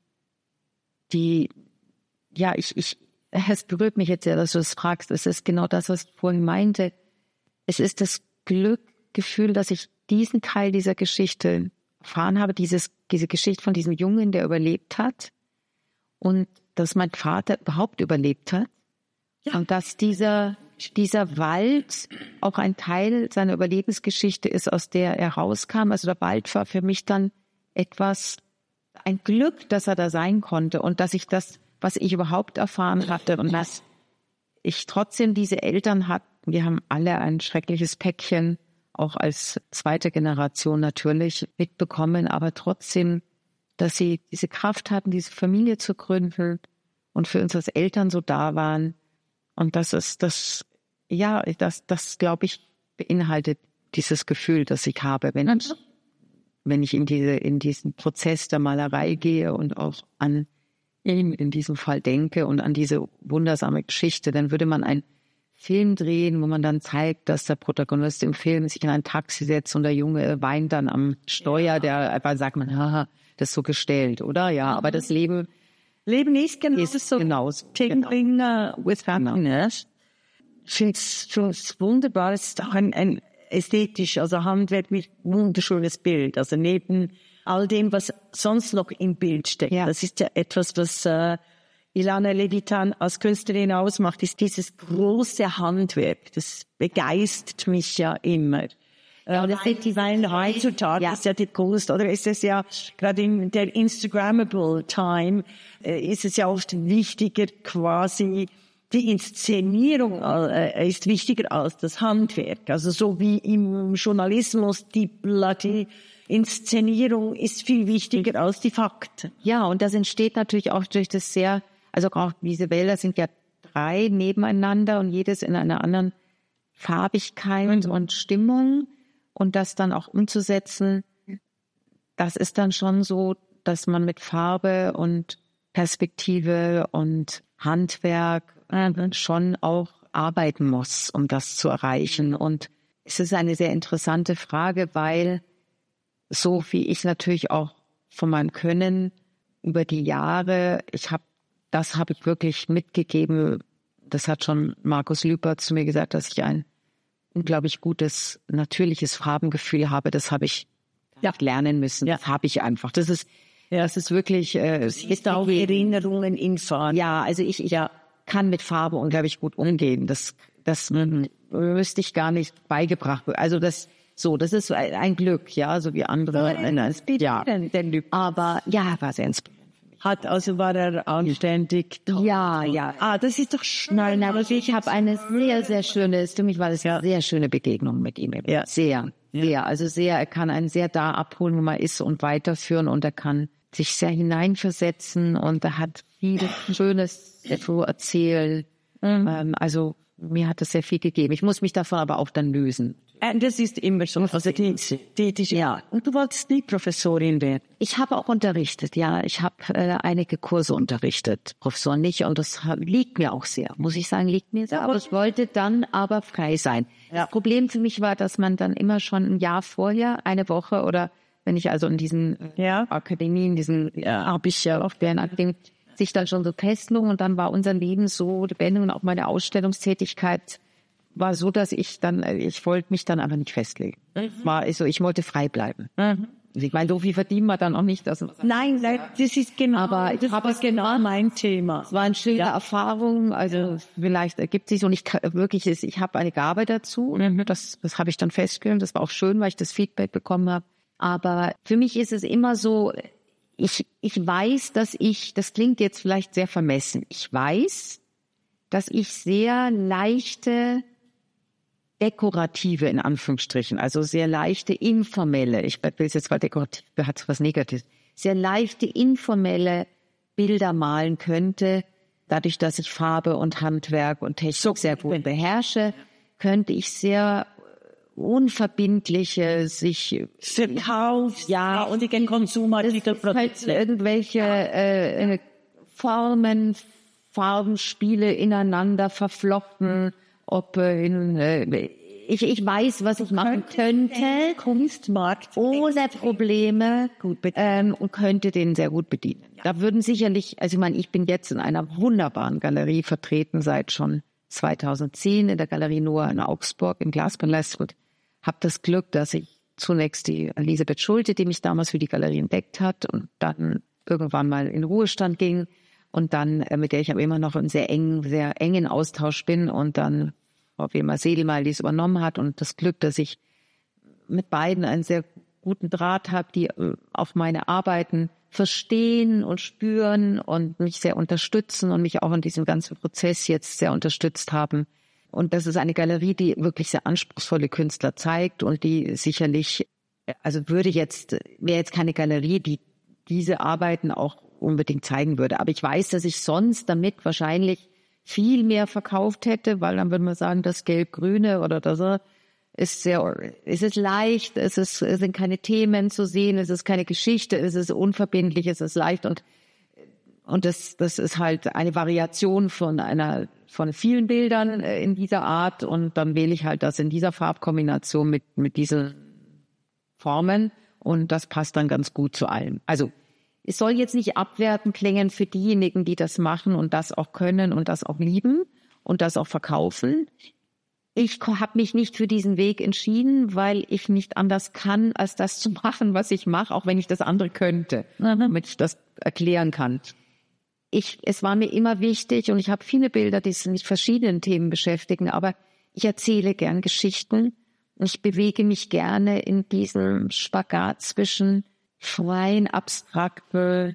es berührt mich jetzt sehr, dass du das fragst. Es ist genau das, was ich vorhin meinte. Es ist das Glückgefühl, dass ich diesen Teil dieser Geschichte erfahren habe, diese Geschichte von diesem Jungen, der überlebt hat und dass mein Vater überhaupt überlebt hat und dass dieser Wald auch ein Teil seiner Überlebensgeschichte ist, aus der er rauskam. Also der Wald war für mich dann ein Glück, dass er da sein konnte und dass ich das, was ich überhaupt erfahren hatte und dass ich trotzdem diese Eltern hatte. Wir haben alle ein schreckliches Päckchen, auch als 2. Generation natürlich mitbekommen, aber trotzdem, dass sie diese Kraft hatten, diese Familie zu gründen und für uns als Eltern so da waren. Und das glaube ich, beinhaltet dieses Gefühl, das ich habe, wenn ich in diesen Prozess der Malerei gehe und auch an ihn in diesem Fall denke und an diese wundersame Geschichte, dann würde man einen Film drehen, wo man dann zeigt, dass der Protagonist im Film sich in ein Taxi setzt und der Junge weint dann am Steuer, der einfach sagt man, haha, das ist so gestellt, oder? Ja, aber das Leben ist so Tingling with Happiness. Ich finde es wunderbar. Es ist auch ein ästhetisch, also handwerklich wunderschönes Bild. Also neben all dem, was sonst noch im Bild steckt. Ja. Das ist ja etwas, was Ilana Levitan als Künstlerin ausmacht, ist dieses große Handwerk. Das begeistert mich ja immer. Das ist weil heutzutage ist ja die Kunst, oder ist es ja gerade in der Instagrammable Time, ist es ja oft wichtiger quasi, die Inszenierung ist wichtiger als das Handwerk. Also so wie im Journalismus die Inszenierung ist viel wichtiger als die Fakten. Ja, und das entsteht natürlich auch durch das also auch diese Wälder sind ja 3 nebeneinander und jedes in einer anderen Farbigkeit und Stimmung. Und das dann auch umzusetzen, das ist dann schon so, dass man mit Farbe und Perspektive und Handwerk schon auch arbeiten muss, um das zu erreichen. Und es ist eine sehr interessante Frage, weil so wie ich natürlich auch von meinem Können über die Jahre, das habe ich wirklich mitgegeben. Das hat schon Markus Lüper zu mir gesagt, dass ich ein unglaublich gutes, natürliches Farbengefühl habe. Das habe ich lernen müssen. Das habe ich einfach. Das ist wirklich, es ist auch Erinnerungen in Farben. Ja, also ich kann mit Farbe unglaublich gut umgehen. Das müsste ich gar nicht beigebracht werden. Also das ist ein Glück, ja, so wie andere. Ja. Aber war sehr inspirierend für mich. Also war er anständig. Ja, ja. Das ist doch schön. Nein, aber ich habe eine sehr, sehr schöne, für mich war das eine sehr schöne Begegnung mit ihm. Ja. Sehr, sehr. Also sehr, er kann einen sehr da abholen, wo man ist und weiterführen und er kann sich sehr hineinversetzen und er hat viel Schönes zu erzählen. Also mir hat das sehr viel gegeben. Ich muss mich davon aber auch dann lösen. Das ist immer so. Also ja. Und du wolltest nie Professorin werden? Ich habe auch unterrichtet, ja. Ich habe einige Kurse unterrichtet, Professor nicht. Und das liegt mir auch sehr, muss ich sagen, liegt mir sehr. Aber ich wollte dann aber frei sein. Ja. Das Problem für mich war, dass man dann immer schon ein Jahr vorher, eine Woche oder wenn ich also in diesen Akademien, diesen habe ich ja auf deren Akademien, sich dann schon so festlegen und dann war unser Leben so lebendig und auch meine Ausstellungstätigkeit war so, dass ich wollte mich dann einfach nicht festlegen. Ich wollte frei bleiben. Ich meine, so viel verdienen wir dann auch nicht. Nein, das ist genau, das genau mein Thema. Es war eine schöne Erfahrung, also vielleicht ergibt sich und ich habe eine Gabe dazu. Das habe ich dann festgestellt. Das war auch schön, weil ich das Feedback bekommen habe. Aber für mich ist es immer so, ich weiß, das klingt jetzt vielleicht sehr vermessen, ich weiß, dass ich sehr leichte dekorative, in Anführungsstrichen, also sehr leichte informelle, ich will es jetzt mal dekorativ, hat was Negatives, sehr leichte informelle Bilder malen könnte, dadurch, dass ich Farbe und Handwerk und Technik sehr gut beherrsche, könnte ich sehr unverbindliche, sich verkauft, und die Konsumartikel irgendwelche Formen, Farbenspiele ineinander verflochten, ich weiß, was ich machen könnte, Kunstmarkt ohne Probleme und könnte den sehr gut bedienen. Da würden sicherlich, also ich meine, ich bin jetzt in einer wunderbaren Galerie vertreten seit schon 2010 in der Galerie Noah in Augsburg im Glaspalast und habe das Glück, dass ich zunächst die Elisabeth Schulte, die mich damals für die Galerie entdeckt hat und dann irgendwann mal in Ruhestand ging und dann, mit der ich aber immer noch in sehr engen Austausch bin und dann Frau Wilmer-Sedelmeier, die es übernommen hat und das Glück, dass ich mit beiden einen sehr guten Draht habe, die auf meine Arbeiten verstehen und spüren und mich sehr unterstützen und mich auch in diesem ganzen Prozess jetzt sehr unterstützt haben. Und das ist eine Galerie, die wirklich sehr anspruchsvolle Künstler zeigt und die sicherlich, also wäre jetzt keine Galerie, die diese Arbeiten auch unbedingt zeigen würde. Aber ich weiß, dass ich sonst damit wahrscheinlich viel mehr verkauft hätte, weil dann würde man sagen, das Gelb-Grüne oder das es ist leicht, es sind keine Themen zu sehen, es ist keine Geschichte, es ist unverbindlich, es ist leicht und das ist halt eine Variation von vielen Bildern in dieser Art und dann wähle ich halt das in dieser Farbkombination mit diesen Formen und das passt dann ganz gut zu allem. Also es soll jetzt nicht abwertend klingen für diejenigen, die das machen und das auch können und das auch lieben und das auch verkaufen. Ich habe mich nicht für diesen Weg entschieden, weil ich nicht anders kann, als das zu machen, was ich mache, auch wenn ich das andere könnte, damit ich das erklären kann. Es war mir immer wichtig und ich habe viele Bilder, die sich mit verschiedenen Themen beschäftigen, aber ich erzähle gern Geschichten und ich bewege mich gerne in diesem Spagat zwischen freien, abstrakte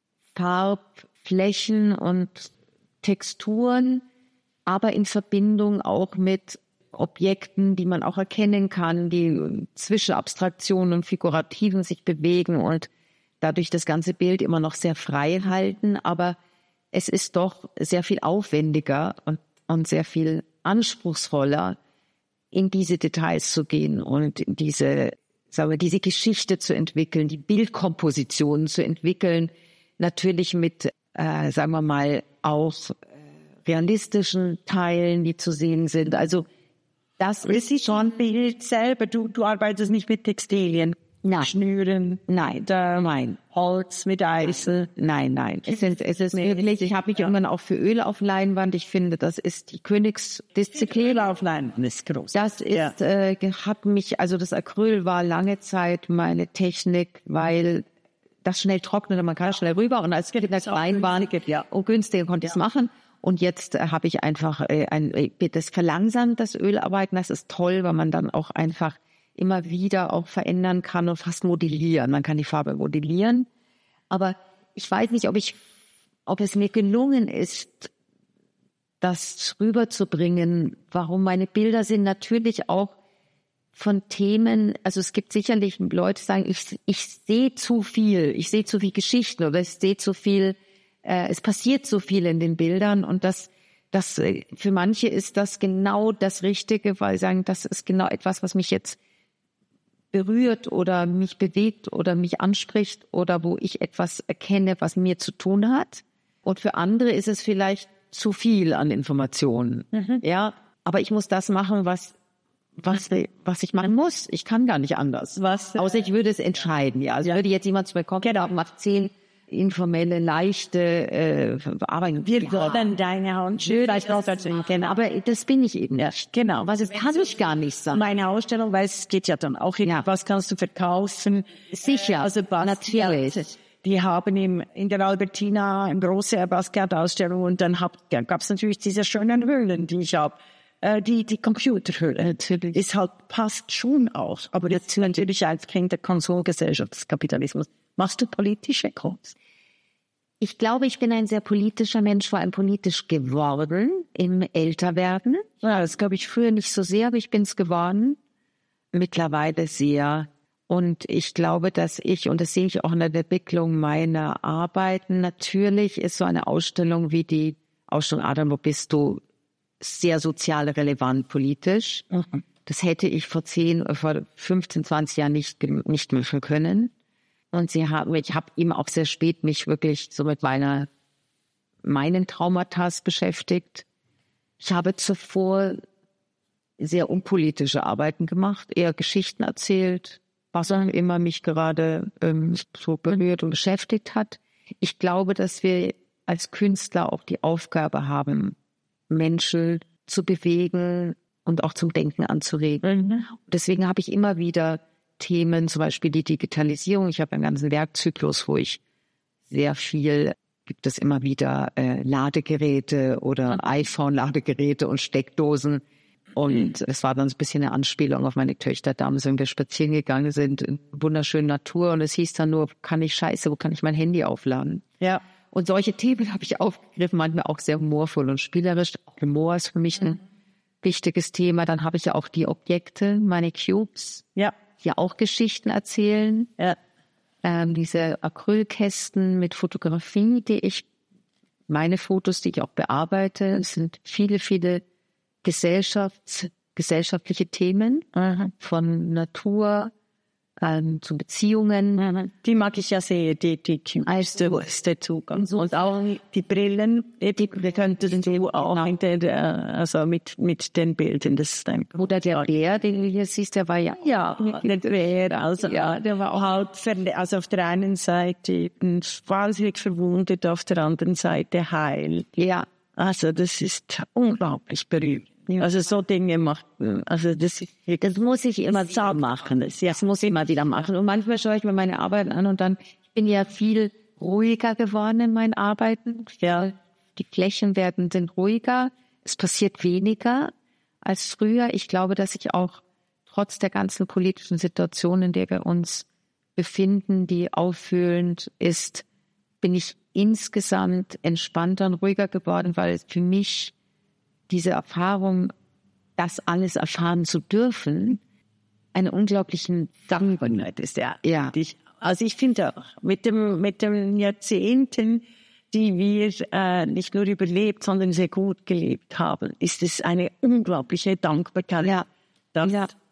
Farbflächen und Texturen, aber in Verbindung auch mit Objekten, die man auch erkennen kann, die zwischen Abstraktion und Figurativen sich bewegen und dadurch das ganze Bild immer noch sehr frei halten. Aber es ist doch sehr viel aufwendiger und sehr viel anspruchsvoller, in diese Details zu gehen und in diese Geschichte zu entwickeln, die Bildkompositionen zu entwickeln, natürlich mit, sagen wir mal, auch realistischen Teilen, die zu sehen sind. Also das ist schon Bild selber. Du arbeitest nicht mit Textilien. Nein. Schnüren. Nein. Holz mit Eisel. Nein. Es ist wirklich, ich habe mich irgendwann auch für Öl auf Leinwand. Ich finde, das ist die Königsdisziplin. Öl auf Leinwand ist groß. Das ist, das Acryl war lange Zeit meine Technik, weil das schnell trocknete, man kann schnell rüber und als Kind klein war und günstiger konnte ich es machen. Und jetzt habe ich einfach das verlangsamt, das Ölarbeiten. Das ist toll, weil man dann auch einfach immer wieder auch verändern kann und fast modellieren. Man kann die Farbe modellieren. Aber ich weiß nicht, ob es mir gelungen ist, das rüberzubringen, warum meine Bilder sind natürlich auch von Themen, also es gibt sicherlich Leute, die sagen, ich sehe zu viel Geschichten oder ich sehe zu viel, es passiert so viel in den Bildern und das für manche ist das genau das Richtige, weil sie sagen, das ist genau etwas, was mich jetzt berührt oder mich bewegt oder mich anspricht oder wo ich etwas erkenne, was mir zu tun hat. Und für andere ist es vielleicht zu viel an Informationen. Ja, aber ich muss das machen, was ich machen muss. Ich kann gar nicht anders. Außer ich würde es entscheiden. Ja, also würde jetzt jemand zu mir kommen, macht 10 informelle, leichte Arbeiten. Wir würden deine Hand vielleicht auch dazu kennen, aber das bin ich eben nicht. Genau. Das kann ich gar nicht sagen. Meine Ausstellung, weil es geht ja dann auch, was kannst du verkaufen? Sicher, also natürlich. Die haben in der Albertina eine große Basquiat-Ausstellung und dann gab es natürlich diese schönen Höhlen, die ich habe. Die Computerhöhle natürlich ist halt, passt schon auch. Aber jetzt natürlich als Kind der Konsumgesellschaft des Kapitalismus. Machst du politische Kunst? Ich glaube, ich bin ein sehr politischer Mensch, vor allem politisch geworden im Älterwerden. Ja, das glaube ich früher nicht so sehr, aber ich bin es geworden. Mittlerweile sehr. Und ich glaube, dass und das sehe ich auch in der Entwicklung meiner Arbeiten, natürlich ist so eine Ausstellung wie die Ausstellung Adam, wo bist du, sehr sozial relevant politisch. Das hätte ich vor 15, 20 Jahren nicht machen können. Und ich habe eben auch sehr spät mich wirklich so mit meinen Traumata beschäftigt. Ich habe zuvor sehr unpolitische Arbeiten gemacht, eher Geschichten erzählt, was auch immer mich gerade so berührt und beschäftigt hat. Ich glaube, dass wir als Künstler auch die Aufgabe haben, Menschen zu bewegen und auch zum Denken anzuregen. Deswegen habe ich immer wieder Themen, zum Beispiel die Digitalisierung. Ich habe einen ganzen Werkzyklus, wo ich sehr viel, gibt es immer wieder Ladegeräte oder iPhone-Ladegeräte und Steckdosen. Und es war dann so ein bisschen eine Anspielung auf meine Töchter. Damals, wenn wir spazieren gegangen sind in wunderschönen Natur und es hieß dann nur, wo kann ich mein Handy aufladen? Ja. Und solche Themen habe ich aufgegriffen, manchmal auch sehr humorvoll und spielerisch. Humor ist für mich ein wichtiges Thema. Dann habe ich ja auch die Objekte, meine Cubes, die auch Geschichten erzählen. Ja. Diese Acrylkästen mit Fotografie, meine Fotos, die ich auch bearbeite. Es sind viele, viele gesellschaftliche Themen, von Natur zu Beziehungen. Die mag ich ja sehr, die ist der Zugang. Und auch die Brillen, die könntest du auch also mit den Bildern, das ist ein... Oder der Bär, den du hier siehst, der war der Bär, also der war auch also auf der einen Seite wahnsinnig verwundet, auf der anderen Seite heil. Ja. Also das ist unglaublich berühmt. Also so Dinge macht, also das muss ich immer machen. Das muss ich immer wieder machen. Und manchmal schaue ich mir meine Arbeiten an und dann, ich bin ja viel ruhiger geworden in meinen Arbeiten. Ja, die Flächen sind ruhiger. Es passiert weniger als früher. Ich glaube, dass ich auch trotz der ganzen politischen Situation, in der wir uns befinden, die auffühlend ist, bin ich insgesamt entspannter und ruhiger geworden, weil für mich diese Erfahrung, das alles erfahren zu dürfen, eine unglaubliche Dankbarkeit ist. Ja. Also ich finde auch, mit den Jahrzehnten, die wir nicht nur überlebt, sondern sehr gut gelebt haben, ist es eine unglaubliche Dankbarkeit, dass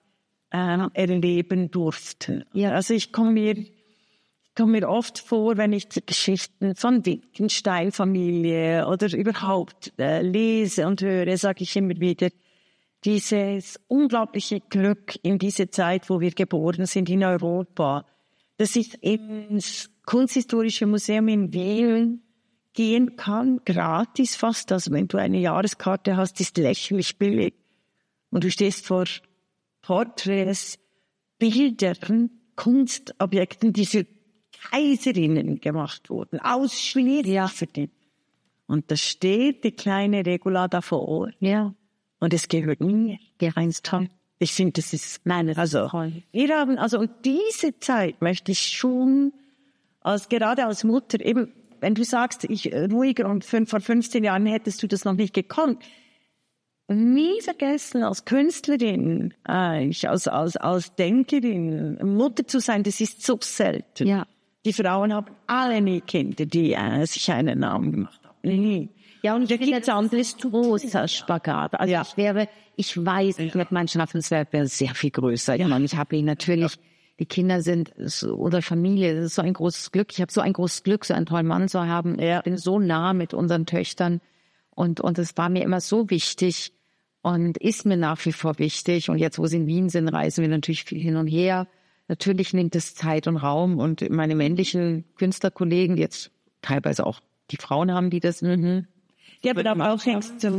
erleben durfte. Ja. Also ich komme mir oft vor, wenn ich die Geschichten von Wittgenstein-Familie oder überhaupt lese und höre, sage ich immer wieder, dieses unglaubliche Glück in diese Zeit, wo wir geboren sind in Europa, dass ich ins Kunsthistorische Museum in Wien gehen kann, gratis fast. Also wenn du eine Jahreskarte hast, ist lächerlich billig. Und du stehst vor Porträts, Bildern, Kunstobjekten, die für Kaiserinnen gemacht wurden, ausschließlich für die. Und da steht die kleine Regula davor. Ja. Und es gehört mir. Ich finde, das ist, und diese Zeit möchte ich schon gerade als Mutter, eben, wenn du sagst, ruhiger und vor 15 Jahren hättest du das noch nicht gekonnt. Nie vergessen, als Künstlerin, als Denkerin, Mutter zu sein, das ist so selten. Ja. Die Frauen haben alle nie Kinder, die sich einen Namen gemacht haben. Nie. Ja, und da gibt es anderes großer Spagat. Also ich weiß, mein Schaffenswert wäre sehr viel größer. Ich meine, ich habe ihn natürlich, die Kinder sind, unsere Familie, das ist so ein großes Glück. Ich habe so ein großes Glück, so einen tollen Mann zu haben. Ich bin so nah mit unseren Töchtern und es war mir immer so wichtig und ist mir nach wie vor wichtig. Und jetzt, wo sie in Wien sind, reisen wir natürlich viel hin und her. Natürlich nimmt es Zeit und Raum und meine männlichen Künstlerkollegen, die jetzt teilweise auch die Frauen haben, die das, die haben aber auch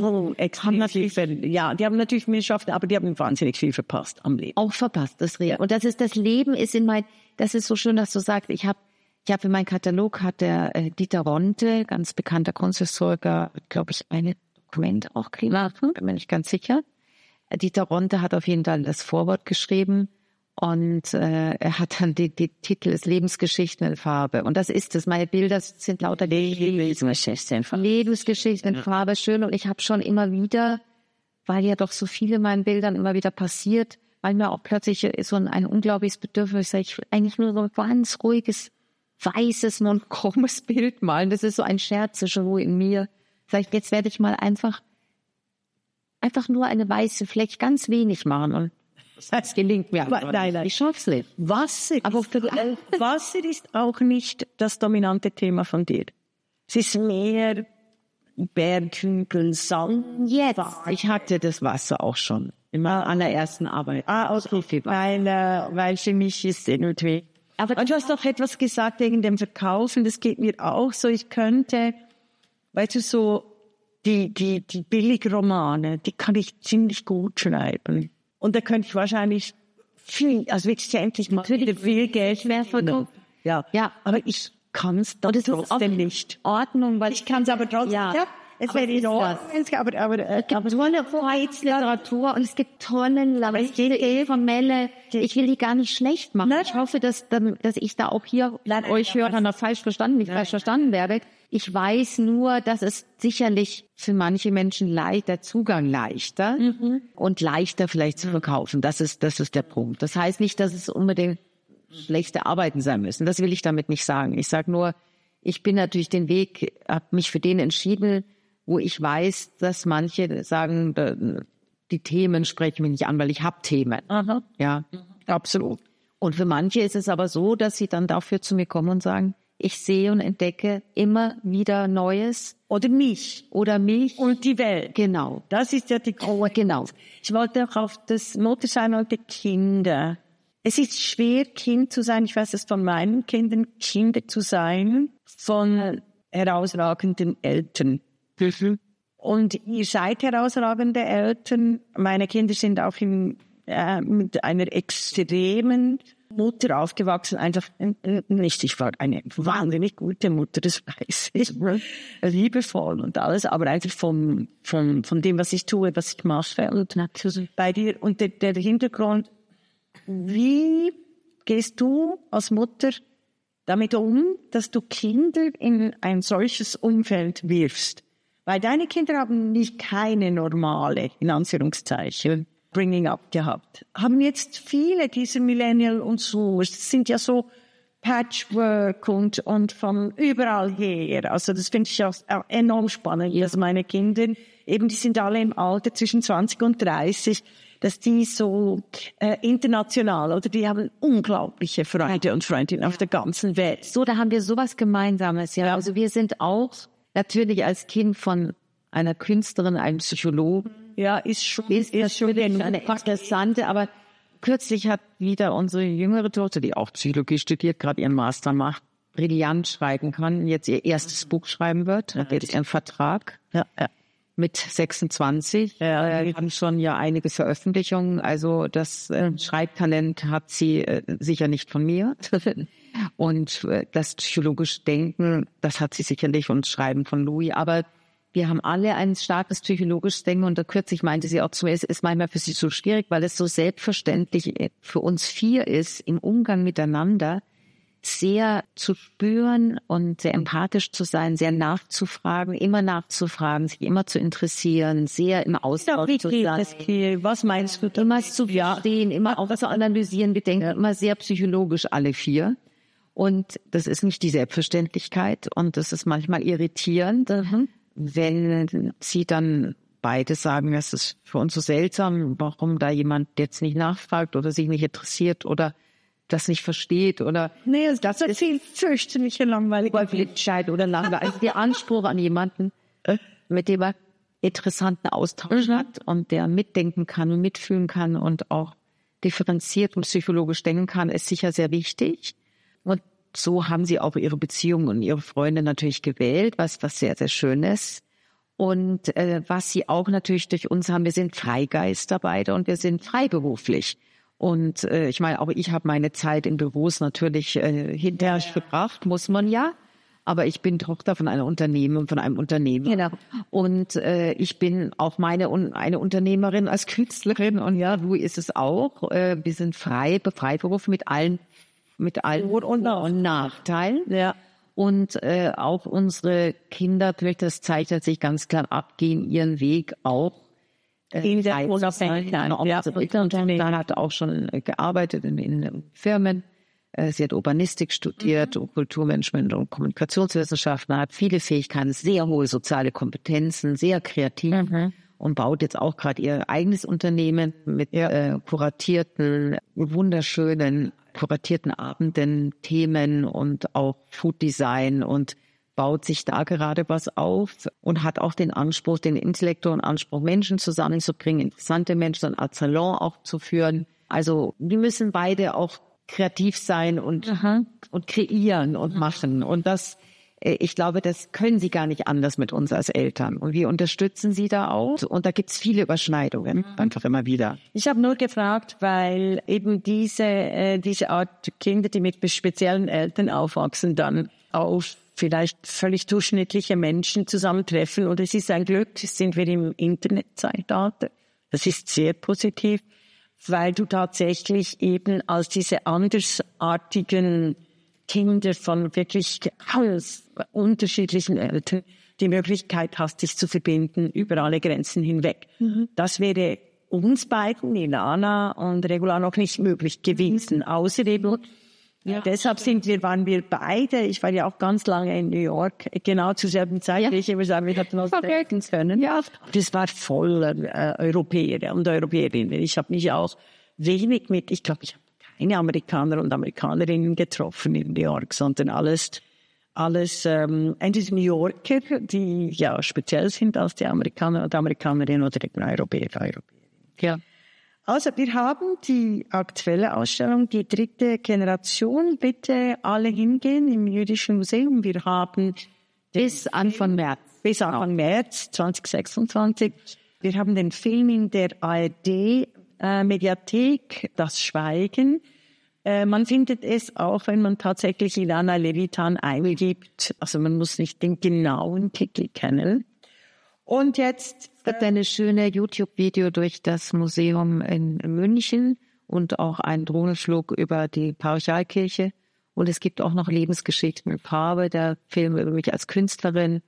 die haben natürlich mehr geschafft, aber die haben wahnsinnig viel verpasst am Leben. Auch verpasst, das Leben. Und das Leben ist das ist so schön, dass du sagst, ich habe in meinem Katalog hat der Dieter Ronte, ganz bekannter Kunsthistoriker, glaube ich, eine Dokument auch gemacht, bin mir nicht ganz sicher. Dieter Ronte hat auf jeden Fall das Vorwort geschrieben. Und er hat dann die Titel des Lebensgeschichten in Farbe. Und das ist es. Meine Bilder sind lauter Lebensgeschichten in Farbe. Schön. Und ich habe schon immer wieder, weil ja doch so viele in meinen Bildern immer wieder passiert, weil mir auch plötzlich so ein unglaubliches Bedürfnis, ich will eigentlich nur so ein ganz ruhiges, weißes, monochromes Bild malen. Das ist so ein Scherz schon in mir. Vielleicht jetzt werde ich mal einfach nur eine weiße Fläche, ganz wenig machen und das gelingt mir. Nein. Ich schaff's nicht. Wasser ist auch nicht das dominante Thema von dir. Es ist mehr Berghügel, Sand. Jetzt. Ich hatte das Wasser auch schon. Immer an der ersten Arbeit. Okay. Weil für mich ist irgendwie. Aber du hast doch etwas gesagt wegen dem Verkaufen. Das geht mir auch so. Ich könnte, weißt du, so die Billigromane, die kann ich ziemlich gut schreiben. Und da könnte ich wahrscheinlich wirklich endlich mal wieder viel Geld mehr verkaufen. Ja. Aber ich kann es trotzdem nicht. Ordnung, weil ich kann es aber trotzdem. Ja. Es wäre in Ordnung, aber es gibt tolle Vorheitsliteratur und es gibt tolle formelle. Ich will die gar nicht schlecht machen. Ich hoffe, dass ich da auch hier euch Hörern noch falsch verstanden werde. Ich weiß nur, dass es sicherlich für manche Menschen der Zugang leichter und leichter vielleicht zu verkaufen. Das ist der Punkt. Das heißt nicht, dass es unbedingt schlechte Arbeiten sein müssen. Das will ich damit nicht sagen. Ich sage nur, ich bin natürlich habe mich für den entschieden, wo ich weiß, dass manche sagen, die Themen sprechen mich nicht an, weil ich habe Themen. Aha. Ja, absolut. Und für manche ist es aber so, dass sie dann dafür zu mir kommen und sagen, ich sehe und entdecke immer wieder Neues. Oder mich. Und die Welt. Genau. Das ist ja genau. Ich wollte auch auf das Muttersein und die Kinder. Es ist schwer, Kind zu sein. Ich weiß es von meinen Kindern, Kinder zu sein von herausragenden Eltern. Und ihr seid herausragende Eltern. Meine Kinder sind auch mit einer extremen Mutter aufgewachsen. Einfach nicht, ich war eine wahnsinnig gute Mutter, das weiß ich. Liebevoll und alles, aber einfach von dem, was ich tue, was ich mache. Und bei dir, und der Hintergrund, wie gehst du als Mutter damit um, dass du Kinder in ein solches Umfeld wirfst? Weil deine Kinder haben nicht keine normale, in Anführungszeichen, Bringing Up gehabt. Haben jetzt viele dieser Millennial und so, es sind ja so Patchwork und von überall her. Also das finde ich auch enorm spannend, dass meine Kinder, eben die sind alle im Alter zwischen 20 und 30, dass die so international, oder die haben unglaubliche Freunde und Freundinnen auf der ganzen Welt. So, da haben wir sowas Gemeinsames, ja. Also wir sind auch natürlich als Kind von einer Künstlerin, einem Psychologen. Ja, ist schon eine interessante, aber kürzlich hat wieder unsere jüngere Tochter, die auch Psychologie studiert, gerade ihren Master macht, brillant schreiben kann, jetzt ihr erstes Buch schreiben wird, hat jetzt ihren Vertrag mit 26. Wir haben schon ja einige Veröffentlichungen, also das Schreibtalent hat sie sicher nicht von mir. Und das psychologische Denken, das hat sie sicherlich, und Schreiben von Louis, aber wir haben alle ein starkes psychologisches Denken, und kürzlich meinte sie auch zu mir, es ist manchmal für sie so schwierig, weil es so selbstverständlich für uns 4 ist, im Umgang miteinander, sehr zu spüren und sehr empathisch zu sein, sehr nachzufragen, sich immer zu interessieren, sehr im Austausch zu sein. Was meinst du? Immer zu verstehen, immer auch zu analysieren. Wir denken immer sehr psychologisch alle vier. Und das ist nicht die Selbstverständlichkeit. Und das ist manchmal irritierend, wenn sie dann beide sagen, es ist für uns so seltsam, warum da jemand jetzt nicht nachfragt oder sich nicht interessiert oder das nicht versteht oder nee, das ist viel fürchterlicher langweiliger Konfliktscheid oder langweilig. Also der Anspruch an jemanden, mit dem er interessanten Austausch hat und der mitdenken kann und mitfühlen kann und auch differenziert und psychologisch denken kann, ist sicher sehr wichtig. Und so haben sie auch ihre Beziehungen und ihre Freunde natürlich gewählt, was sehr, sehr schön ist. Und was sie auch natürlich durch uns haben, wir sind Freigeister beide und wir sind freiberuflich. Und ich meine, auch ich habe meine Zeit in Büros natürlich hinterher gebracht, muss man ja. Aber ich bin Tochter von einem Unternehmen. Genau. Und ich bin auch eine Unternehmerin als Künstlerin. Und ja, du ist es auch. Wir sind freiberuflich mit allen Vor- und Nachteilen. Ja. Und auch unsere Kinder, das zeichnet sich ganz klar ab, gehen ihren Weg auch. In der Unabhängigkeit. Dann hat auch schon gearbeitet in Firmen. Sie hat Urbanistik studiert, Kulturmanagement und Kommunikationswissenschaften, hat viele Fähigkeiten, sehr hohe soziale Kompetenzen, sehr kreativ und baut jetzt auch gerade ihr eigenes Unternehmen mit wunderschönen kuratierten Abenden, Themen und auch Food Design und baut sich da gerade was auf und hat auch den Anspruch, den intellektuellen Anspruch, Menschen zusammenzubringen, interessante Menschen, ein Art Salon auch zu führen. Also die müssen beide auch kreativ sein und kreieren und machen. Und das, ich glaube, das können sie gar nicht anders mit uns als Eltern. Und wir unterstützen sie da auch. Und da gibt's viele Überschneidungen, einfach immer wieder. Ich habe nur gefragt, weil eben diese Art Kinder, die mit speziellen Eltern aufwachsen, dann auf vielleicht völlig durchschnittliche Menschen zusammentreffen. Und es ist ein Glück, sind wir im Internetzeitalter. Das ist sehr positiv, weil du tatsächlich eben als diese andersartigen Kinder von wirklich ganz unterschiedlichen Eltern die Möglichkeit hast, dich zu verbinden über alle Grenzen hinweg. Das wäre uns beiden, Ilana und Regula, noch nicht möglich gewesen, außer eben deshalb waren wir beide, ich war ja auch ganz lange in New York, genau zur selben Zeit, wie ich immer sagen, wir hatten uns treffen können. Ja. Das war voller Europäer und Europäerinnen. Ich habe mich auch wenig ich habe keine Amerikaner und Amerikanerinnen getroffen in New York, sondern alles entweder New Yorker, die ja speziell sind als die Amerikaner und Amerikanerinnen oder eben Europäer. Ja. Also wir haben die aktuelle Ausstellung, die 3. Generation. Bitte alle hingehen im Jüdischen Museum. Wir haben bis Anfang März 2026. Wir haben den Film in der ARD Mediathek, Das Schweigen. Man findet es auch, wenn man tatsächlich Ilana Levitan eingibt. Also man muss nicht den genauen Titel kennen. Und jetzt wird eine schöne YouTube-Video durch das Museum in München und auch ein Drohnenflug über die Parochialkirche. Und es gibt auch noch Lebensgeschichten in Farbe, der Film über mich als Künstlerin,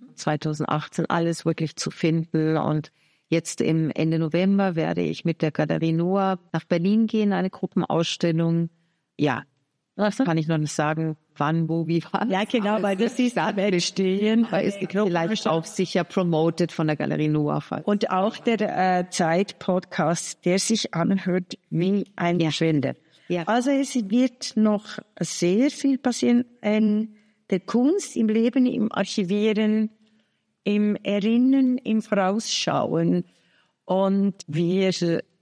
2018, alles wirklich zu finden. Und jetzt im Ende November werde ich mit der Galerie Noah nach Berlin gehen, eine Gruppenausstellung. Ja, das kann ich noch nicht sagen, wann, wo, wie, wann. Ja, genau, weil das ist stehen. Weil es vielleicht auch sicher promoted von der Galerie Noah. Und auch der Zeit-Podcast, der sich anhört wie ein Schwinde. Ja. Also es wird noch sehr viel passieren in der Kunst, im Leben, im Archivieren, im Erinnern, im Vorausschauen. Und wir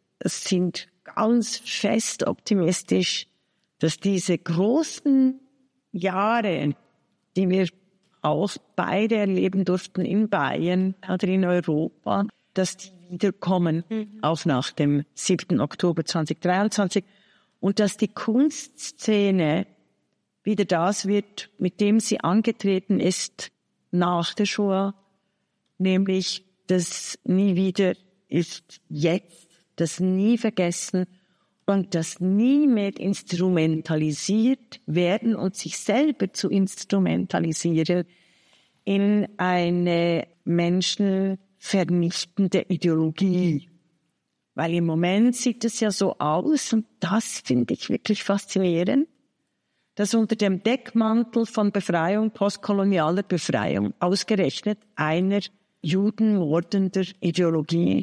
sind ganz fest optimistisch, dass diese großen Jahre, die wir auch beide erleben durften in Bayern oder in Europa, dass die wiederkommen, auch nach dem 7. Oktober 2023, und dass die Kunstszene wieder das wird, mit dem sie angetreten ist nach der Shoah, nämlich das nie wieder ist jetzt, das nie vergessen und das nie mehr instrumentalisiert werden und sich selber zu instrumentalisieren in eine menschenvernichtende Ideologie. Weil im Moment sieht es ja so aus, und das finde ich wirklich faszinierend, dass unter dem Deckmantel von Befreiung, postkolonialer Befreiung, ausgerechnet einer judenmordender Ideologie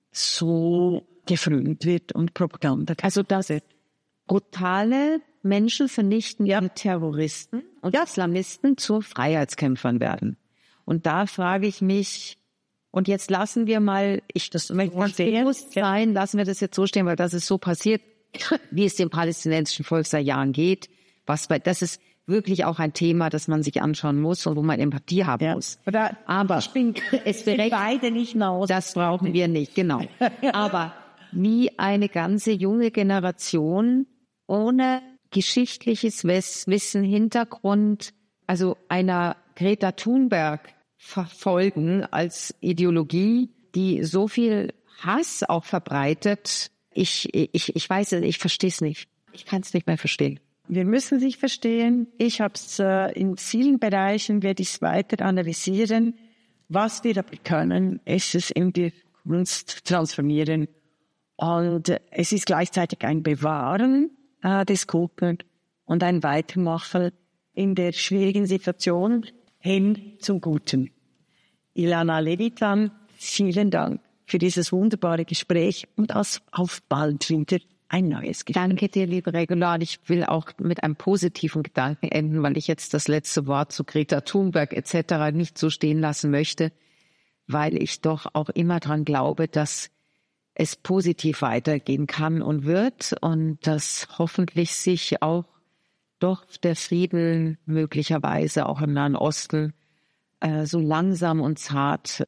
so gefrönt wird und Propaganda. Also das brutale, menschenvernichtende Terroristen und Islamisten zu Freiheitskämpfern werden. Und da frage ich mich, und jetzt lassen wir mal, das möchte ganz bewusst sein, lassen wir das jetzt so stehen, weil das ist so passiert, wie es dem palästinensischen Volk seit Jahren geht. Das ist wirklich auch ein Thema, das man sich anschauen muss und wo man Empathie haben muss. Aber es beide nicht hinaus. Das brauchen wir nicht, genau. Aber wie eine ganze junge Generation ohne geschichtliches Wissen, Hintergrund, also einer Greta Thunberg verfolgen als Ideologie, die so viel Hass auch verbreitet. Ich weiß es, ich verstehe es nicht. Ich kann es nicht mehr verstehen. Wir müssen sich verstehen. Ich habe es in vielen Bereichen, werde ich es weiter analysieren. Was wir aber können, ist es in die Kunst transformieren. Und es ist gleichzeitig ein Bewahren des Guten und ein Weitermachen in der schwierigen Situation hin zum Guten. Ilana Levitan, vielen Dank für dieses wunderbare Gespräch und auf bald wieder ein neues Gespräch. Danke dir, liebe Regula. Und ich will auch mit einem positiven Gedanken enden, weil ich jetzt das letzte Wort zu Greta Thunberg etc. nicht so stehen lassen möchte, weil ich doch auch immer dran glaube, dass es positiv weitergehen kann und wird und dass hoffentlich sich auch doch der Frieden möglicherweise auch im Nahen Osten so langsam und zart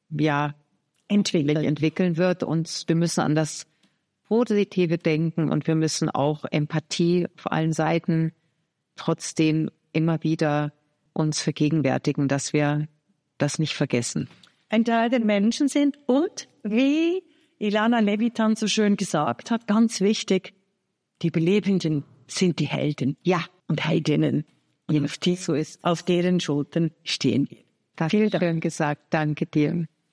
entwickeln wird. Und wir müssen an das Positive denken und wir müssen auch Empathie auf allen Seiten trotzdem immer wieder uns vergegenwärtigen, dass wir das nicht vergessen. Ein Teil der Menschen sind und wie Ilana Levitan so schön gesagt hat, ganz wichtig, die Überlebenden sind die Helden. Ja. Und Heldinnen. Und so ist. Auf deren Schultern stehen wir. Das ist schön gesagt. Danke dir.